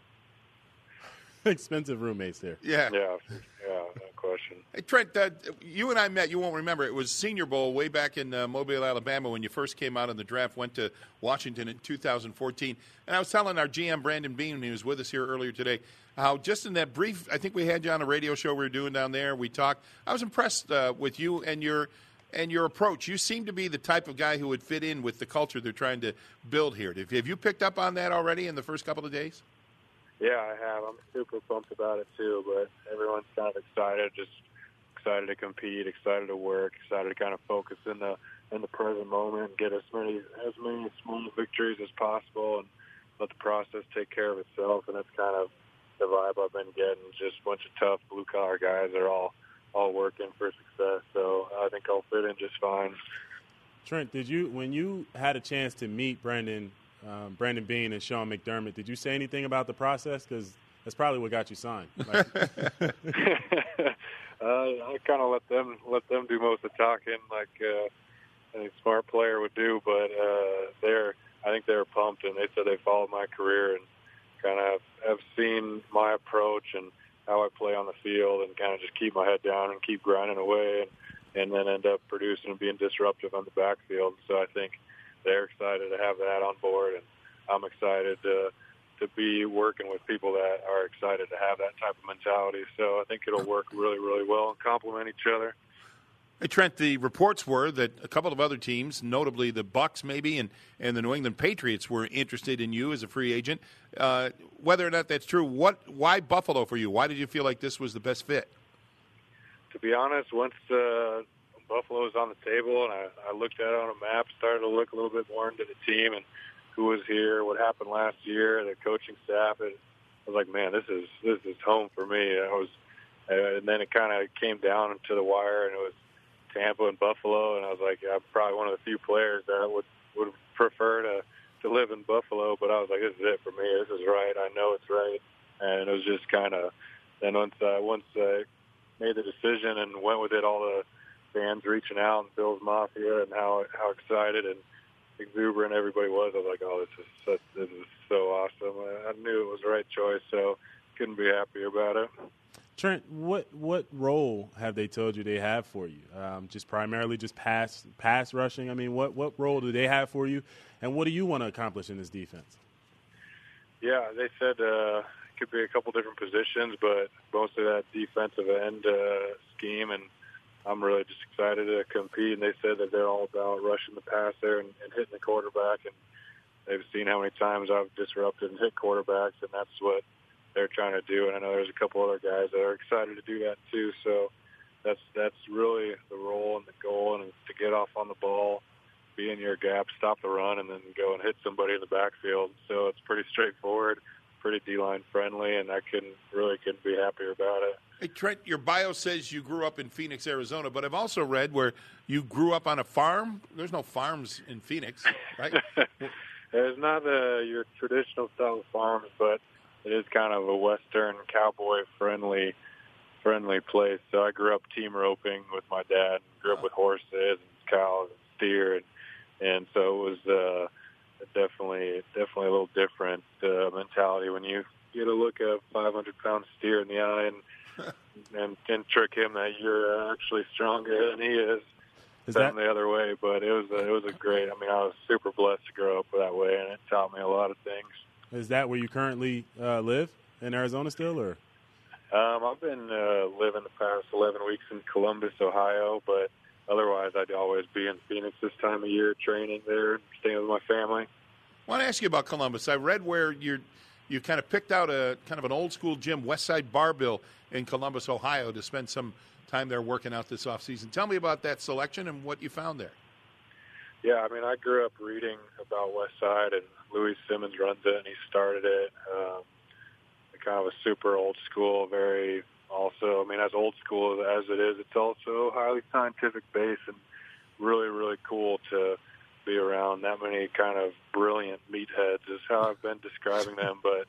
Expensive roommates there. Yeah, no question. Hey, Trent, you and I met, you won't remember, it was Senior Bowl way back in Mobile, Alabama when you first came out in the draft, went to Washington in 2014. And I was telling our GM, Brandon Beane, who was with us here earlier today, how just in that brief, I think we had you on a radio show we were doing down there, we talked. I was impressed with you and your approach. You seem to be the type of guy who would fit in with the culture they're trying to build here. Have you picked up on that already in the first couple of days? Yeah, I have. I'm super pumped about it too, but everyone's kind of excited, just excited to compete, excited to work, excited to kind of focus in the present moment and get as many small victories as possible and let the process take care of itself. And that's kind of the vibe I've been getting, just a bunch of tough blue-collar guys that are all working for success. So I think I'll fit in just fine. Trent, when you had a chance to meet Brandon Beane and Sean McDermott, did you say anything about the process? Because that's probably what got you signed. I kind of let them do most of the talking, like any smart player would do. But I think they were pumped, and they said they followed my career and kind of have seen my approach and how I play on the field, and kind of just keep my head down and keep grinding away. And and then end up producing and being disruptive on the backfield. So I think they're excited to have that on board, and I'm excited to be working with people that are excited to have that type of mentality. So I think it'll work really, really well and complement each other. Hey, Trent, the reports were that a couple of other teams, notably the Bucs maybe and the New England Patriots, were interested in you as a free agent. Whether or not that's true, why Buffalo for you? Why did you feel like this was the best fit? To be honest, once Buffalo was on the table and I looked at it on a map, started to look a little bit more into the team and who was here, what happened last year, the coaching staff, I was like, man, this is home for me. And then it kind of came down to the wire, and it was Tampa and Buffalo, and I was like, I'm probably one of the few players that would prefer to live in Buffalo, but I was like, this is it for me. This is right. I know it's right. And it was just kind of, then once I made the decision and went with it, all the fans reaching out and Bills Mafia and how excited and exuberant everybody was, I was like, oh, this is so awesome. I knew it was the right choice, so couldn't be happier about it. Trent, what role have they told you they have for you? Just primarily just pass rushing? I mean, what role do they have for you, and what do you want to accomplish in this defense? Yeah, they said it could be a couple different positions, but mostly that defensive end scheme, and I'm really just excited to compete. And they said that they're all about rushing the passer and hitting the quarterback, and they've seen how many times I've disrupted and hit quarterbacks, and that's what they're trying to do. And I know there's a couple other guys that are excited to do that too. So that's really the role and the goal, and to get off on the ball, be in your gap, stop the run, and then go and hit somebody in the backfield. So it's pretty straightforward, pretty D-line friendly, and I couldn't be happier about it. Hey, Trent, your bio says you grew up in Phoenix, Arizona, but I've also read where you grew up on a farm. There's no farms in Phoenix, right? It's not your traditional style farms, but it is kind of a Western cowboy-friendly place. So I grew up team roping with my dad, grew up with horses and cows and steer, and so it was definitely a little different mentality when you get a look at a 500-pound steer in the eye and trick him that you're actually stronger than he is. Than the other way, but it was a great. I mean, I was super blessed to grow up that way, and it taught me a lot of things. Is that where you currently live in Arizona still, or? I've been living the past 11 weeks in Columbus, Ohio, but otherwise I'd always be in Phoenix this time of year, training there, staying with my family. I want to ask you about Columbus. I read where you kind of picked out a kind of an old school gym, Westside Barbill, in Columbus, Ohio, to spend some time there working out this offseason. Tell me about that selection and what you found there. Yeah, I mean, I grew up reading about Westside, and Louis Simmons runs it, and he started it. Kind of a super old school, very also, I mean, as old school as it is, it's also highly scientific based and really, really cool to be around that many kind of brilliant meatheads is how I've been describing them. But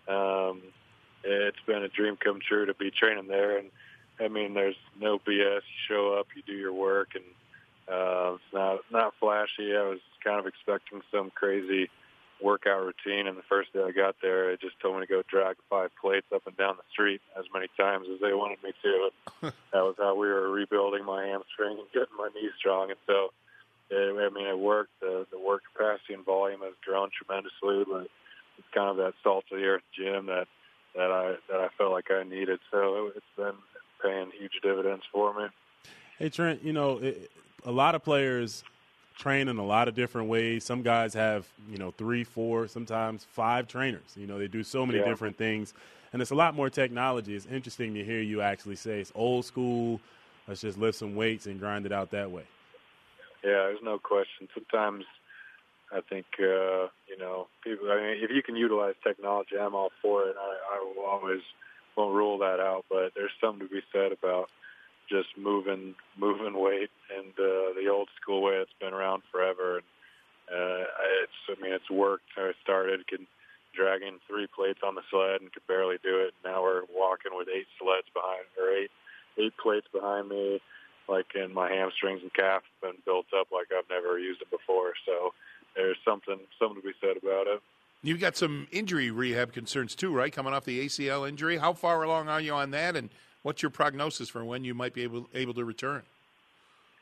it's been a dream come true to be training there. And, I mean, there's no BS. You show up, you do your work, and it's not flashy. I was kind of expecting some crazy workout routine, and the first day I got there, it just told me to go drag 5 plates up and down the street as many times as they wanted me to. That was how we were rebuilding my hamstring and getting my knees strong. And so, it worked. The work capacity and volume has grown tremendously, but it's kind of that salt of the earth gym that I felt like I needed. So it's been paying huge dividends for me. Hey, Trent, a lot of players train in a lot of different ways. Some guys have, 3, 4, sometimes 5 trainers. They do so many different things, and it's a lot more technology. It's interesting to hear you actually say it's old school. Let's just lift some weights and grind it out that way. Yeah, there's no question. Sometimes I think, people, if you can utilize technology, I'm all for it. I won't rule that out, but there's something to be said about just moving weight and the old school way that's been around forever. And it's worked. I started dragging 3 plates on the sled and could barely do it. Now we're walking with 8 sleds behind, or 8 plates behind me, and my hamstrings and calf have been built up like I've never used it before. So there's something to be said about it. You've got some injury rehab concerns too, right? Coming off the ACL injury. How far along are you on that, and what's your prognosis for when you might be able to return?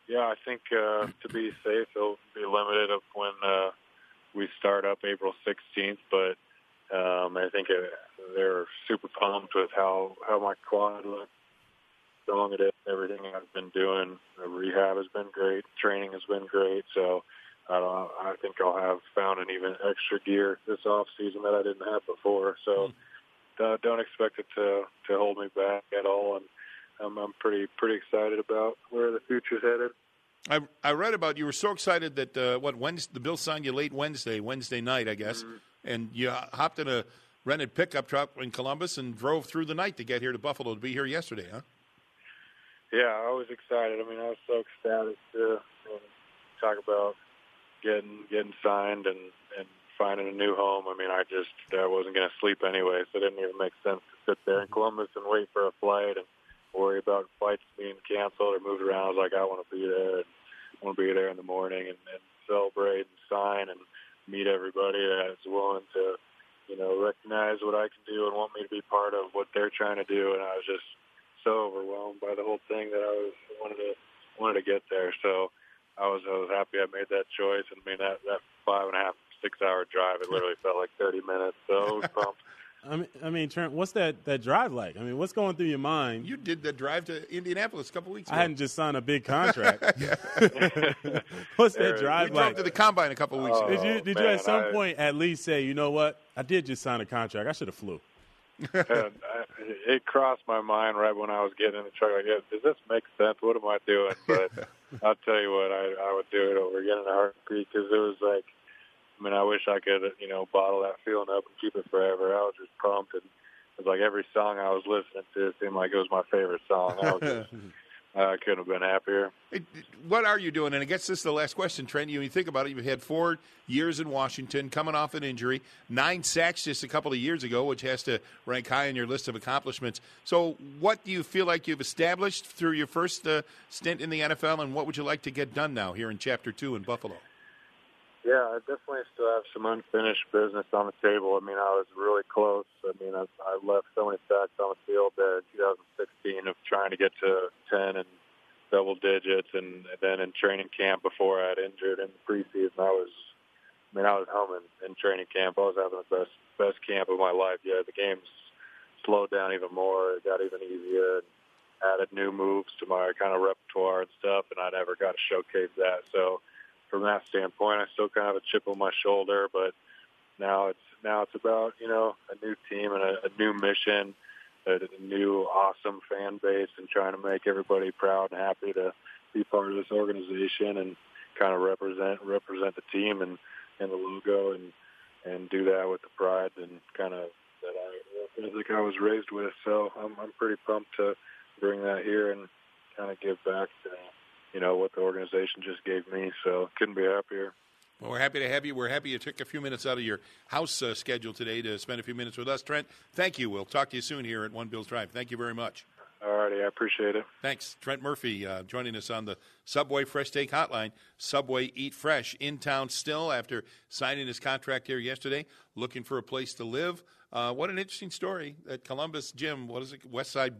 Yeah, I think to be safe, it'll be limited of when we start up April 16th. But I think they're super pumped with how my quad looks, how strong it is, everything I've been doing. The rehab has been great. Training has been great. So I think I'll have found an even extra gear this off season that I didn't have before. So don't expect it to hold me back at all. And I'm pretty excited about where the future's headed. I read about you were so excited that Wednesday, the Bills signed you late Wednesday night, I guess, and you hopped in a rented pickup truck in Columbus and drove through the night to get here to Buffalo to be here yesterday, huh? Yeah, I was excited. I mean, I was so ecstatic to talk about getting signed and finding a new home. I mean, I wasn't going to sleep anyway, so it didn't even make sense to sit there in Columbus and wait for a flight and worry about flights being canceled or moved around. I was like, I want to be there, and I want to be there in the morning and celebrate and sign and meet everybody that's willing to, recognize what I can do and want me to be part of what they're trying to do. And I was just so overwhelmed by the whole thing that I wanted to get there. So I was happy I made that choice. And I mean, that 5.5, 6 hour drive, it literally felt like 30 minutes. So I was pumped. I mean, Trent, what's that drive like? I mean, what's going through your mind? You did the drive to Indianapolis a couple weeks ago. I hadn't just signed a big contract. What's that drive like? We drove to the Combine a couple weeks ago. Did you at some point at least say, you know what, I did just sign a contract. I should have flew. It crossed my mind right when I was getting in the truck. Like, does this make sense? What am I doing? But I'll tell you what, I would do it over again in a heartbeat because it was like, I mean, I wish I could, bottle that feeling up and keep it forever. I was just pumped, and it was like every song I was listening to seemed like it was my favorite song. I couldn't have been happier. What are you doing? And I guess this is the last question, Trent. You think about it, you've had 4 years in Washington, coming off an injury, 9 sacks just a couple of years ago, which has to rank high on your list of accomplishments. So what do you feel like you've established through your first stint in the NFL, and what would you like to get done now here in Chapter 2 in Buffalo? Yeah, I definitely still have some unfinished business on the table. I mean, I was really close. I mean, I left so many sacks on the field there in 2016 of trying to get to 10 and double digits, and then in training camp before I had injured in the preseason, I was humming in training camp. I was having the best camp of my life. Yeah, the game's slowed down even more. It got even easier, and added new moves to my kind of repertoire and stuff, and I never got to showcase that. So from that standpoint, I still kind of have a chip on my shoulder, but now it's about, a new team and a new mission, a new awesome fan base, and trying to make everybody proud and happy to be part of this organization and kind of represent the team and the logo and do that with the pride and kind of that I think I was raised with. So I'm pretty pumped to bring that here and kind of give back to what the organization just gave me, so couldn't be happier. Well, we're happy to have you. We're happy you took a few minutes out of your house schedule today to spend a few minutes with us. Trent, thank you. We'll talk to you soon here at One Bills Drive. Thank you very much. All righty, I appreciate it. Thanks. Trent Murphy joining us on the Subway Fresh Take Hotline. Subway Eat Fresh in town still after signing his contract here yesterday, looking for a place to live. What an interesting story at Columbus Gym. What is it? Westside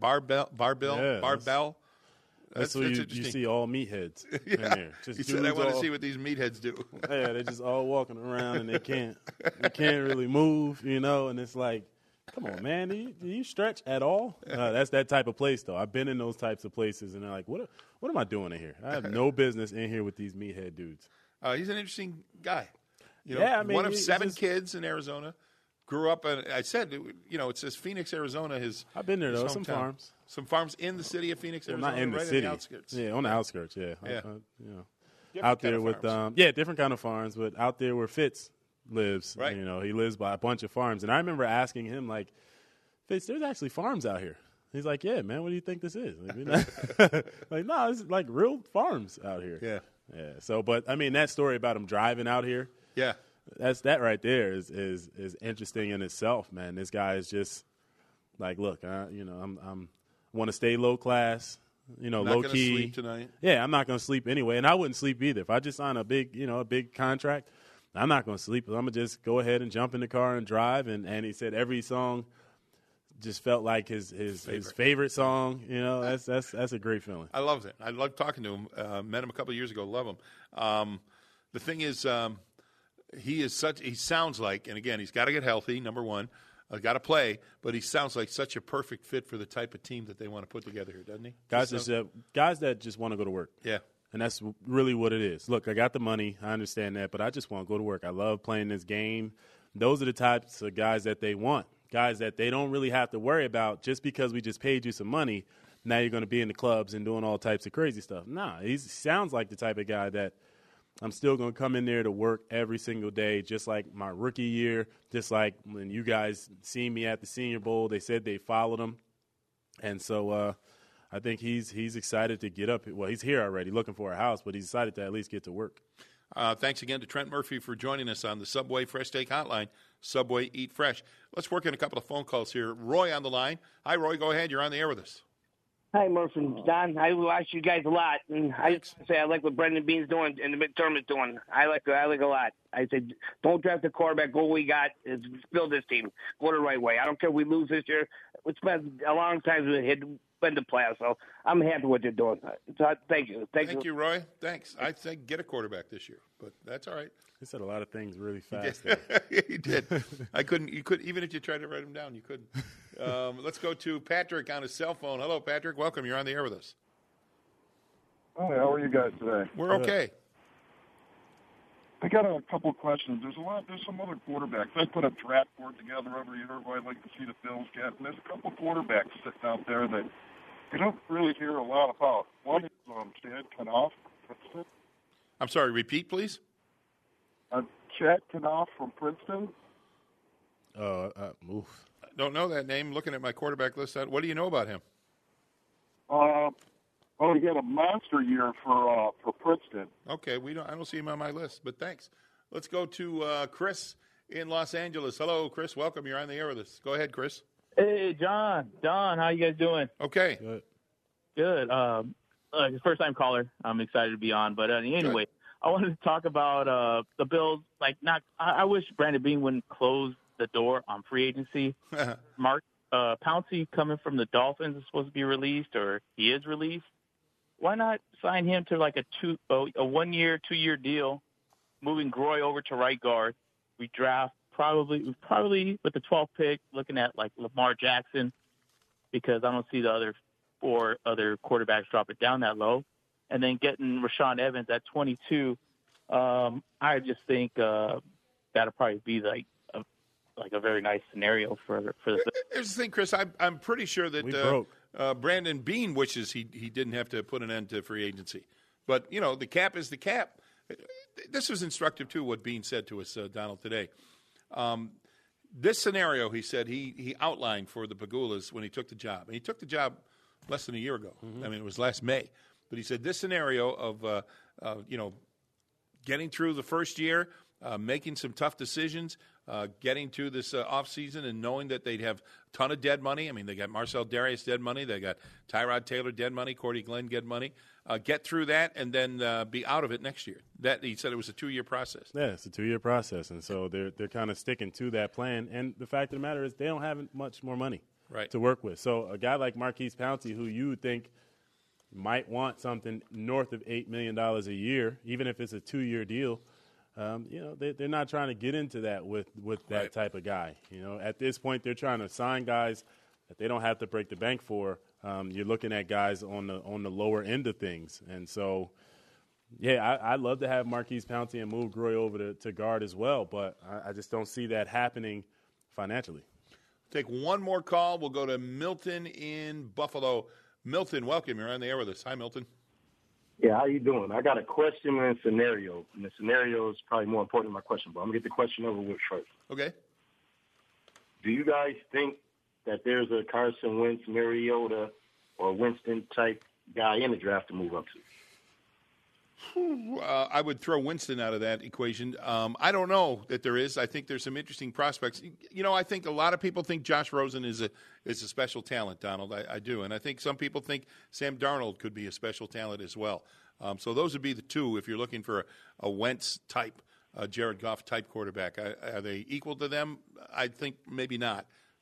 Barbell? That's what you see all meatheads in there. He said, I want to see what these meatheads do. Yeah, they're just all walking around and they can't really move, and it's like, come on, man, do you stretch at all? That's that type of place, though. I've been in those types of places, and they're like, what am I doing in here? I have no business in here with these meathead dudes. He's an interesting guy. One of 7 kids in Arizona. Grew up, I said, it says Phoenix, Arizona. I've been there, though, some farms. Some farms in the city of Phoenix, Arizona, not in the right city. On the outskirts. Yeah, on the outskirts, yeah. Yeah. Out there with, different kind of farms, but out there where Fitz lives, right. He lives by a bunch of farms. And I remember asking him, like, Fitz, there's actually farms out here. He's like, yeah, man, what do you think this is? Like, no, it's like real farms out here. Yeah. Yeah. So, but, I mean, that story about him driving out here. Yeah. That right there is interesting in itself, man. This guy is just like, look, I want to stay low class, low key. Not going to sleep tonight. Yeah, I'm not going to sleep anyway, and I wouldn't sleep either if I just signed a big contract. I'm not going to sleep. I'm gonna just go ahead and jump in the car and drive. And he said every song just felt like his favorite song. You know, that's a great feeling. I love it. I love talking to him. Met him a couple of years ago. Love him. The thing is, he sounds like, and again, he's got to get healthy, number one. Got to play, but he sounds like such a perfect fit for the type of team that they want to put together here, doesn't he? Guys that just want to go to work. Yeah. And that's really what it is. Look, I got the money. I understand that, but I just want to go to work. I love playing this game. Those are the types of guys that they want, guys that they don't really have to worry about just because we just paid you some money. Now you're going to be in the clubs and doing all types of crazy stuff. Nah, he sounds like the type of guy that I'm still going to come in there to work every single day, just like my rookie year, just like when you guys see me at the Senior Bowl. They said they followed him. And so I think he's excited to get up. Well, he's here already looking for a house, but he's excited to at least get to work. Thanks again to Trent Murphy for joining us on the Subway Fresh Take Hotline, Subway Eat Fresh. Let's work in a couple of phone calls here. Roy on the line. Hi, Roy. Go ahead. You're on the air with us. Hi, Murphy and Don. I watch you guys a lot, and I just say I like what Brendan Beane's doing and the midterm is doing. I like it a lot. I said, don't draft a quarterback. Go what we got. Build this team. Go the right way. I don't care if we lose this year. It's been a long time to hit the playoffs, so I'm happy with what they're doing. So, thank you. Thank you, Roy. Thanks. I think get a quarterback this year, but that's all right. He said a lot of things really fast. He did. You could even if you tried to write them down, you couldn't. Let's go to Patrick on his cell phone. Hello, Patrick. Welcome. You're on the air with us. Hi, how are you guys today? We're okay. I got a couple of questions. There's some other quarterbacks. I put a draft board together every year who I'd like to see the Bills get, and there's a couple of quarterbacks sitting out there that you don't really hear a lot about. One is Chad Kanoff. I'm sorry, repeat, please. Chad Kanoff from Princeton. Don't know that name. Looking at my quarterback list, what do you know about him? He had a monster year for Princeton. Okay, I don't see him on my list, but thanks. Let's go to Chris in Los Angeles. Hello, Chris. Welcome. You're on the air with us. Go ahead, Chris. Hey, Don, how you guys doing? Okay. Good. First-time caller. I'm excited to be on. But anyway, Good. I wanted to talk about the Bills. I wish Brandon Beane wouldn't close the door on free agency. Mark Pouncey coming from the Dolphins is supposed to be released, or he is released. Why not sign him to a 1-year, 2-year deal, moving Groy over to right guard? We draft probably with the 12th pick, looking at like Lamar Jackson, because I don't see the other 4 other quarterbacks drop it down that low, and then getting Rashaan Evans at 22. I just think that'll probably be like a very nice scenario for the. Here's the thing, Chris. I'm pretty sure that Brandon Beane wishes he didn't have to put an end to free agency, but the cap is the cap. This was instructive too. What Beane said to us, Donald, today. This scenario, he said, he outlined for the Pegulas when he took the job, and he took the job less than a year ago. Mm-hmm. I mean, it was last May, but he said this scenario of getting through the first year, making some tough decisions, getting to this offseason and knowing that they'd have a ton of dead money. I mean, they got Marcel Darius dead money. They got Tyrod Taylor dead money, Cordy Glenn dead money. Get through that and then be out of it next year. That he said it was a 2-year process. Yeah, it's a 2-year process, and so they're kind of sticking to that plan. And the fact of the matter is they don't have much more money to work with. So a guy like Marquise Pouncey, who you would think might want something north of $8 million a year, even if it's a 2-year deal, they're not trying to get into that with that type of guy. At this point, they're trying to sign guys that they don't have to break the bank for. You're looking at guys on the lower end of things. And so, I'd love to have Marquise Pouncey and move Groy over to guard as well, but I just don't see that happening financially. Take one more call. We'll go to Milton in Buffalo. Milton, welcome. You're on the air with us. Hi, Milton. Yeah, how you doing? I got a question and a scenario, and the scenario is probably more important than my question, but I'm going to get the question over with first. Okay. Do you guys think that there's a Carson Wentz, Mariota, or Winston-type guy in the draft to move up to? I would throw Winston out of that equation. I don't know that there is. I think there's some interesting prospects. I think a lot of people think Josh Rosen is a special talent, Donald. I do. And I think some people think Sam Darnold could be a special talent as well. So those would be the two if you're looking for a Wentz-type, Jared Goff-type quarterback. Are they equal to them? I think maybe not.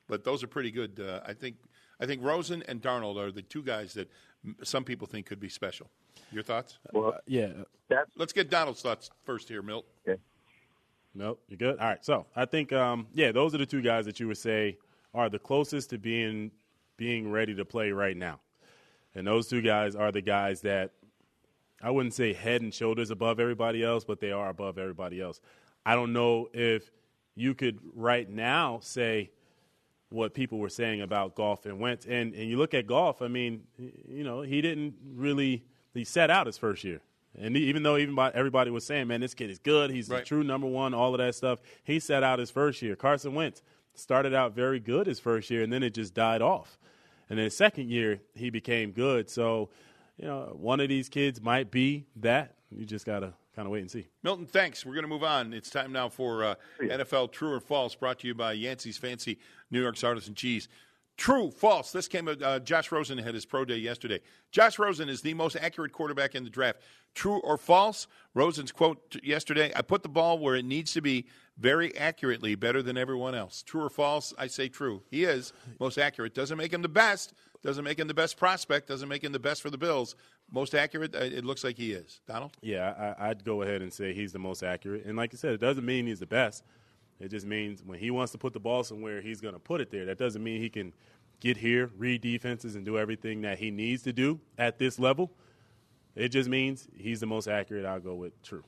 but those are pretty good. I think Rosen and Darnold are the two guys that some people think could be special. Your thoughts? Well, Let's get Donald's thoughts first here, Milt. Okay. Nope, you good? All right. So I think, those are the two guys that you would say are the closest to being ready to play right now. And those two guys are the guys that I wouldn't say head and shoulders above everybody else, but they are above everybody else. I don't know if you could right now say what people were saying about Goff and Wentz. And you look at Goff, I mean, he didn't really – he sat out his first year. And even though everybody was saying, man, this kid is good, he's the true number one, all of that stuff, he sat out his first year. Carson Wentz started out very good his first year, and then it just died off. And then his second year, he became good. So, one of these kids might be that. You just got to kind of wait and see. Milton, thanks. We're going to move on. It's time now for NFL True or False, brought to you by Yancey's Fancy New York's Artisan Cheese. True, false. This came Josh Rosen had his pro day yesterday. Josh Rosen is the most accurate quarterback in the draft. True or false? Rosen's quote yesterday, I put the ball where it needs to be very accurately, better than everyone else. True or false? I say true. He is most accurate. Doesn't make him the best. Doesn't make him the best prospect. Doesn't make him the best for the Bills. Most accurate, it looks like he is. Donald? Yeah, I'd go ahead and say he's the most accurate. And like I said, it doesn't mean he's the best. It just means when he wants to put the ball somewhere, he's going to put it there. That doesn't mean he can get here, read defenses, and do everything that he needs to do at this level. It just means he's the most accurate. I'll go with true.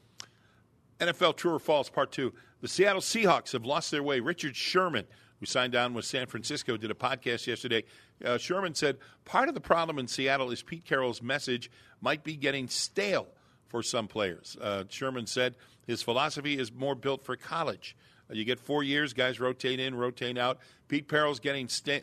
NFL True or False, Part 2. The Seattle Seahawks have lost their way. Richard Sherman, who signed on with San Francisco, did a podcast yesterday. Sherman said, part of the problem in Seattle is Pete Carroll's message might be getting stale for some players. Sherman said his philosophy is more built for college. You get 4 years, guys rotate in, rotate out. Pete Carroll's getting stale.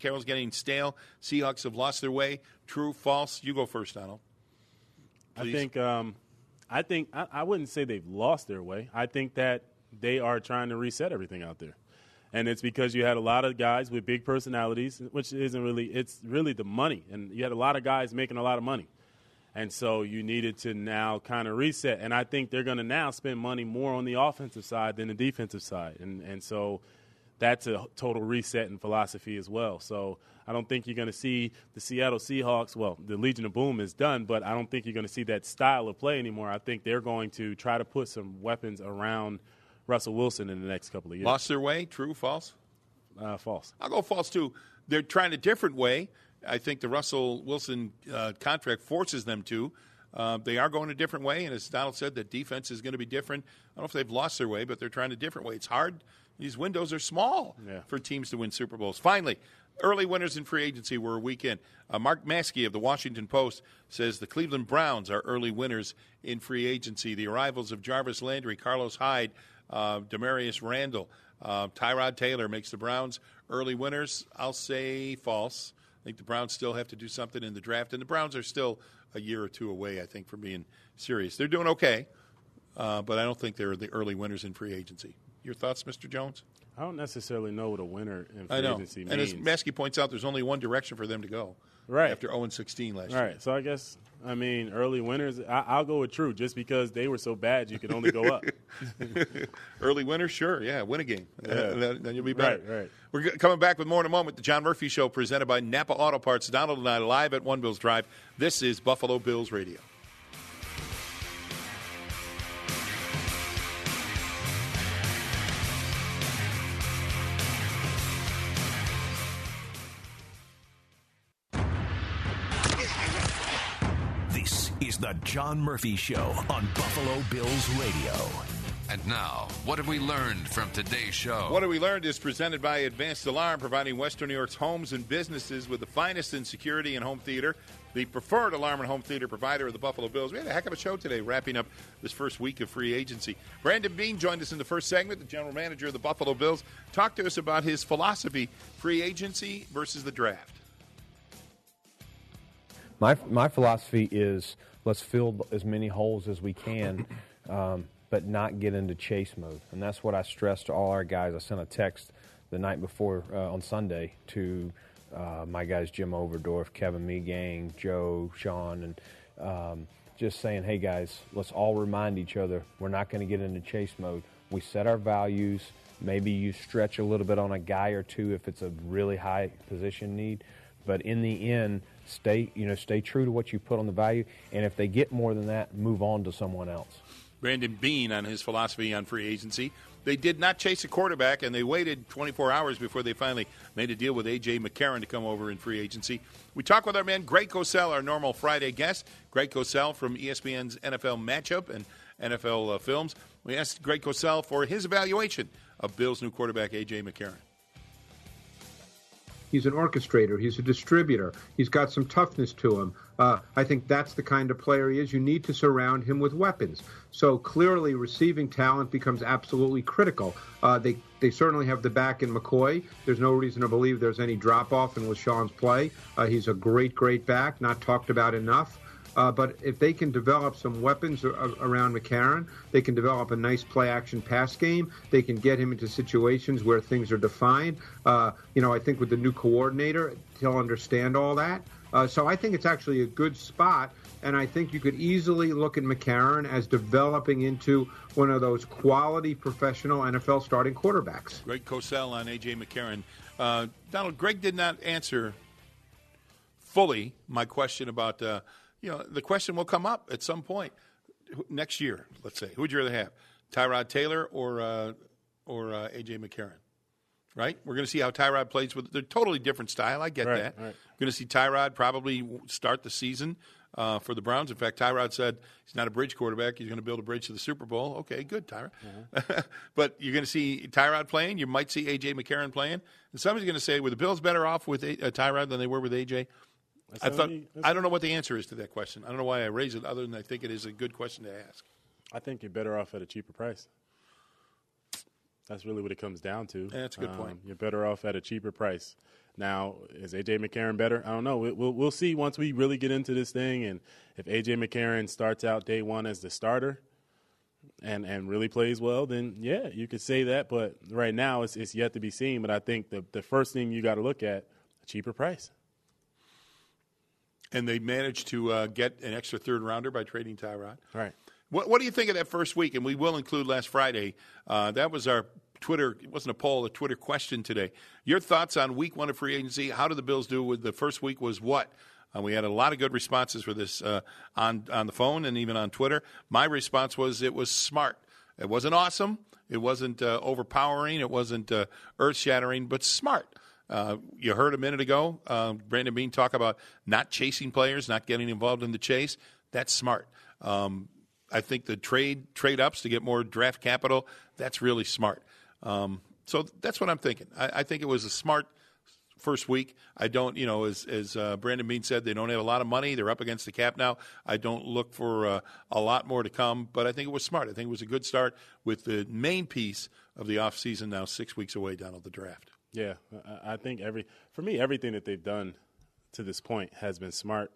Seahawks have lost their way. True, false? You go first, Donald. Please. I think I wouldn't say they've lost their way. I think that they are trying to reset everything out there. And it's because you had a lot of guys with big personalities, which isn't really – it's really the money. And you had a lot of guys making a lot of money. And so you needed to now kind of reset. And I think they're going to now spend money more on the offensive side than the defensive side. And so that's a total reset in philosophy as well. So I don't think you're going to see the Seattle Seahawks – well, the Legion of Boom is done, but I don't think you're going to see that style of play anymore. I think they're going to try to put some weapons around Russell Wilson in the next couple of years. Lost their way? True, false? False. I'll go false, too. They're trying a different way. I think the Russell Wilson contract forces them to. They are going a different way, and as Donald said, the defense is going to be different. I don't know if they've lost their way, but they're trying a different way. It's hard. These windows are small for teams to win Super Bowls. Finally, early winners in free agency were a week in. Mark Maskey of the Washington Post says the Cleveland Browns are early winners in free agency. The arrivals of Jarvis Landry, Carlos Hyde, Demarius Randall, Tyrod Taylor makes the Browns early winners. I'll say false. I think the Browns still have to do something in the draft, and the Browns are still a year or two away, I think, from being serious. They're doing okay, but I don't think they're the early winners in free agency. Your thoughts, Mr. Jones? I don't necessarily know what a winner in free agency means. And as Maskey points out, there's only one direction for them to go after 0-16 last year. Right, so I guess, early winners, I'll go with true, just because they were so bad you could only go up. Early winners, sure, win a game. Then you'll be better. Right. We're coming back with more in a moment. The John Murphy Show, presented by Napa Auto Parts. Donald and I live at One Bills Drive. This is Buffalo Bills Radio. This is the John Murphy Show on Buffalo Bills Radio. And now, what have we learned from today's show? What have we learned is presented by Advanced Alarm, providing Western New York's homes and businesses with the finest in security and home theater, the preferred alarm and home theater provider of the Buffalo Bills. We had a heck of a show today, wrapping up this first week of free agency. Brandon Beane joined us in the first segment, the general manager of the Buffalo Bills. Talked to us about his philosophy, free agency versus the draft. My philosophy is let's fill as many holes as we can, but not get into chase mode. And that's what I stress to all our guys. I sent a text the night before on Sunday to my guys Jim Overdorf, Kevin Meegang, Joe, Sean, and just saying, hey, guys, let's all remind each other we're not going to get into chase mode. We set our values. Maybe you stretch a little bit on a guy or two if it's a really high position need. But in the end, stay true to what you put on the value. And if they get more than that, move on to someone else. Brandon Beane on his philosophy on free agency. They did not chase a quarterback, and they waited 24 hours before they finally made a deal with A.J. McCarron to come over in free agency. We talk with our man Greg Cosell, our normal Friday guest. Greg Cosell from ESPN's NFL Matchup and NFL Films. We asked Greg Cosell for his evaluation of Bills' new quarterback, A.J. McCarron. He's an orchestrator. He's a distributor. He's got some toughness to him. I think that's the kind of player he is. You need to surround him with weapons. So clearly receiving talent becomes absolutely critical. They certainly have the back in McCoy. There's no reason to believe there's any drop-off in LaShawn's play. He's a great, great back, not talked about enough. But if they can develop some weapons around McCarron, they can develop a nice play-action pass game. They can get him into situations where things are defined. I think with the new coordinator, he'll understand all that. So I think it's actually a good spot, and I think you could easily look at McCarron as developing into one of those quality professional NFL starting quarterbacks. Greg Cosell on A.J. McCarron. Donald, Greg did not answer fully my question about the question will come up at some point next year, let's say. Who would you rather have, Tyrod Taylor or A.J. McCarron? Right? We're going to see how Tyrod plays with – they're totally different style. I get that. Right. We're going to see Tyrod probably start the season for the Browns. In fact, Tyrod said he's not a bridge quarterback. He's going to build a bridge to the Super Bowl. Okay, good, Tyrod. Uh-huh. But you're going to see Tyrod playing. You might see A.J. McCarron playing. And somebody's going to say, were the Bills better off with Tyrod than they were with A.J.? I don't know what the answer is to that question. I don't know why I raise it other than I think it is a good question to ask. I think you're better off at a cheaper price. That's really what it comes down to. Yeah, that's a good point. You're better off at a cheaper price. Now, is A.J. McCarron better? I don't know. We'll see once we really get into this thing. And if A.J. McCarron starts out day one as the starter and really plays well, then, yeah, you could say that. But right now it's yet to be seen. But I think the first thing you got to look at, a cheaper price. And they managed to get an extra third-rounder by trading Tyrod. Right. What do you think of that first week? And we will include last Friday. That was our Twitter. It wasn't a poll, a Twitter question today. Your thoughts on week one of free agency. How did the Bills do with the first week was what? We had a lot of good responses for this on the phone and even on Twitter. My response was it was smart. It wasn't awesome. It wasn't overpowering. It wasn't earth-shattering, but smart. You heard a minute ago Brandon Beane talk about not chasing players, not getting involved in the chase. That's smart. I think the trade-ups to get more draft capital, that's really smart. So that's what I'm thinking. I think it was a smart first week. I don't, as Brandon Beane said, they don't have a lot of money. They're up against the cap now. I don't look for a lot more to come, but I think it was smart. I think it was a good start with the main piece of the offseason now 6 weeks away, Donald, the draft. Yeah, I think everything that they've done to this point has been smart,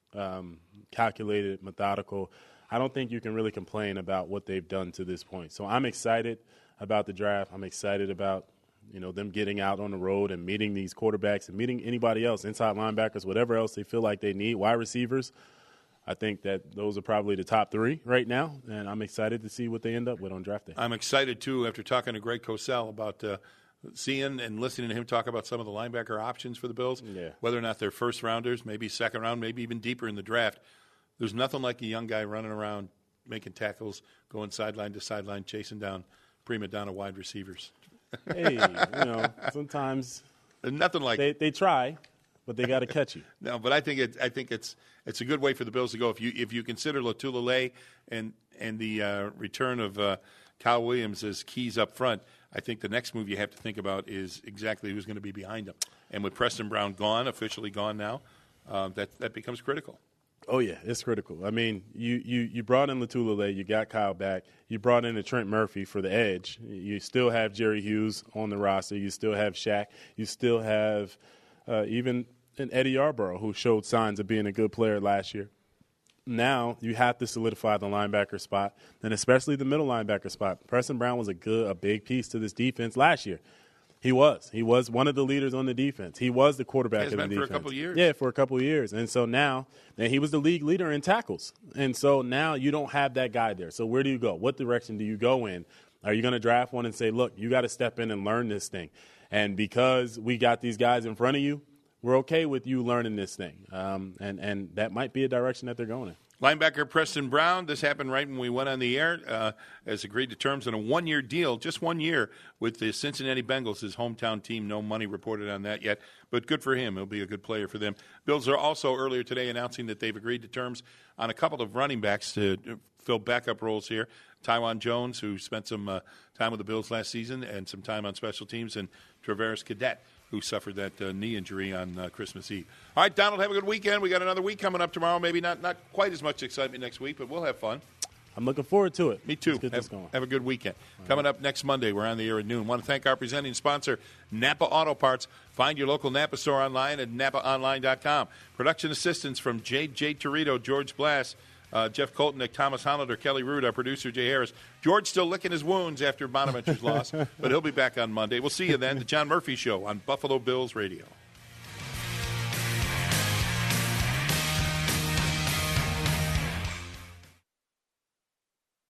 calculated, methodical. I don't think you can really complain about what they've done to this point. So I'm excited about the draft. I'm excited about, them getting out on the road and meeting these quarterbacks and meeting anybody else, inside linebackers, whatever else they feel like they need, wide receivers. I think that those are probably the top three right now, and I'm excited to see what they end up with on draft day. I'm excited, too, after talking to Greg Cosell about seeing and listening to him talk about some of the linebacker options for the Bills, whether or not they're first-rounders, maybe second round, maybe even deeper in the draft. There's nothing like a young guy running around, making tackles, going sideline to sideline, chasing down prima donna wide receivers. Hey, sometimes nothing like they try, but they got to catch you. No, but I think it's a good way for the Bills to go if you consider Lotulelei and the return of Kyle Williams as keys up front. I think the next move you have to think about is exactly who's going to be behind him. And with Preston Brown officially gone now, that becomes critical. Oh, yeah, it's critical. I mean, you brought in Lotulelei, you got Kyle back. You brought in a Trent Murphy for the edge. You still have Jerry Hughes on the roster. You still have Shaq. You still have even an Eddie Yarborough, who showed signs of being a good player last year. Now you have to solidify the linebacker spot, and especially the middle linebacker spot. Preston Brown was a big piece to this defense last year. He was one of the leaders on the defense. He was the quarterback of the defense. For a couple of years. Yeah, for a couple of years. And so now he was the league leader in tackles. And so now you don't have that guy there. So where do you go? What direction do you go in? Are you going to draft one and say, look, you got to step in and learn this thing? And because we got these guys in front of you, we're okay with you learning this thing. And that might be a direction that they're going in. Linebacker Preston Brown, this happened right when we went on the air, has agreed to terms on a one-year deal, just 1 year, with the Cincinnati Bengals, his hometown team. No money reported on that yet, but good for him. He'll be a good player for them. Bills are also earlier today announcing that they've agreed to terms on a couple of running backs to fill backup roles here. Tywan Jones, who spent some time with the Bills last season and some time on special teams, and Travaris Cadet, who suffered that knee injury on Christmas Eve. All right, Donald, have a good weekend. We got another week coming up tomorrow. Maybe not quite as much excitement next week, but we'll have fun. I'm looking forward to it. Me too. Let's get this going. Have a good weekend. Coming up next Monday, we're on the air at noon. Want to thank our presenting sponsor, Napa Auto Parts. Find your local Napa store online at NapaOnline.com. Production assistance from J. Torito, George Blass, Jeff Colton, Thomas Hollander, Kelly Root, our producer, Jay Harris. George still licking his wounds after Bonaventure's loss, but he'll be back on Monday. We'll see you then. The John Murphy Show on Buffalo Bills Radio.